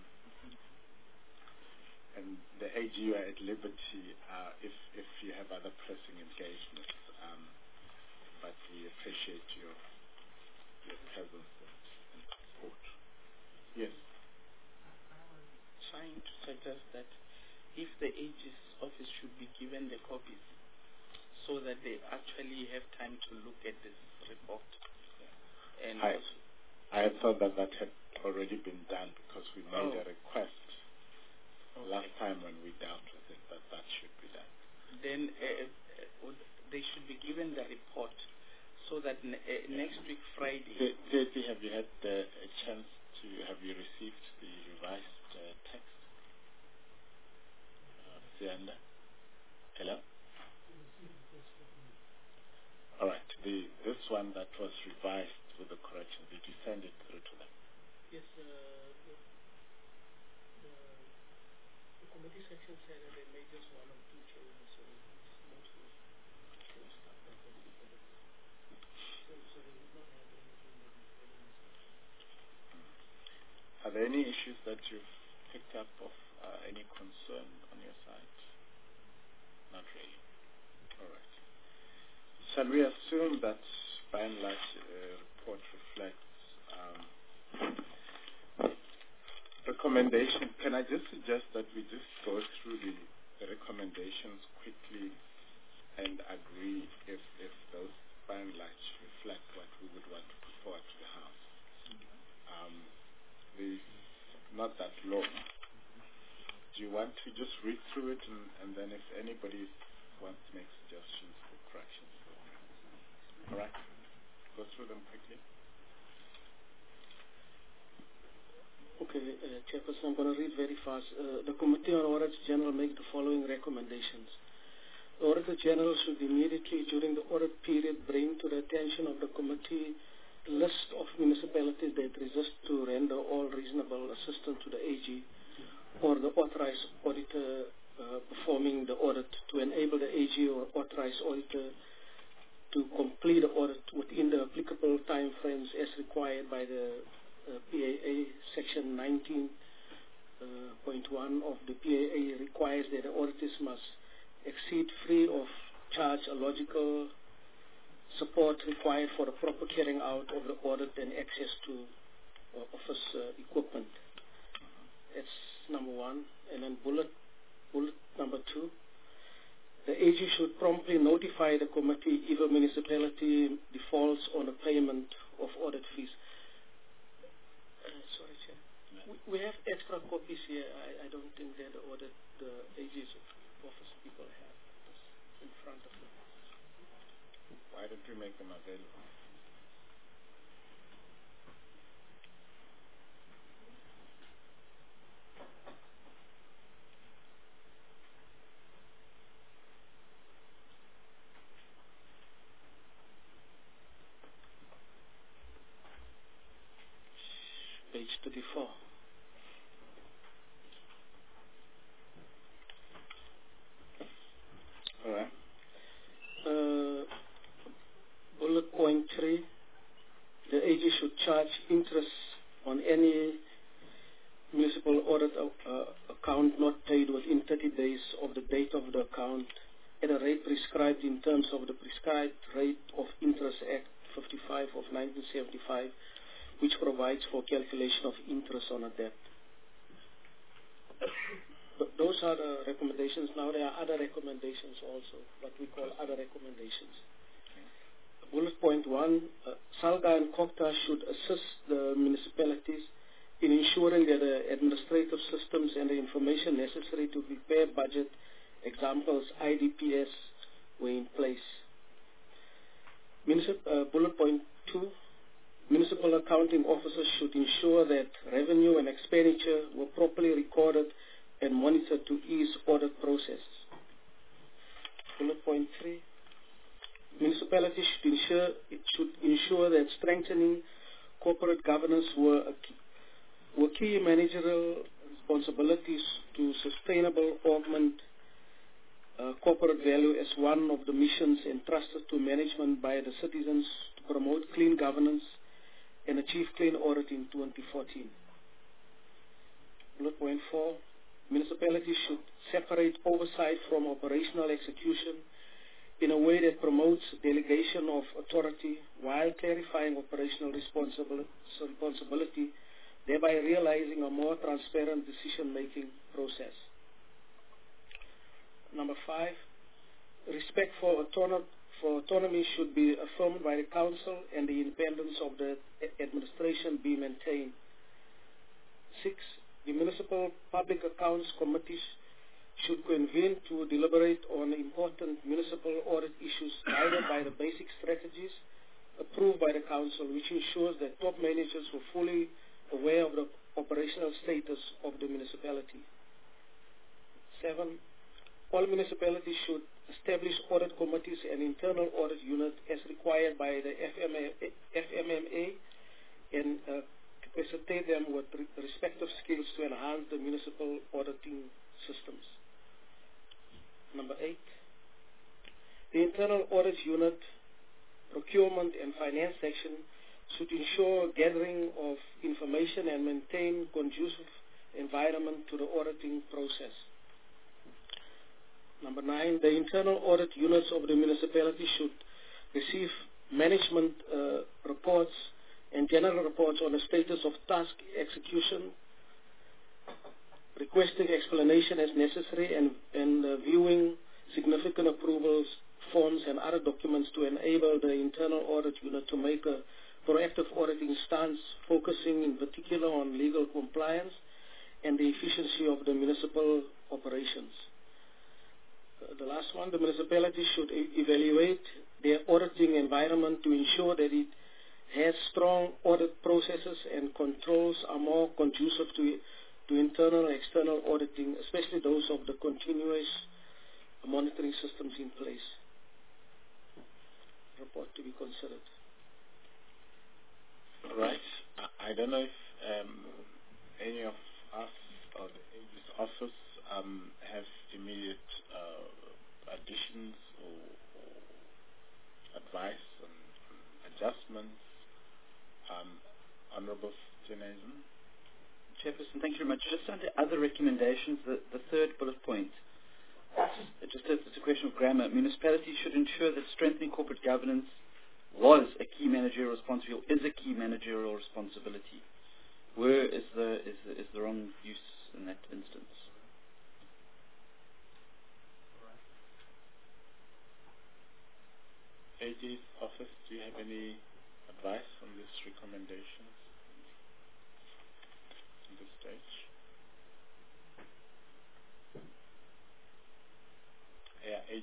and the A G U are at liberty uh, if, if you have other pressing engagements. Um, but we appreciate your, your presence and, and support. Yes? Trying to suggest that if the A G's office should be given the copies so that they actually have time to look at this report. And I, I thought that that had already been done because we made oh. a request okay. last time when we dealt with it that that should be done. Then uh, uh, they should be given the report so that ne- uh, yeah. next week Friday. J- have you had uh, a chance to, have you received the revised uh, text? Uh, Sianda? Hello? All right. The, this one that was revised with the correction, did you send it through to them? Yes, uh, the, the committee section said that they made just one or two changes, so it's mostly the stuff that was developed. So, so they would not have anything that is very necessary. Are there any issues that you've picked up of uh, any concern on your side? Not really. All right. Shall we assume that by and large the uh, report reflects um, recommendation? Can I just suggest that we just go through the, the recommendations quickly and agree if, if those by and large reflect what we would want to put forward to the House? Um, the, not that long. Do you want to just read through it and, and then if anybody wants to make suggestions for corrections? All right. Go through them quickly. Okay, uh, Chairperson, I'm going to read very fast. Uh, the Committee on Audit General make the following recommendations. The Auditor General should immediately, during the audit period, bring to the attention of the Committee a list of municipalities that resist to render all reasonable assistance to the A G or the authorized auditor uh, performing the audit to enable the A G or authorized auditor to complete the audit within the applicable time frames as required by the uh, P A A Section nineteen point one uh, of the P A A requires that the auditors must exceed free of charge a logical support required for the proper carrying out of the audit and access to uh, office uh, equipment. That's number one. And then bullet, bullet number two. The A G should promptly notify the committee if a municipality defaults on the payment of audit fees. Uh, sorry, Chair. We, we have extra copies here. I, I don't think that the audit the A G's office people have this in front of them. Why don't we make them available? Page thirty-four. All right. Uh, bullet point three. The A G should charge interest on any municipal audit uh, account not paid within thirty days of the date of the account at a rate prescribed in terms of the prescribed rate of Interest Act fifty-five of nineteen seventy-five, which provides for calculation of interest on a debt. But those are the recommendations. Now there are other recommendations also, what we call other recommendations. Bullet point one, uh, SALGA and COCTA should assist the municipalities in ensuring that the administrative systems and the information necessary to prepare budget, examples I D P S, were in place. Municip uh, bullet point two, municipal accounting officers should ensure that revenue and expenditure were properly recorded and monitored to ease audit process. Bullet point three, municipalities should ensure, it should ensure that strengthening corporate governance were, a key, were key managerial responsibilities to sustainable augment uh, corporate value as one of the missions entrusted to management by the citizens to promote clean governance and achieve clean audit in twenty fourteen. Bullet point four, municipalities should separate oversight from operational execution in a way that promotes delegation of authority while clarifying operational responsibility, responsibility, thereby realizing a more transparent decision-making process. Number five, respect for, autonom for autonomy should be affirmed by the Council and the independence of the administration be maintained. Six, the Municipal Public Accounts Committees should convene to deliberate on important municipal audit issues guided by the basic strategies approved by the Council, which ensures that top managers were fully aware of the operational status of the municipality. Seven, all municipalities should establish audit committees and internal audit units as required by the F M M A and uh, capacitate them with re respective skills to enhance the municipal auditing systems. The Internal Audit Unit, Procurement and Finance section should ensure gathering of information and maintain conducive environment to the auditing process. Number nine, the internal audit units of the municipality should receive management uh, reports and general reports on the status of task execution, requesting explanation as necessary, and, and uh, viewing significant approvals, forms, and other documents to enable the internal audit unit to make a proactive auditing stance, focusing in particular on legal compliance and the efficiency of the municipal operations. Uh, the last one, the municipality should e evaluate their auditing environment to ensure that it has strong audit processes and controls are more conducive to, to internal and external auditing, especially those of the continuous monitoring systems in place. Report to be considered. Right. I, I don't know if um, any of us or the this office um, have immediate uh, additions or, or advice on, on adjustments. Um, Honorable Tinezen. Chairperson, thank you very much. Just under other recommendations, the, the third bullet point. It's just a, it's a question of grammar. Municipalities should ensure that strengthening corporate governance was a key managerial responsibility, or is a key managerial responsibility. Where is the is the, is the wrong use in that instance? A G's office, do you have any advice on this recommendation at this stage? Yeah, A G.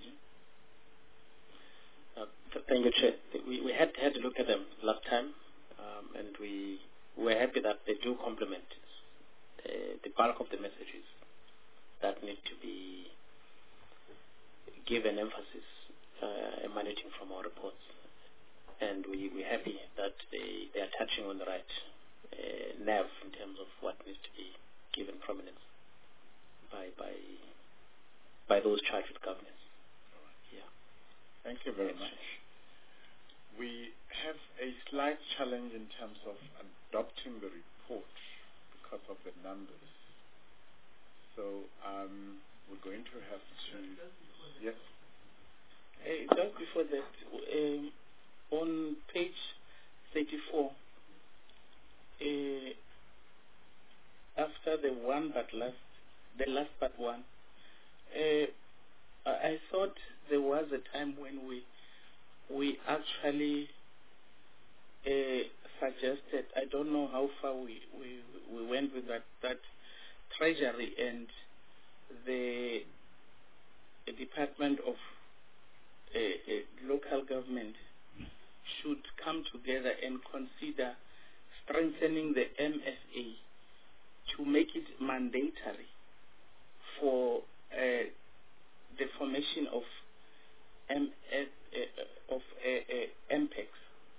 Uh, th thank you, Chair. We, we had, had to look at them last time, um, and we were happy that they do complement uh, the bulk of the messages that need to be given emphasis uh, emanating from our reports. And we, we're happy that they, they are touching on the right uh, nerve in terms of what needs to be given prominence by, by, by those charged with governance. Thank you very much. We have a slight challenge in terms of adopting the report because of the numbers. So um, we're going to have to... Yes? Uh, just before that, um, on page thirty-four, uh, after the one but last, the last but one, uh, I thought there was a time when we we actually uh, suggested, I don't know how far we, we, we went with that, that Treasury and the, the Department of uh, uh, Local Government should come together and consider strengthening the M F A to make it mandatory for uh, the formation of M F, uh, of uh, uh, M PEX.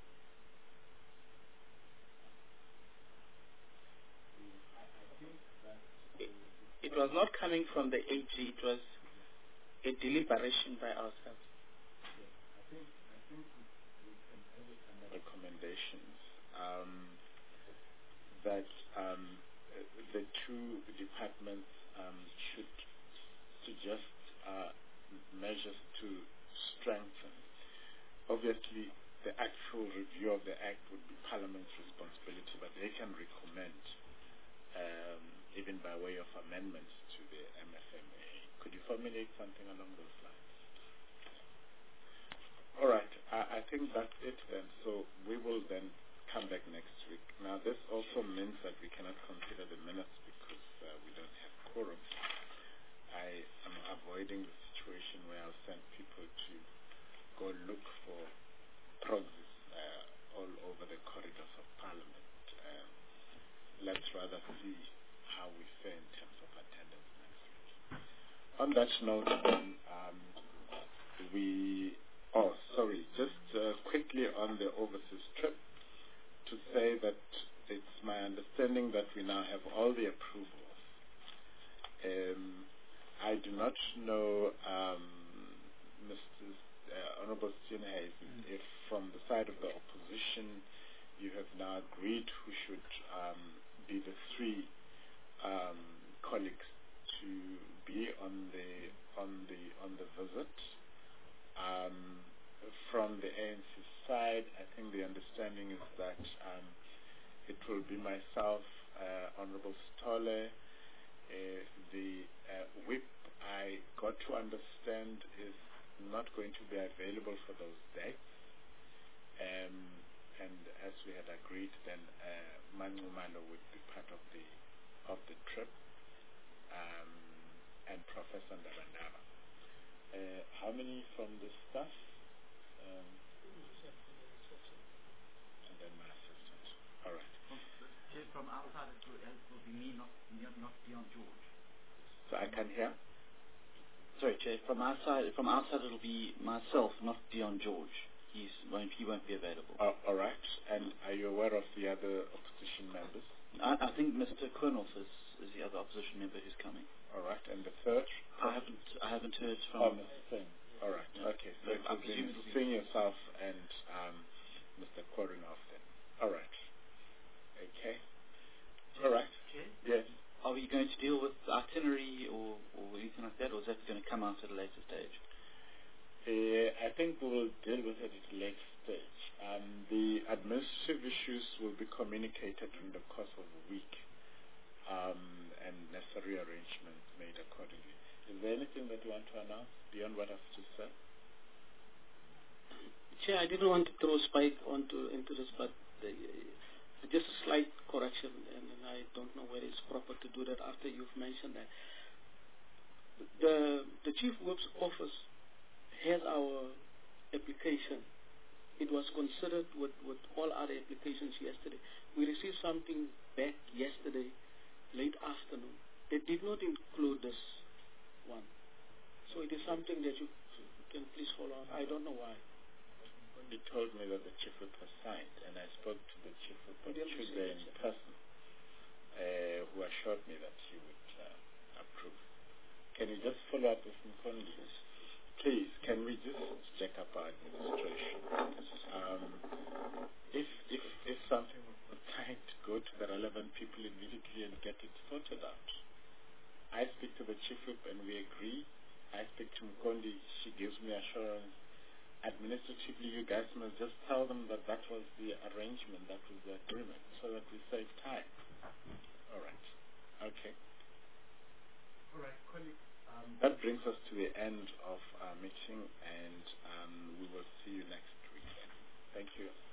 It, it was not coming from the A G, it was a deliberation by ourselves. I think, I think we can have recommendations um, that um, the two departments um, should suggest uh, measures to strengthen. Obviously, the actual review of the Act would be Parliament's responsibility, but they can recommend, um, even by way of amendments to the M F M A. Could you formulate something along those lines? All right, I, I think that's it then. So we will then come back next week. Now, this also means that we cannot consider the minutes because uh, we don't have quorum. I am avoiding the situation where I'll send people to go look for proxies uh, all over the corridors of Parliament. Um, let's rather see how we fare in terms of attendance next week. On that note, then, um, we, oh, sorry, just uh, quickly on the overseas trip to say that it's my understanding that we now have all the approvals. Um, I do not know um, Mister uh, Honorable Steenhuisen, mm. if from the side of the opposition you have now agreed who should um, be the three um, colleagues to be on the on the on the visit. Um, from the A N C side, I think the understanding is that um, it will be myself, uh, Honorable Stole. Uh, the uh, whip I got to understand is not going to be available for those dates. Um, and as we had agreed, then uh, Manumalo would be part of the of the trip, um, and Professor Ndabandaba. Uh, how many from the staff? Um, and then my assistant. All right. From outside, it will, it will be me, not not beyond George. So I can hear. Sorry, Chair. From our side, from our side, it'll be myself, not beyond George. He's won't he won't be available. Oh, all right. And are you aware of the other opposition members? I, I think Mister Quinoff is, is the other opposition member who's coming. All right. And the third? I haven't I haven't heard from. Oh, Mister Singh. All right. Yeah. Okay. So I presume Mister Singh, yourself, and um, Mister Quinoff then. All right. Okay. All right. Yes. Are we going to deal with itinerary or, or anything like that, or is that going to come out at a later stage? Uh, I think we will deal with it at a later stage. Um, the administrative issues will be communicated in the course of a week, um, and necessary arrangements made accordingly. Is there anything that you want to announce beyond what I've just said? Chair, I didn't want to throw Spike onto into this, but the, just a slight correction, and, and I don't know whether it's proper to do that after you've mentioned that. The the Chief Whip's office has our application. It was considered with, with all other applications yesterday. We received something back yesterday, late afternoon. They did not include this one. So it is something that you can please follow up. I don't know why. He told me that the Chief Whip has signed, and I spoke to the Chief Whip on Tuesday in person, uh, who assured me that he would uh, approve. Can you just follow up with Mkondi? Please, can we just check up our administration? Um, if, if, if something was trying to go to the relevant people immediately and get it sorted out. I speak to the Chief Whip and we agree. I speak to Mkondi, she gives me assurance. Administratively, you guys must just tell them that that was the arrangement, that was the agreement, so that we save time. All right. Okay. All right, colleagues. Um, that brings us to the end of our meeting, and um, we will see you next week. Thank you.